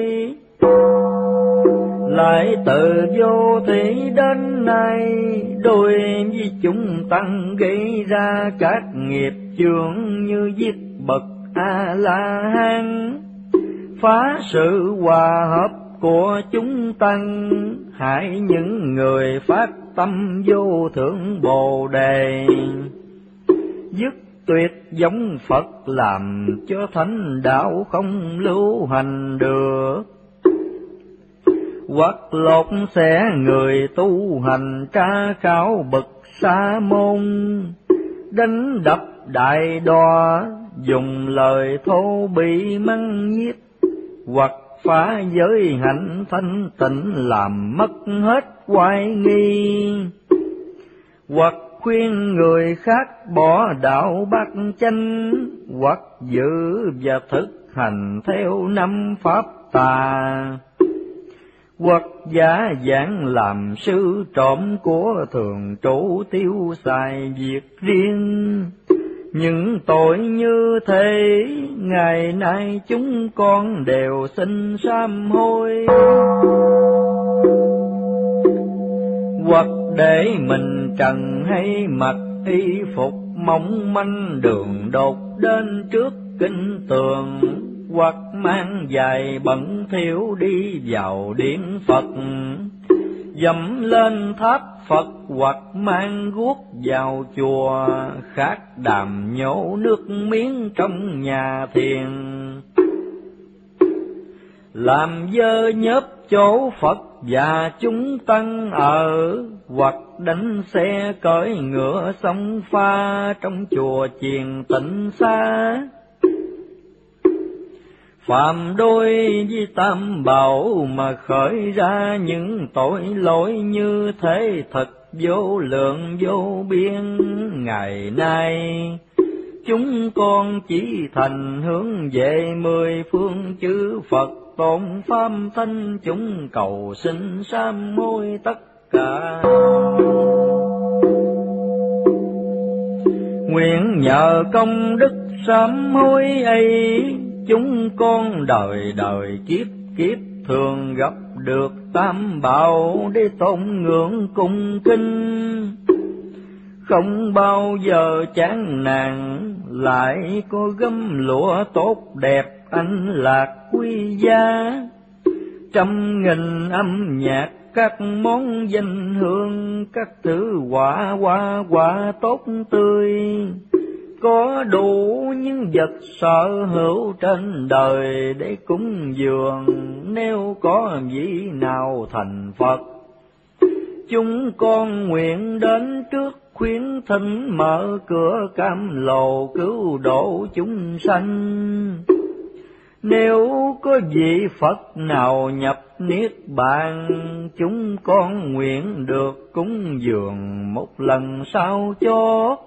Lại từ vô thủy đến nay, đôi với chúng tăng gây ra các nghiệp chướng như giết bậc A-la-hán, phá sự hòa hợp của chúng tăng, hại những người phát tâm vô thượng Bồ Đề. Dứt tuyệt giống Phật làm cho thánh đạo không lưu hành được, hoặc lột xẻ người tu hành tra khảo bậc sa môn, đánh đập đại đọa dùng lời thô bỉ mắng nhiếc, hoặc phá giới hạnh thanh tịnh làm mất hết oai nghi, hoặc khuyên người khác bỏ đạo bát chánh, hoặc giữ và thực hành theo năm pháp tà, hoặc giả dạng làm sư trộm của thường trụ tiêu xài việc riêng. Những tội như thế ngày nay chúng con đều xin sám hối, hoặc để mình trần hay mặc y phục mỏng manh đường đột đến trước kinh tường, hoặc mang giày bẩn thỉu đi vào điện Phật, dẫm lên tháp Phật, hoặc mang guốc vào chùa, khát đàm nhổ nước miếng trong nhà thiền, làm dơ nhớp chỗ Phật và chúng tăng ở, hoặc đánh xe cởi ngựa sông pha trong chùa chiền tịnh xá. Phạm đôi với tam bảo mà khởi ra những tội lỗi như thế thật vô lượng vô biên, ngày nay chúng con chỉ thành hướng về mười phương chư Phật tôn pháp thanh, chúng cầu xin sám hối tất cả. Nguyện nhờ công đức sám hối ấy, chúng con đời đời kiếp kiếp thường gặp được tam bảo để tôn ngưỡng cung kính, không bao giờ chán nản, lại có gấm lụa tốt đẹp anh lạc quý giá, trăm nghìn âm nhạc các món danh hương, các thứ quả hoa quả tốt tươi, có đủ những vật sở hữu trên đời để cúng dường. Nếu có vị nào thành Phật, chúng con nguyện đến trước khuyến thỉnh mở cửa cam lồ cứu độ chúng sanh. Nếu có vị Phật nào nhập niết bàn, chúng con nguyện được cúng dường một lần sao cho.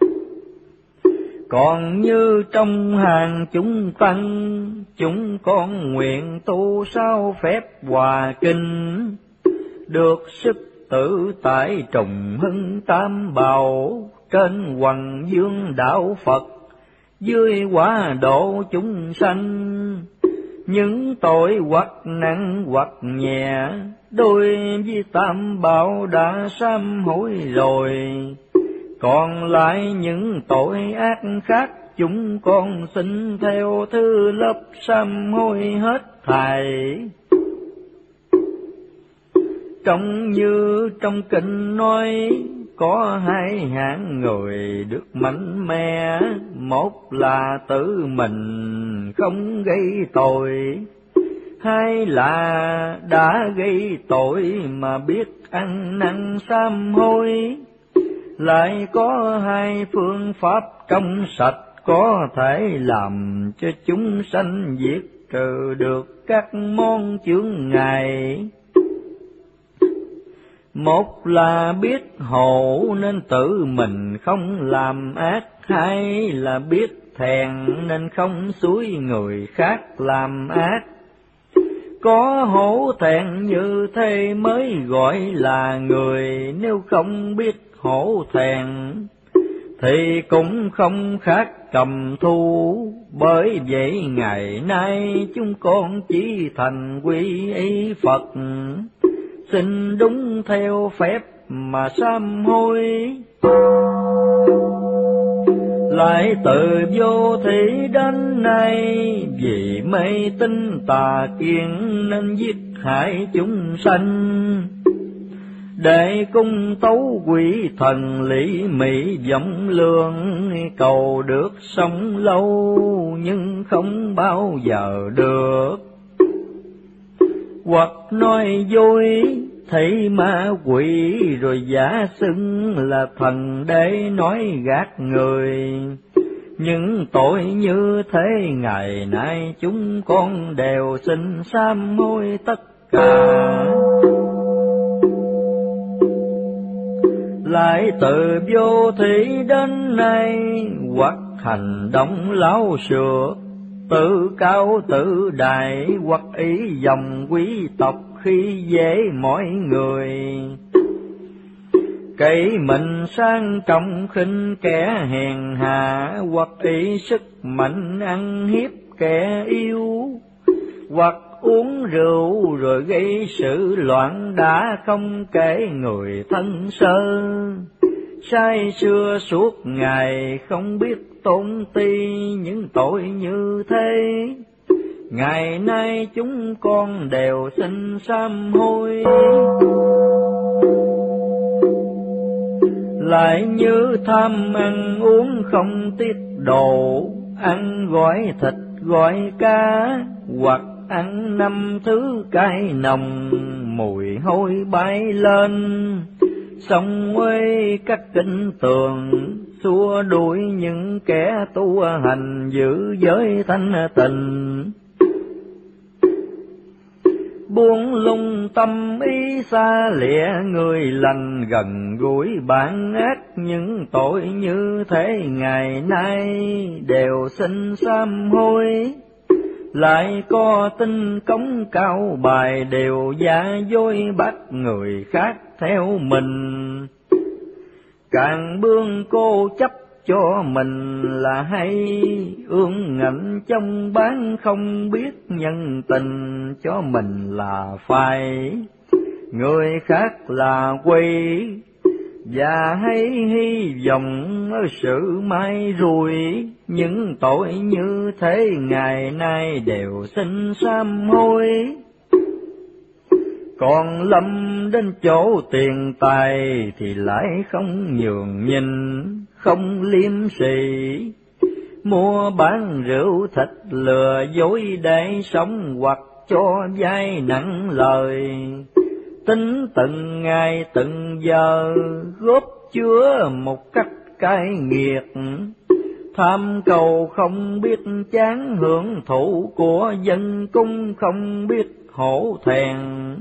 Còn như trong hàng chúng tăng, chúng con nguyện tu sao phép hòa kinh, được sức tự tại trùng hưng tam bảo, trên hoằng dương đạo Phật, dưới hóa độ chúng sanh. Những tội hoặc nặng hoặc nhẹ, đối với tam bảo đã sám hối rồi. Còn lại những tội ác khác, chúng con xin theo thứ lớp sám hối hết thảy. Trong như trong kinh nói, có hai hạng người được mạnh mẽ, một là tự mình không gây tội, hai là đã gây tội mà biết ăn năn sám hối. Lại có hai phương pháp trong sạch, có thể làm cho chúng sanh diệt trừ được các món chướng ngại. Một là biết hộ nên tự mình không làm ác, hai là biết thẹn nên không xúi người khác làm ác. Có hổ thẹn như thế mới gọi là người, nếu không biết hổ thẹn thì cũng không khác cầm thú. Bởi vậy ngày nay chúng con chỉ thành quy y Phật, xin đúng theo phép mà sám hối. Lại từ vô thủy đến nay, vì mê tín tà kiến nên giết hại chúng sanh. Để cung tấu quỷ thần lý mỹ vọng lương, cầu được sống lâu nhưng không bao giờ được. Hoặc nói dối thấy ma quỷ, rồi giả xưng là thần để nói gạt người. Những tội như thế ngày nay chúng con đều xin sám hối tất cả. Lại từ vô thủy đến nay, hoặc hành động láo xược, tự cao tự đại, hoặc ý dòng quý tộc khi dễ mọi người. Cậy mình sang trọng khinh kẻ hèn hạ, hoặc ý sức mạnh ăn hiếp kẻ yếu, hoặc uống rượu rồi gây sự loạn đã không kể người thân sơ. Say xưa suốt ngày không biết tôn ti những tội như thế, ngày nay chúng con đều xin sám hối. Lại như tham ăn uống không tiết độ, ăn gói thịt gói cá, hoặc ăn năm thứ cay nồng mùi hôi bay lên. Xong quê các kinh tường xua đuổi những kẻ tu hành giữ giới thanh tịnh. Buông lung tâm ý xa lìa người lành, gần gũi bản ác những tội như thế ngày nay đều xin sám hối. Lại có tinh cống cao bài đều giả dối bắt người khác theo mình. Càng bương cô chấp cho mình là hay, ương ngạnh trong bán không biết nhân tình cho mình là phải. Người khác là quỷ và hay hy vọng ở sự mai rủi. Những tội như thế ngày nay đều xin sám hối. Còn lâm đến chỗ tiền tài thì lại không nhường nhìn, không liêm sỉ. Mua bán rượu thịt lừa dối để sống, hoặc cho vay nặng lời. Tính từng ngày từng giờ góp chứa một cách cay nghiệt, Tham cầu không biết chán, hưởng thụ của dân cung không biết hổ thẹn.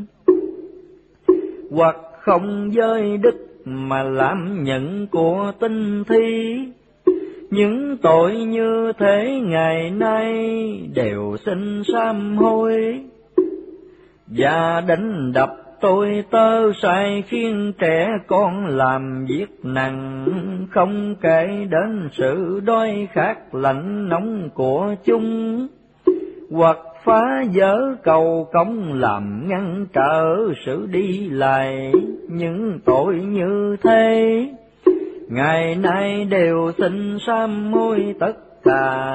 Hoặc không giới đức mà làm nhận của tinh thi, những tội như thế ngày nay đều xin sám hối. Và đánh đập tôi tơ sai khiến trẻ con làm việc nặng, không kể đến sự đói khát lạnh nóng của chúng. Hoặc phá vỡ cầu cống làm ngăn trở sự đi lại, những tội như thế ngày nay đều xin sám hối tất cả.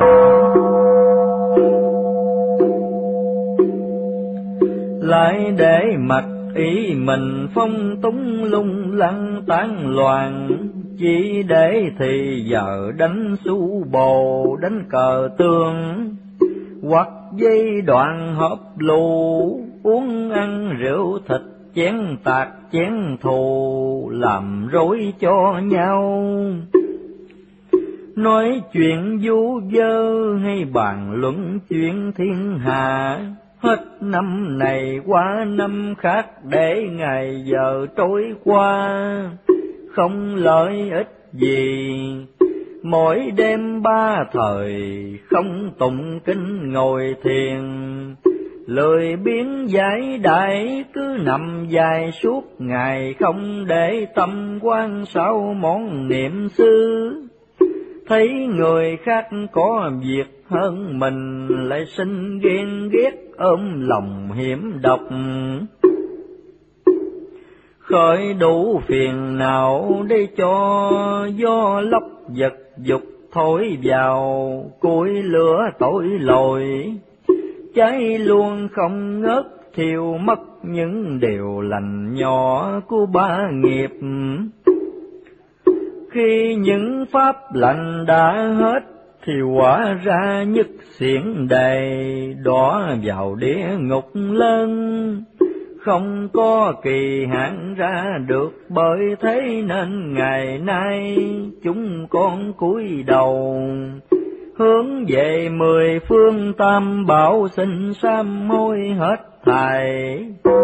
Lại để mặc ý mình phong túng lung lăng tán loạn, chỉ để thì giờ đánh xu bồ đánh cờ tương. Hoặc dây đoạn họp lù, uống ăn rượu thịt chén tạc chén thù, làm rối cho nhau. Nói chuyện vu vơ hay bàn luận chuyện thiên hạ, hết năm này qua năm khác để ngày giờ trôi qua, không lợi ích gì. Mỗi đêm ba thời không tụng kinh ngồi thiền, lười biếng giải đại cứ nằm dài suốt ngày, không để tâm quan sao món niệm xứ. Thấy người khác có việc hơn mình lại sinh ghen ghét, ôm lòng hiểm độc. Khởi đủ phiền não để cho gió lốc giật dục thổi vào, củi lửa tội lỗi cháy luôn không ngớt, thiêu mất những điều lành nhỏ của ba nghiệp. Khi những pháp lành đã hết thì quả ra nhất xiển đầy, đọa vào địa ngục lớn, không có kỳ hạn ra được. Bởi thế nên ngày nay chúng con cúi đầu hướng về mười phương tam bảo, xin sám hối hết thảy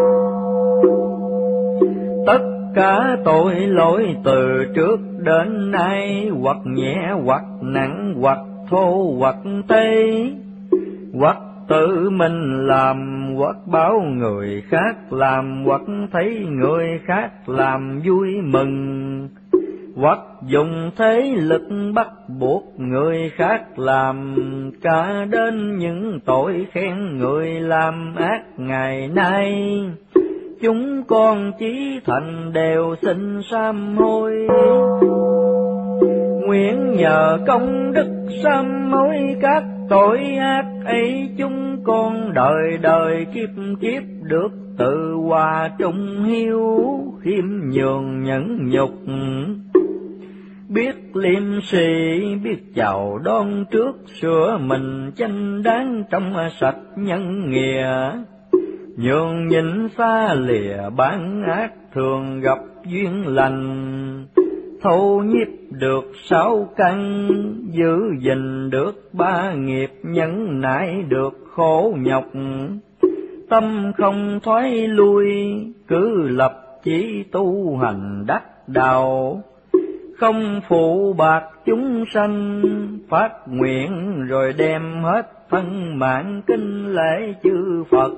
tất cả tội lỗi từ trước đến nay, hoặc nhẹ hoặc nặng, hoặc thô hoặc tê, hoặc tự mình làm, hoặc báo người khác làm, hoặc thấy người khác làm vui mừng, hoặc dùng thế lực bắt buộc người khác làm, cả đến những tội khen người làm ác ngày nay. Chúng con chí thành đều xin sám hối, nguyện nhờ công đức sám hối các tội ác ấy, chúng con đời đời kiếp kiếp được tự hòa trung hiếu, khiêm nhường nhẫn nhục, biết liêm sĩ, biết chào đón trước, sửa mình chánh đáng trong sạch nhân nghĩa. Nhường nhịn xa lìa bản ác, thường gặp duyên lành, thâu nhiếp được sáu căn, giữ gìn được ba nghiệp, nhẫn nại được khổ nhọc. Tâm không thoái lui, cứ lập chí tu hành đắc đạo, không phụ bạc chúng sanh, phát nguyện rồi đem hết thân mạng kính lễ chư Phật.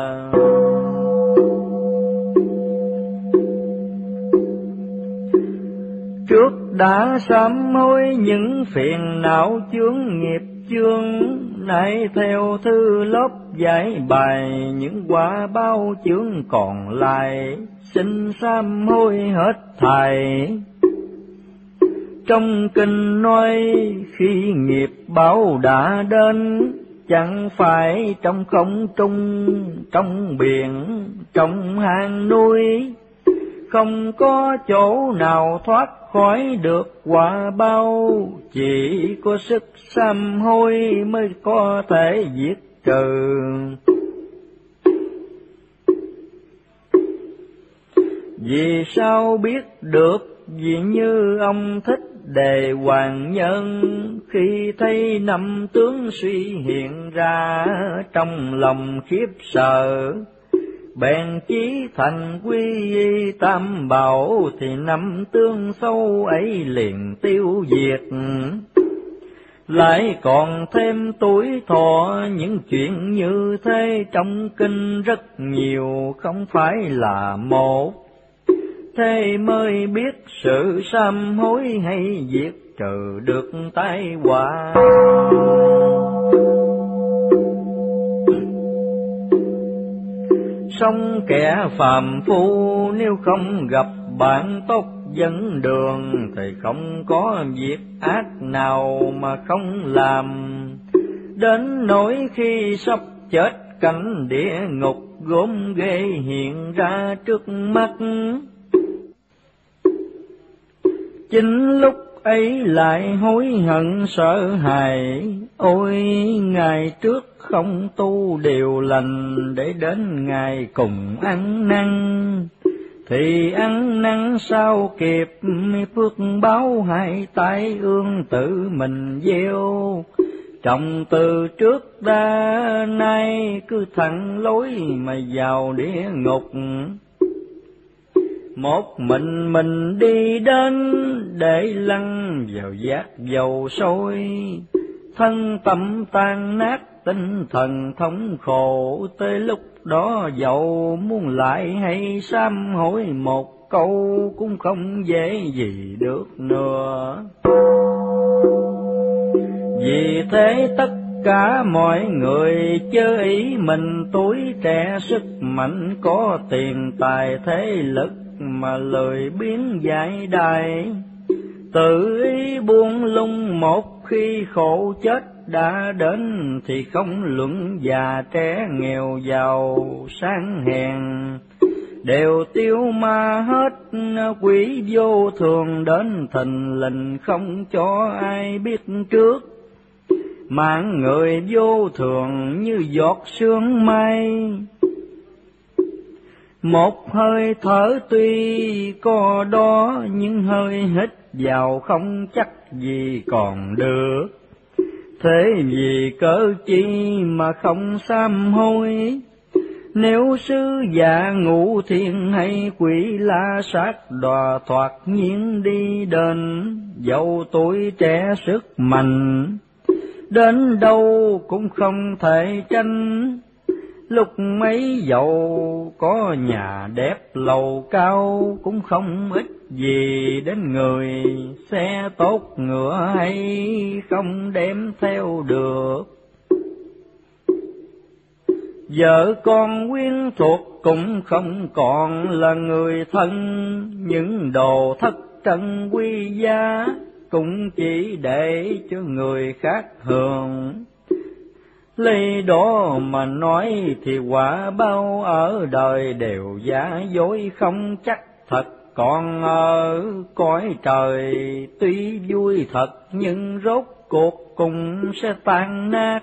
Trước đã sám hối những phiền não chướng nghiệp chướng, nay theo thư lớp giải bài những quả báo chướng còn lại, xin sám hối hết thảy. Trong kinh nói khi nghiệp báo đã đến, chẳng phải trong không trung, trong biển, trong hang núi, không có chỗ nào thoát khỏi được quả báo, chỉ có sức sám hối mới có thể diệt trừ. Vì sao biết được? Vì như ông Thích đề hoàng nhân, khi thấy năm tướng suy hiện ra, trong lòng khiếp sợ. Bèn chí thành quy y tam bảo, thì năm tướng xấu ấy liền tiêu diệt. Lại còn thêm tuổi thọ, những chuyện như thế trong kinh rất nhiều, không phải là một. Thế mới biết sự sám hối hay diệt trừ được tai họa. Song kẻ phàm phu nếu không gặp bạn tốt dẫn đường, thì không có việc ác nào mà không làm. Đến nỗi khi sắp chết, cảnh địa ngục gốm ghê hiện ra trước mắt. Chính lúc ấy lại hối hận sợ hãi, ôi ngày trước không tu điều lành, để đến ngày cùng ăn năn, thì ăn năn sao kịp, phước báo hai tay ương tự mình gieo. Trọng từ trước đã nay cứ thẳng lối mà vào địa ngục. Một mình mình đi đến để lăn vào giác dầu sôi, thân tâm tan nát tinh thần thống khổ. Tới lúc đó dẫu muốn lại hay sám hối một câu, cũng không dễ gì được nữa. Vì thế tất cả mọi người chớ ý mình tuổi trẻ sức mạnh, có tiền tài thế lực mà lười biến giải đài. Tự ý buông lung một khi khổ chết đã đến, thì không luận già trẻ nghèo giàu sang hèn, đều tiêu ma hết. Quỷ vô thường đến thình lình không cho ai biết trước, mạng người vô thường như giọt sương mây. Một hơi thở tuy có đó, nhưng hơi hít vào không chắc gì còn được. Thế vì cớ chi mà không sám hối? Nếu sứ giả ngũ thiên hay quỷ la sát đọa thoạt nhiên đi đến, dẫu tuổi trẻ sức mạnh đến đâu cũng không thể tranh. Lúc mấy dầu có nhà đẹp lầu cao, cũng không ít gì đến người. Xe tốt ngựa hay không đem theo được, vợ con quyến thuộc cũng không còn là người thân. Những đồ thất trân quý giá cũng chỉ để cho người khác hưởng. Lấy đó mà nói thì quả bao ở đời đều giả dối không chắc thật. Còn ở cõi trời tuy vui thật, nhưng rốt cuộc cùng sẽ tan nát.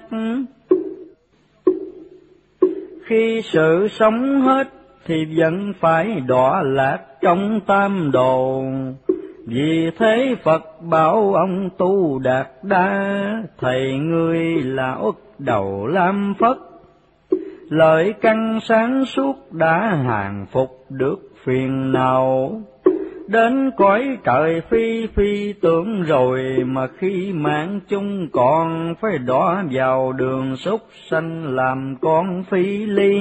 Khi sự sống hết thì vẫn phải đọa lạc trong tam đồ. Vì thế Phật bảo ông tu đạt đa, thầy ngươi là uất đầu lam phất. Lợi căn sáng suốt đã hàng phục được phiền nào. Đến cõi trời phi phi tưởng rồi, mà khi mạng chung còn phải đọa vào đường súc sanh làm con phi ly.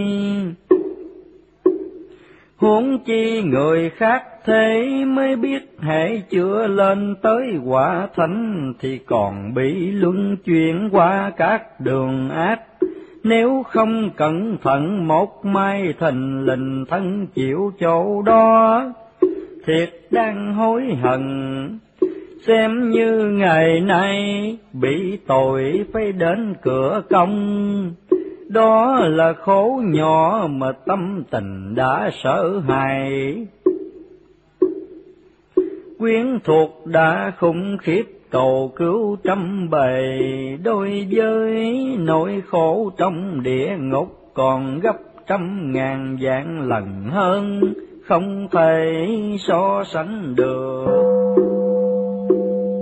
Huống chi người khác thế mới biết, hễ chưa lên tới quả thánh thì còn bị luân chuyển qua các đường ác. Nếu không cẩn thận một mai thình lình thân chịu chỗ đó, thiệt đang hối hận. Xem như ngày nay bị tội phải đến cửa công, đó là khổ nhỏ mà tâm tình đã sợ hãi. Quyến thuộc đã khủng khiếp cầu cứu trăm bề, đối với nỗi khổ trong địa ngục còn gấp trăm ngàn vạn lần hơn, không thể so sánh được.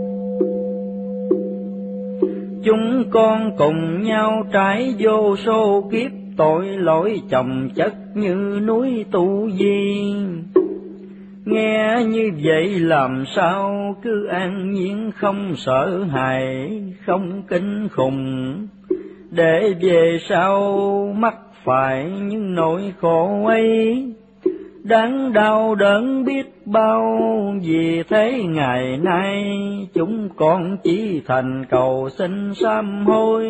chúng con cùng nhau trải vô số kiếp tội lỗi chồng chất như núi Tu Di. Nghe như vậy làm sao cứ an nhiên không sợ hãi, không kinh khủng, để về sau mắc phải những nỗi khổ ấy. Đáng đau đớn biết bao, vì thế ngày nay chúng con chỉ thành cầu xin sám hối.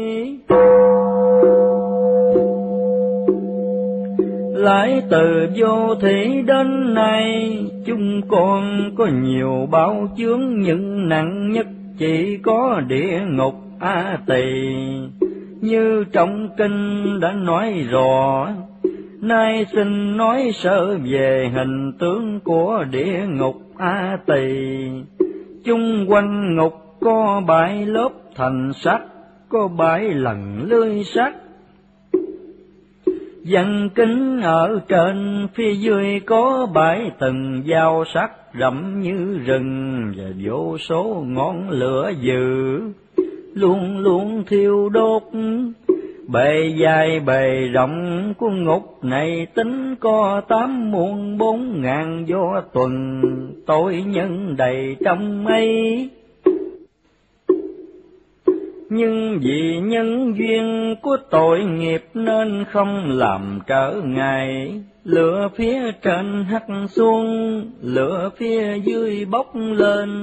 Lại từ vô thị đến nay, chúng con có nhiều báo chướng, nhưng nặng nhất chỉ có địa ngục A Tỳ. Như trong kinh đã nói rõ, nay xin nói sơ về hình tướng của địa ngục A Tỳ. Chung quanh ngục có bảy lớp thành sắt, có bảy lần lưới sắt. Văn kính ở trên, phía dưới có bảy tầng dao sắc rậm như rừng, và vô số ngọn lửa dữ luôn luôn thiêu đốt. Bề dài bề rộng của ngục này tính có tám muôn bốn ngàn do tuần, tội nhân đầy trong ấy. Nhưng vì nhân duyên của tội nghiệp nên không làm trở ngại, lửa phía trên hắt xuống, lửa phía dưới bốc lên,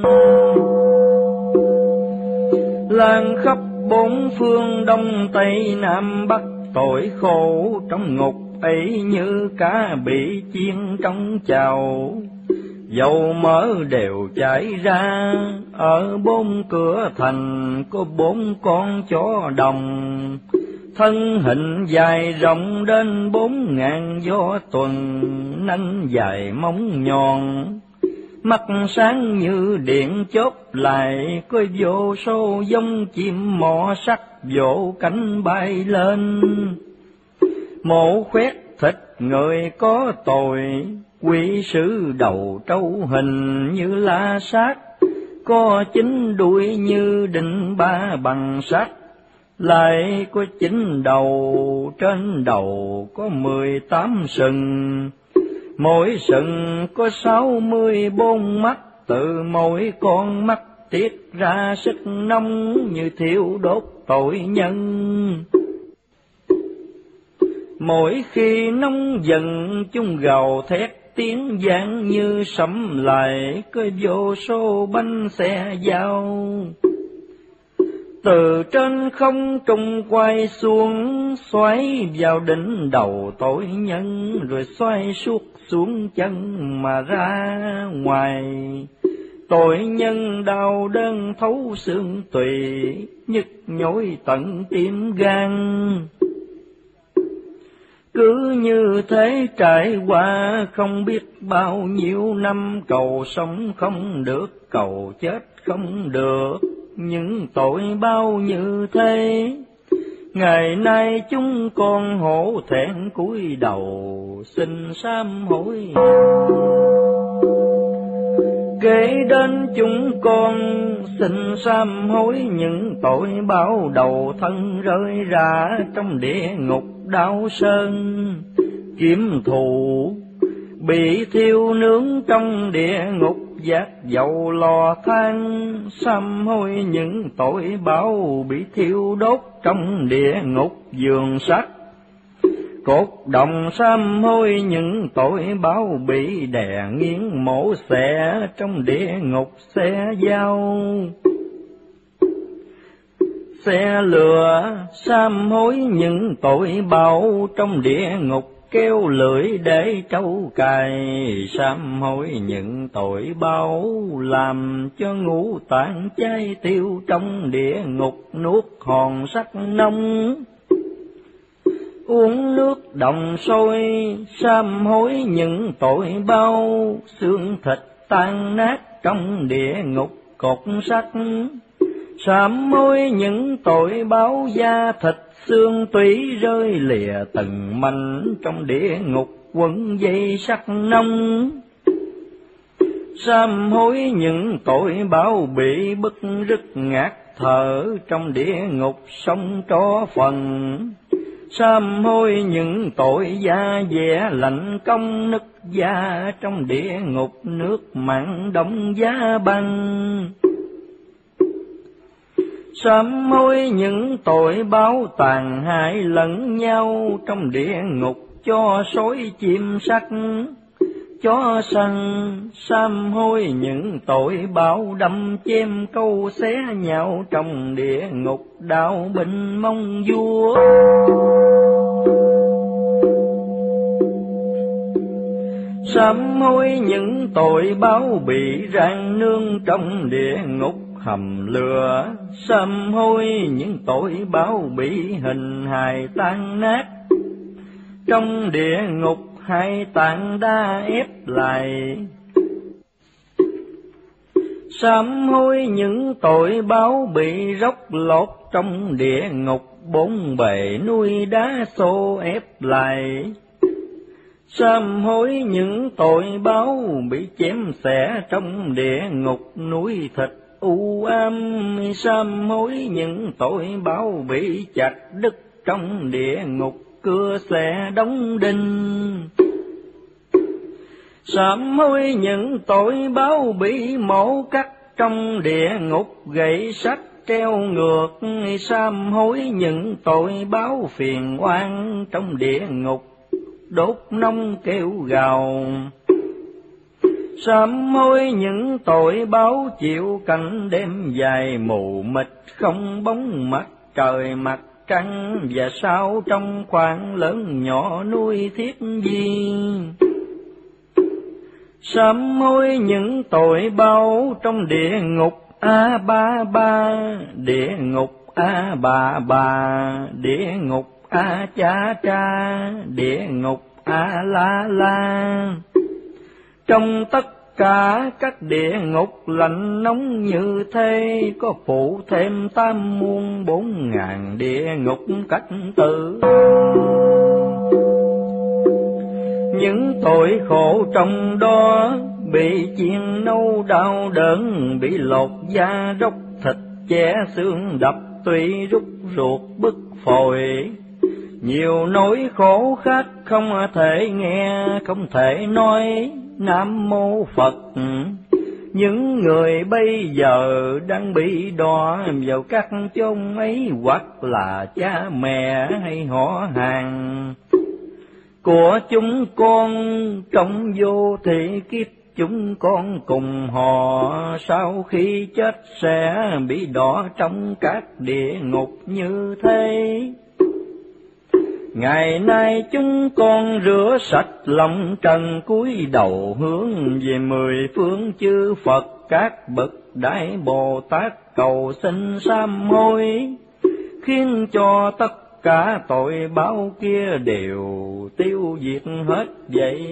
lan khắp bốn phương đông tây nam bắc. Tội khổ trong ngục ấy như cá bị chiên trong chảo, dầu mỡ đều chảy ra. Ở bốn cửa thành có bốn con chó đồng, thân hình dài rộng đến bốn ngàn do tuần, nanh dài móng nhọn, mắt sáng như điện chớp lại. Có vô số giống chim mỏ sắt vỗ cánh bay lên, mổ khoét thịt người có tội. Quỷ sứ đầu trâu hình như la sát, có chín đuôi như đinh ba bằng sắt. Lại có chín đầu, trên đầu có mười tám sừng, mỗi sừng có sáu mươi bốn mắt. Từ mỗi con mắt tiết ra sức nóng như thiêu đốt tội nhân. Mỗi khi nóng giận chúng gào thét tiếng vang như sấm lại, có vô số bánh xe dao từ trên không trung quay xuống, xoáy vào đỉnh đầu tội nhân, rồi xoay suốt xuống chân mà ra ngoài. Tội nhân đau đớn thấu xương tùy, nhức nhối tận tim gan. Cứ như thế trải qua không biết bao nhiêu năm, cầu sống không được, cầu chết không được, những tội bao như thế. Ngày nay chúng con hổ thẹn cúi đầu xin sám hối. Kể đến chúng con xin sám hối những tội bao đầu thân rơi ra trong địa ngục đau sơn. Kiếm thù bị thiêu nướng trong địa ngục, giác dầu lò than. Sám hối những tội báo bị thiêu đốt trong địa ngục giường sắt. Cốt đồng sám hối những tội báo bị đè nghiến mổ xẻ trong địa ngục xe dao. Xe lừa sám hối những tội báo trong địa ngục kêu lưỡi để trâu cài. Sám hối những tội báo làm cho ngũ tạng cháy tiêu trong địa ngục nuốt hòn sắt nông. Uống nước đồng sôi sám hối những tội bao, xương thịt tan nát trong địa ngục cột sắt. Sám hối những tội báo da thịt xương tủy rơi lìa từng mảnh trong địa ngục quấn dây sắt nông. Sám hối những tội báo bị bức rứt ngạt thở trong địa ngục sống tró phần. Sám hối những tội da dẻ lạnh công nứt da, trong địa ngục nước mặn đông giá băng. Sám hối những tội báo tàn hại lẫn nhau, trong địa ngục cho sói chim sắt chó săn. Sám hối những tội báo đâm chém câu xé nhau, trong địa ngục đạo binh mong vua. Sám hối những tội báo bị rang nương, trong địa ngục hầm lửa. Sám hối những tội báo bị hình hài tan nát, trong địa ngục hai tạng đa ép lại. Sám hối những tội báo bị róc lột, trong địa ngục bốn bề núi đá xô ép lại. Sám hối những tội báo bị chém xẻ, trong địa ngục núi thịt u ám. Sám hối những tội báo bị chặt đứt, trong địa ngục cưa xẻ đóng đinh. Sám hối những tội báo bị mổ cắt, trong địa ngục gậy sắt treo ngược. Sám hối những tội báo phiền oan, trong địa ngục đốt nông kêu gào. Sám hối những tội báo chịu cảnh đêm dài mù mịt, không bóng mặt trời mặt trăng. Và sao trong khoảng lớn nhỏ nuôi thiết di. Sám hối những tội báo trong địa ngục A Ba Ba, địa ngục A Bà Bà, địa ngục A Cha Cha, địa ngục A La La. Trong tất cả các địa ngục lạnh nóng như thế, có phụ thêm tam muôn bốn ngàn địa ngục cách tử. Những tội khổ trong đó bị chiên nâu đau đớn, bị lột da róc thịt chẻ xương đập tủy rút ruột bứt phổi. Nhiều nỗi khổ khác không thể nghe, không thể nói. Nam mô Phật. Những người bây giờ đang bị đọa vào các chốn ấy, hoặc là cha mẹ hay họ hàng của chúng con, trong vô thị kiếp chúng con cùng họ, sau khi chết sẽ bị đọa trong các địa ngục như thế. Ngày nay chúng con rửa sạch lòng trần, cúi đầu hướng về mười phương chư Phật, các bậc đại Bồ Tát cầu xin sám hối, khiến cho tất cả tội báo kia đều tiêu diệt hết vậy.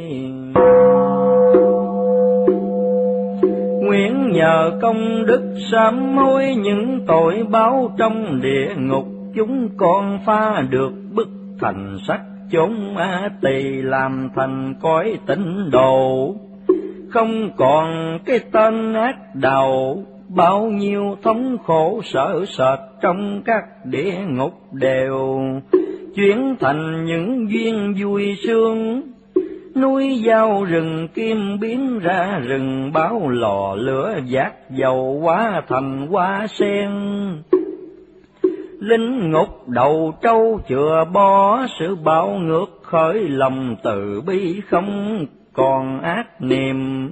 Nguyện nhờ công đức sám hối những tội báo trong địa ngục, chúng con phá được bức thành sắc chốn A Tỳ, làm thành cõi tịnh độ, không còn cái tên ác đầu. Bao nhiêu thống khổ sợ sệt trong các địa ngục đều chuyển thành những duyên vui sướng. Núi dao rừng kim biến ra rừng báo, lò lửa vác dầu hóa thành hoa sen. Linh ngục đầu trâu chừa bo, sự bạo ngược khởi lòng từ bi, không còn ác niệm.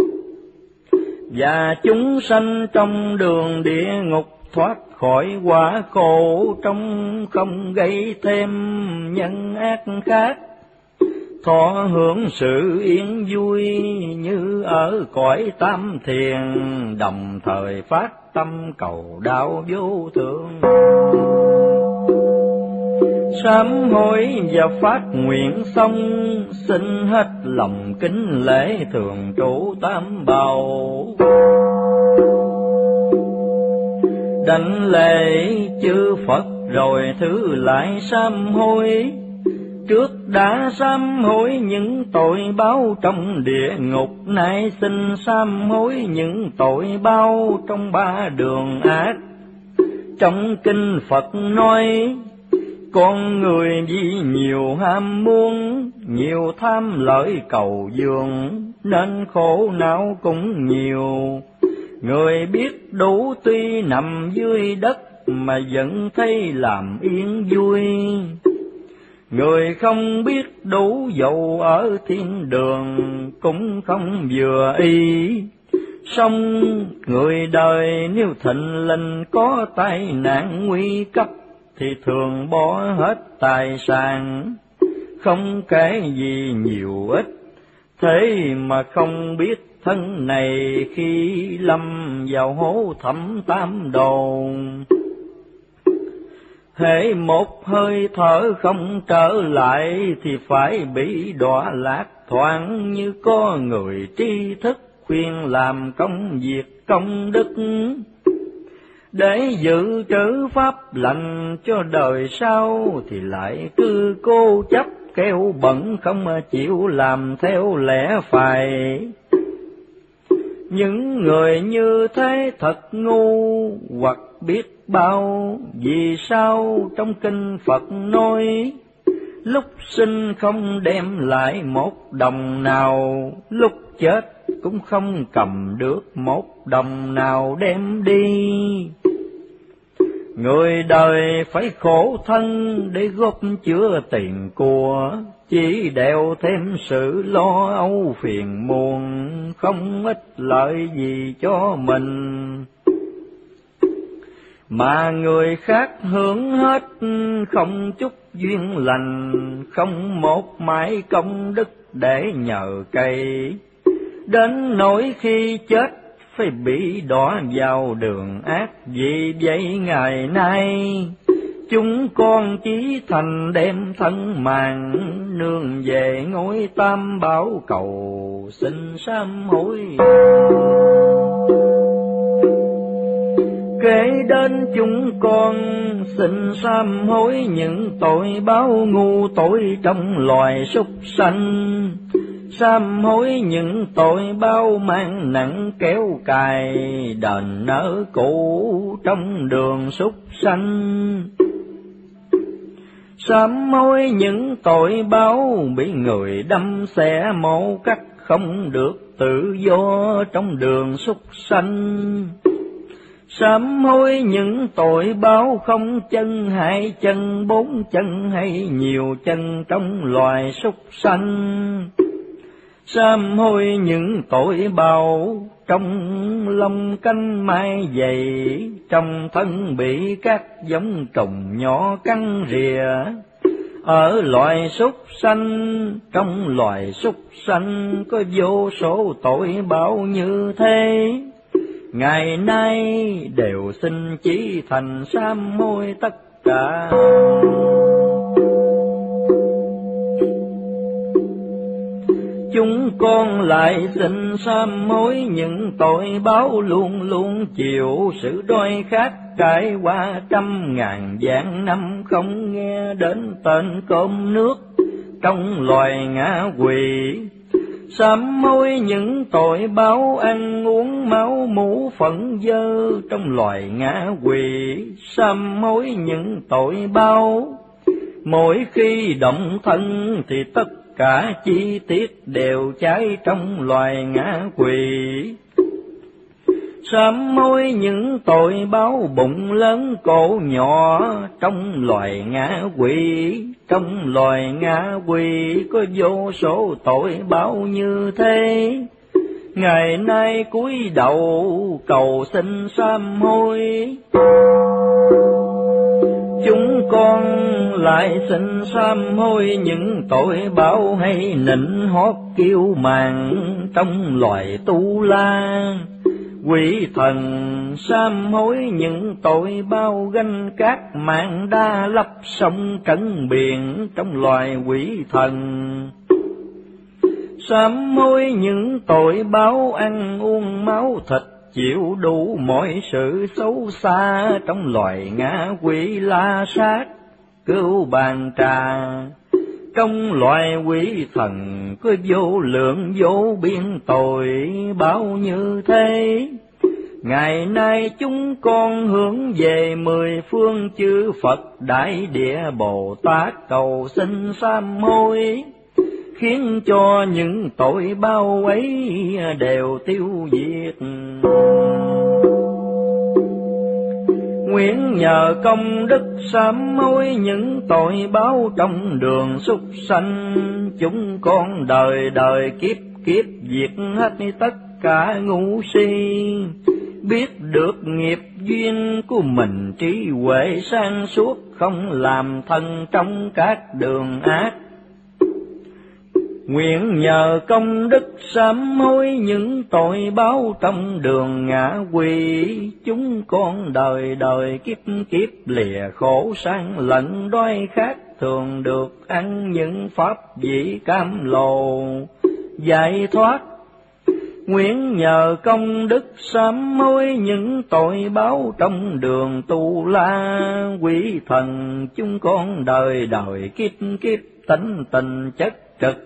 Và chúng sanh trong đường địa ngục thoát khỏi quả khổ, trong không gây thêm nhân ác khác, thọ hưởng sự yên vui như ở cõi tam thiền, đồng thời phát tâm cầu đạo vô thượng. Sám hối và phát nguyện xong, xin hết lòng kính lễ thường trụ tam bảo. Đảnh lễ chư Phật rồi thứ lại sám hối, trước đã sám hối những tội báo trong địa ngục, nay xin sám hối những tội báo trong ba đường ác. Trong kinh Phật nói, con người vì nhiều ham muốn, nhiều tham lợi cầu dương, nên khổ não cũng nhiều. Người biết đủ tuy nằm dưới đất, mà vẫn thấy làm yên vui. Người không biết đủ dầu ở thiên đường, cũng không vừa ý. Song người đời nếu thịnh linh có tai nạn nguy cấp, thì thường bỏ hết tài sản, không kể gì nhiều ít. Thế mà không biết thân này khi lâm vào hố thẳm tam đồ. Hễ một hơi thở không trở lại, thì phải bị đọa lạc thoáng. Như có người tri thức khuyên làm công việc công đức, để dự trữ pháp lành cho đời sau, thì lại cứ cố chấp kêu bận, không chịu làm theo lẽ phải. Những người như thế thật ngu, hoặc biết bao. Vì sao trong kinh Phật nói, lúc sinh không đem lại một đồng nào, lúc chết cũng không cầm được một đồng nào đem đi. Người đời phải khổ thân để góp chữa tiền của, chỉ đeo thêm sự lo âu phiền muộn, không ích lợi gì cho mình. Mà người khác hưởng hết không chút duyên lành, không một mãi công đức để nhờ cậy. Đến nỗi khi chết phải bị đọa vào đường ác. Vì vậy ngày nay chúng con chí thành đem thân màng, nương về ngôi tam bảo cầu xin sám hối. Kể đến chúng con xin sám hối những tội báo ngu tội trong loài súc sanh. Sám hối những tội bao mang nặng kéo cài, đền nợ cũ trong đường súc sanh. Sám hối những tội báo bị người đâm xẻ mổ cắt, không được tự do trong đường súc sanh. Sám hối những tội báo không chân hai chân, bốn chân hay nhiều chân trong loài súc sanh. Sám hối những tội báo trong lông cánh mai dày, trong thân bị các giống trùng nhỏ cắn rìa. Ở loài súc sanh, trong loài súc sanh có vô số tội báo như thế. Ngày nay đều xin chí thành sám hối tất cả. Chúng con lại xin sám hối những tội báo luôn luôn chịu sự đói khát, trải qua trăm ngàn vạn năm không nghe đến tên cơm nước trong loài ngã quỷ. Sám hối những tội báo ăn uống máu mủ phẫn dơ trong loài ngã quỷ. Sám hối những tội báo mỗi khi động thân thì tất cả chi tiết đều cháy trong loài ngã quỷ. Sám hối những tội báo bụng lớn cổ nhỏ trong loài ngã quỷ. Trong loài ngã quỷ có vô số tội báo như thế. Ngày nay cúi đầu cầu xin sám hối. Chúng con lại xin sám hối những tội báo hay nịnh hót kiêu mạn trong loài tu la. Quỷ thần sám hối những tội bao ganh cát mạng đa lấp sông trấn biển trong loài quỷ thần. Sám hối những tội báo ăn uống máu thịt, chịu đủ mọi sự xấu xa trong loài ngã quỷ la sát cưu bàn trà. Trong loài quỷ thần có vô lượng vô biên tội báo như thế. Ngày nay chúng con hướng về mười phương chư Phật Đại Địa Bồ Tát cầu xin sám hối, khiến cho những tội bao ấy đều tiêu diệt. Nguyện nhờ công đức sám hối những tội báo trong đường súc sanh, chúng con đời đời kiếp kiếp diệt hết tất cả ngu si, biết được nghiệp duyên của mình trí huệ sáng suốt, không làm thân trong các đường ác. Nguyện nhờ công đức sám hối những tội báo trong đường ngã quỷ, chúng con đời đời kiếp kiếp lìa khổ sang lẫn đói khát, thường được ăn những pháp vị cam lồ giải thoát. Nguyện nhờ công đức sám hối những tội báo trong đường tu la, quỷ thần chúng con đời đời kiếp kiếp tánh tình chất trực,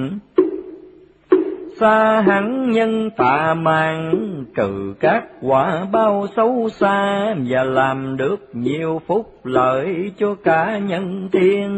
xa hẳn nhân tà màng, trừ các quả bao xấu xa, và làm được nhiều phúc lợi cho cả nhân thiên.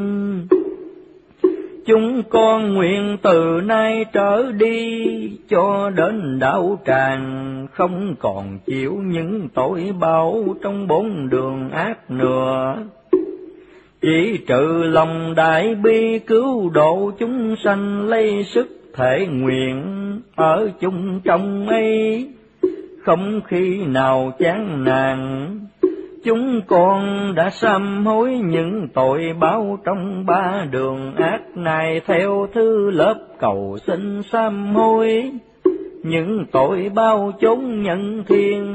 Chúng con nguyện từ nay trở đi cho đến đạo tràng, không còn chịu những tội báo trong bốn đường ác nữa. Chỉ trừ lòng đại bi cứu độ chúng sanh, lấy sức thể nguyện ở chung trong ấy, không khi nào chán nản. Chúng con đã sám hối những tội báo trong ba đường ác này, theo thứ lớp cầu xin sám hối những tội báo chốn nhân thiên.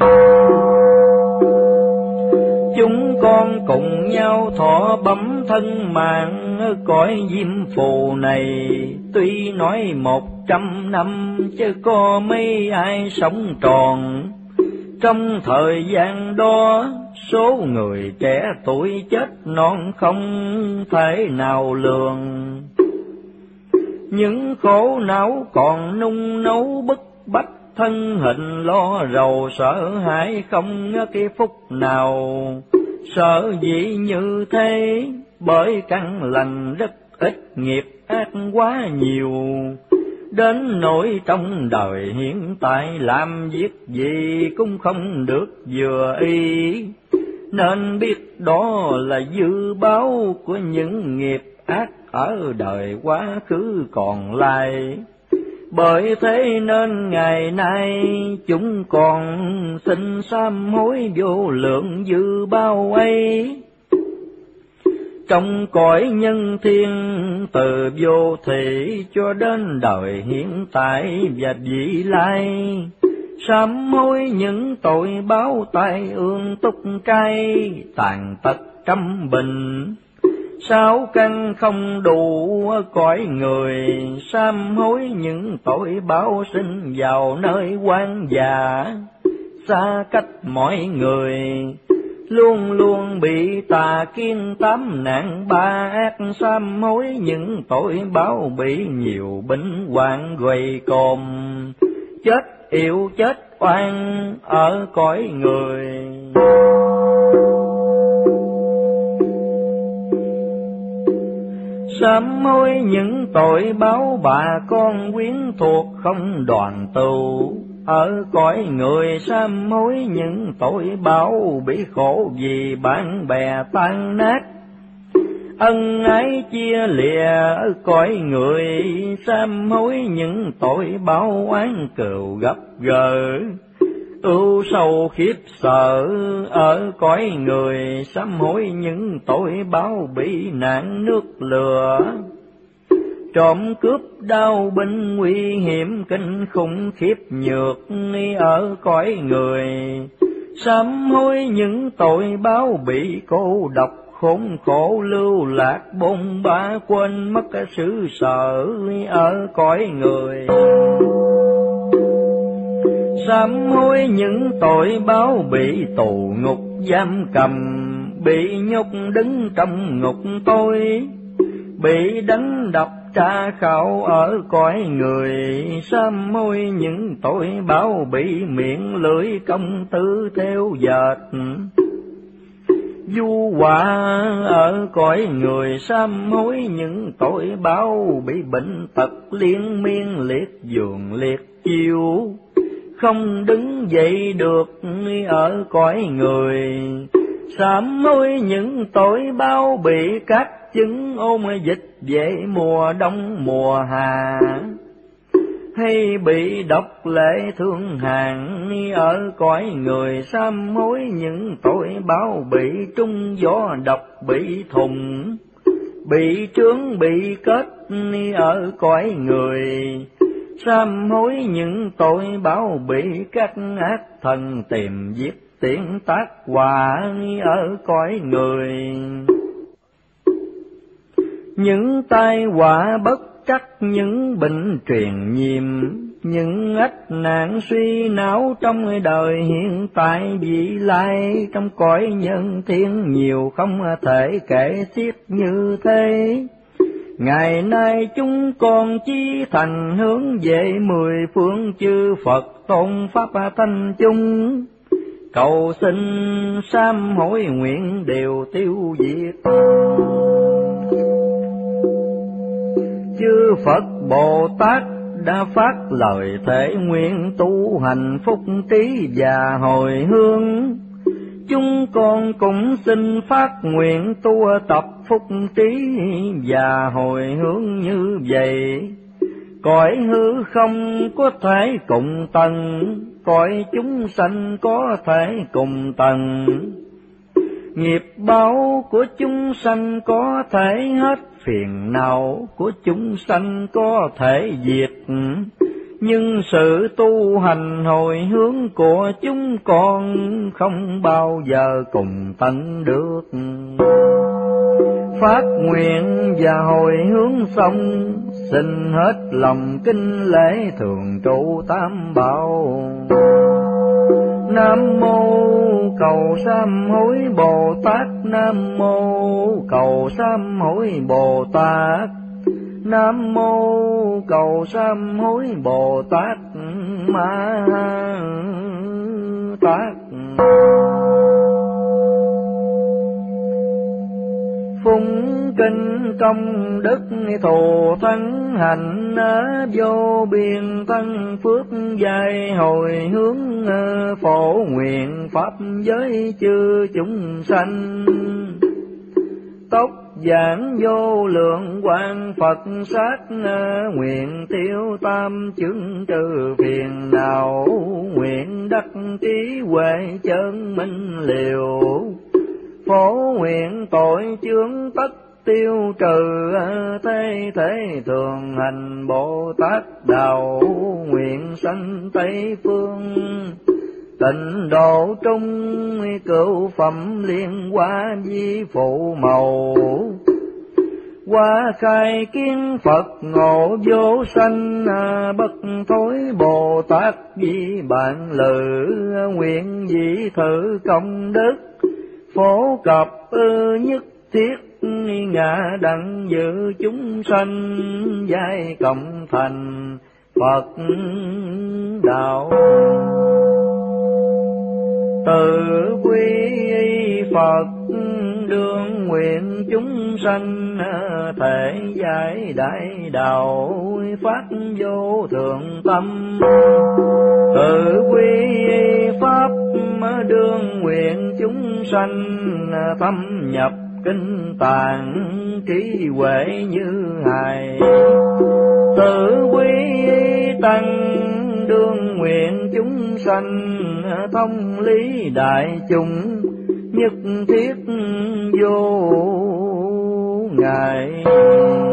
Chúng con cùng nhau thọ bấm thân mạng cõi diêm phù này, tuy nói một trăm năm chứ có mấy ai sống tròn. Trong thời gian đó, số người trẻ tuổi chết non không thể nào lường. Những khổ não còn nung nấu bức bách, thân hình lo rầu sợ hãi không cái phút nào. Sợ dĩ như thế, bởi căn lành rất ít, nghiệp ác quá nhiều. Đến nỗi trong đời hiện tại làm việc gì cũng không được vừa ý, nên biết đó là dư báo của những nghiệp ác ở đời quá khứ còn lại. Bởi thế nên ngày nay chúng còn xin sám hối vô lượng dư bao ấy. Trong cõi nhân thiên từ vô thị cho đến đời hiện tại và vị lai, sám hối những tội báo tai ương túc cay, tàn tật trăm bình. Sáu căn không đủ cõi người, sám hối những tội báo sinh vào nơi quan giả, xa cách mọi người. Luôn luôn bị tà kiến tám nạn ba ác, sám hối những tội báo bị nhiều bệnh hoạn gầy còm, chết yêu chết oan ở cõi người. Sám hối những tội báo bà con quyến thuộc không đoàn tụ, ở cõi người sám hối những tội báo bị khổ vì bạn bè tan nát. Ân ái chia lìa ở cõi người, sám hối những tội báo oán cừu gấp gờ. Ưu sầu khiếp sợ ở cõi người, sám hối những tội báo bị nạn nước lửa. Trộm cướp đau binh nguy hiểm kinh khủng khiếp nhược ở cõi người, sám hối những tội báo bị cô độc khốn khổ lưu lạc bôn ba, quên mất sự sợ ở cõi người. Sám hối những tội báo bị tù ngục giam cầm, bị nhốt đứng trong ngục tối, bị đánh đập tra khảo ở cõi người, sám hối những tội báo bị miệng lưỡi công tử theo dệt. Du họa ở cõi người, sám hối những tội báo bị bệnh tật liên miên liệt giường liệt chiêu, không đứng dậy được ở cõi người. Sám hối những tội báo bị các chứng ôn dịch về mùa đông mùa hạ, hay bị độc lệ thương hàn ở cõi người. Sám hối những tội báo bị trung gió độc bị thùng, bị trướng bị kết ở cõi người. Sám hối những tội báo bị các ác thần tìm giết tiễn tác quả ở cõi người. Những tai họa bất trắc, những bệnh truyền nhiễm, những ách nạn suy não trong đời hiện tại vị lai. Trong cõi nhân thiên nhiều không thể kể xiết như thế. Ngày nay chúng con chí thành hướng về mười phương chư Phật tôn pháp thanh chung, cầu xin sám hối nguyện đều tiêu diệt. Chư Phật Bồ Tát đã phát lời thể nguyện tu hành phúc trí và hồi hướng. Chúng con cũng xin phát nguyện tu tập phúc trí và hồi hướng như vậy. Cõi hư không có thể cùng tầng, cõi chúng sanh có thể cùng tầng. Nghiệp báo của chúng sanh có thể hết, phiền não của chúng sanh có thể diệt. Nhưng sự tu hành hồi hướng của chúng con không bao giờ cùng tận được. Phát nguyện và hồi hướng xong, xin hết lòng kinh lễ thường trụ tam bảo. Nam mô cầu sám hối Bồ Tát, Nam mô cầu sám hối Bồ Tát, Nam mô cầu sám hối Bồ Tát Ma Tát. Phụng kinh công đức thù thắng hạnh, vô biên thân phước dài hồi hướng. Phổ nguyện pháp giới chư chúng sanh, tốc giảng vô lượng quang Phật sát. Nguyện tiêu tam chứng trừ phiền não, nguyện đắc trí huệ chân minh liều. Phổ nguyện tội chướng tất tiêu trừ, thế thế thường hành Bồ Tát đạo. Nguyện sanh Tây phương tịnh độ trung, cửu phẩm liên hoa vi phụ màu. Qua khai kiến Phật ngộ vô sanh, bất thối Bồ Tát vi bạn lự. Nguyện dị thử công đức, phổ cập ư nhất thiết. Ngã đặng dự chúng sanh, giai cộng thành Phật đạo. Từ quy Phật đương nguyện chúng sanh, thể giải đại đạo phát vô thượng tâm. Từ quy Pháp đương nguyện chúng sanh, thâm nhập kinh tạng trí huệ như hài. Tự quy tăng đương nguyện chúng sanh, thông lý đại chúng nhất thiết vô ngại.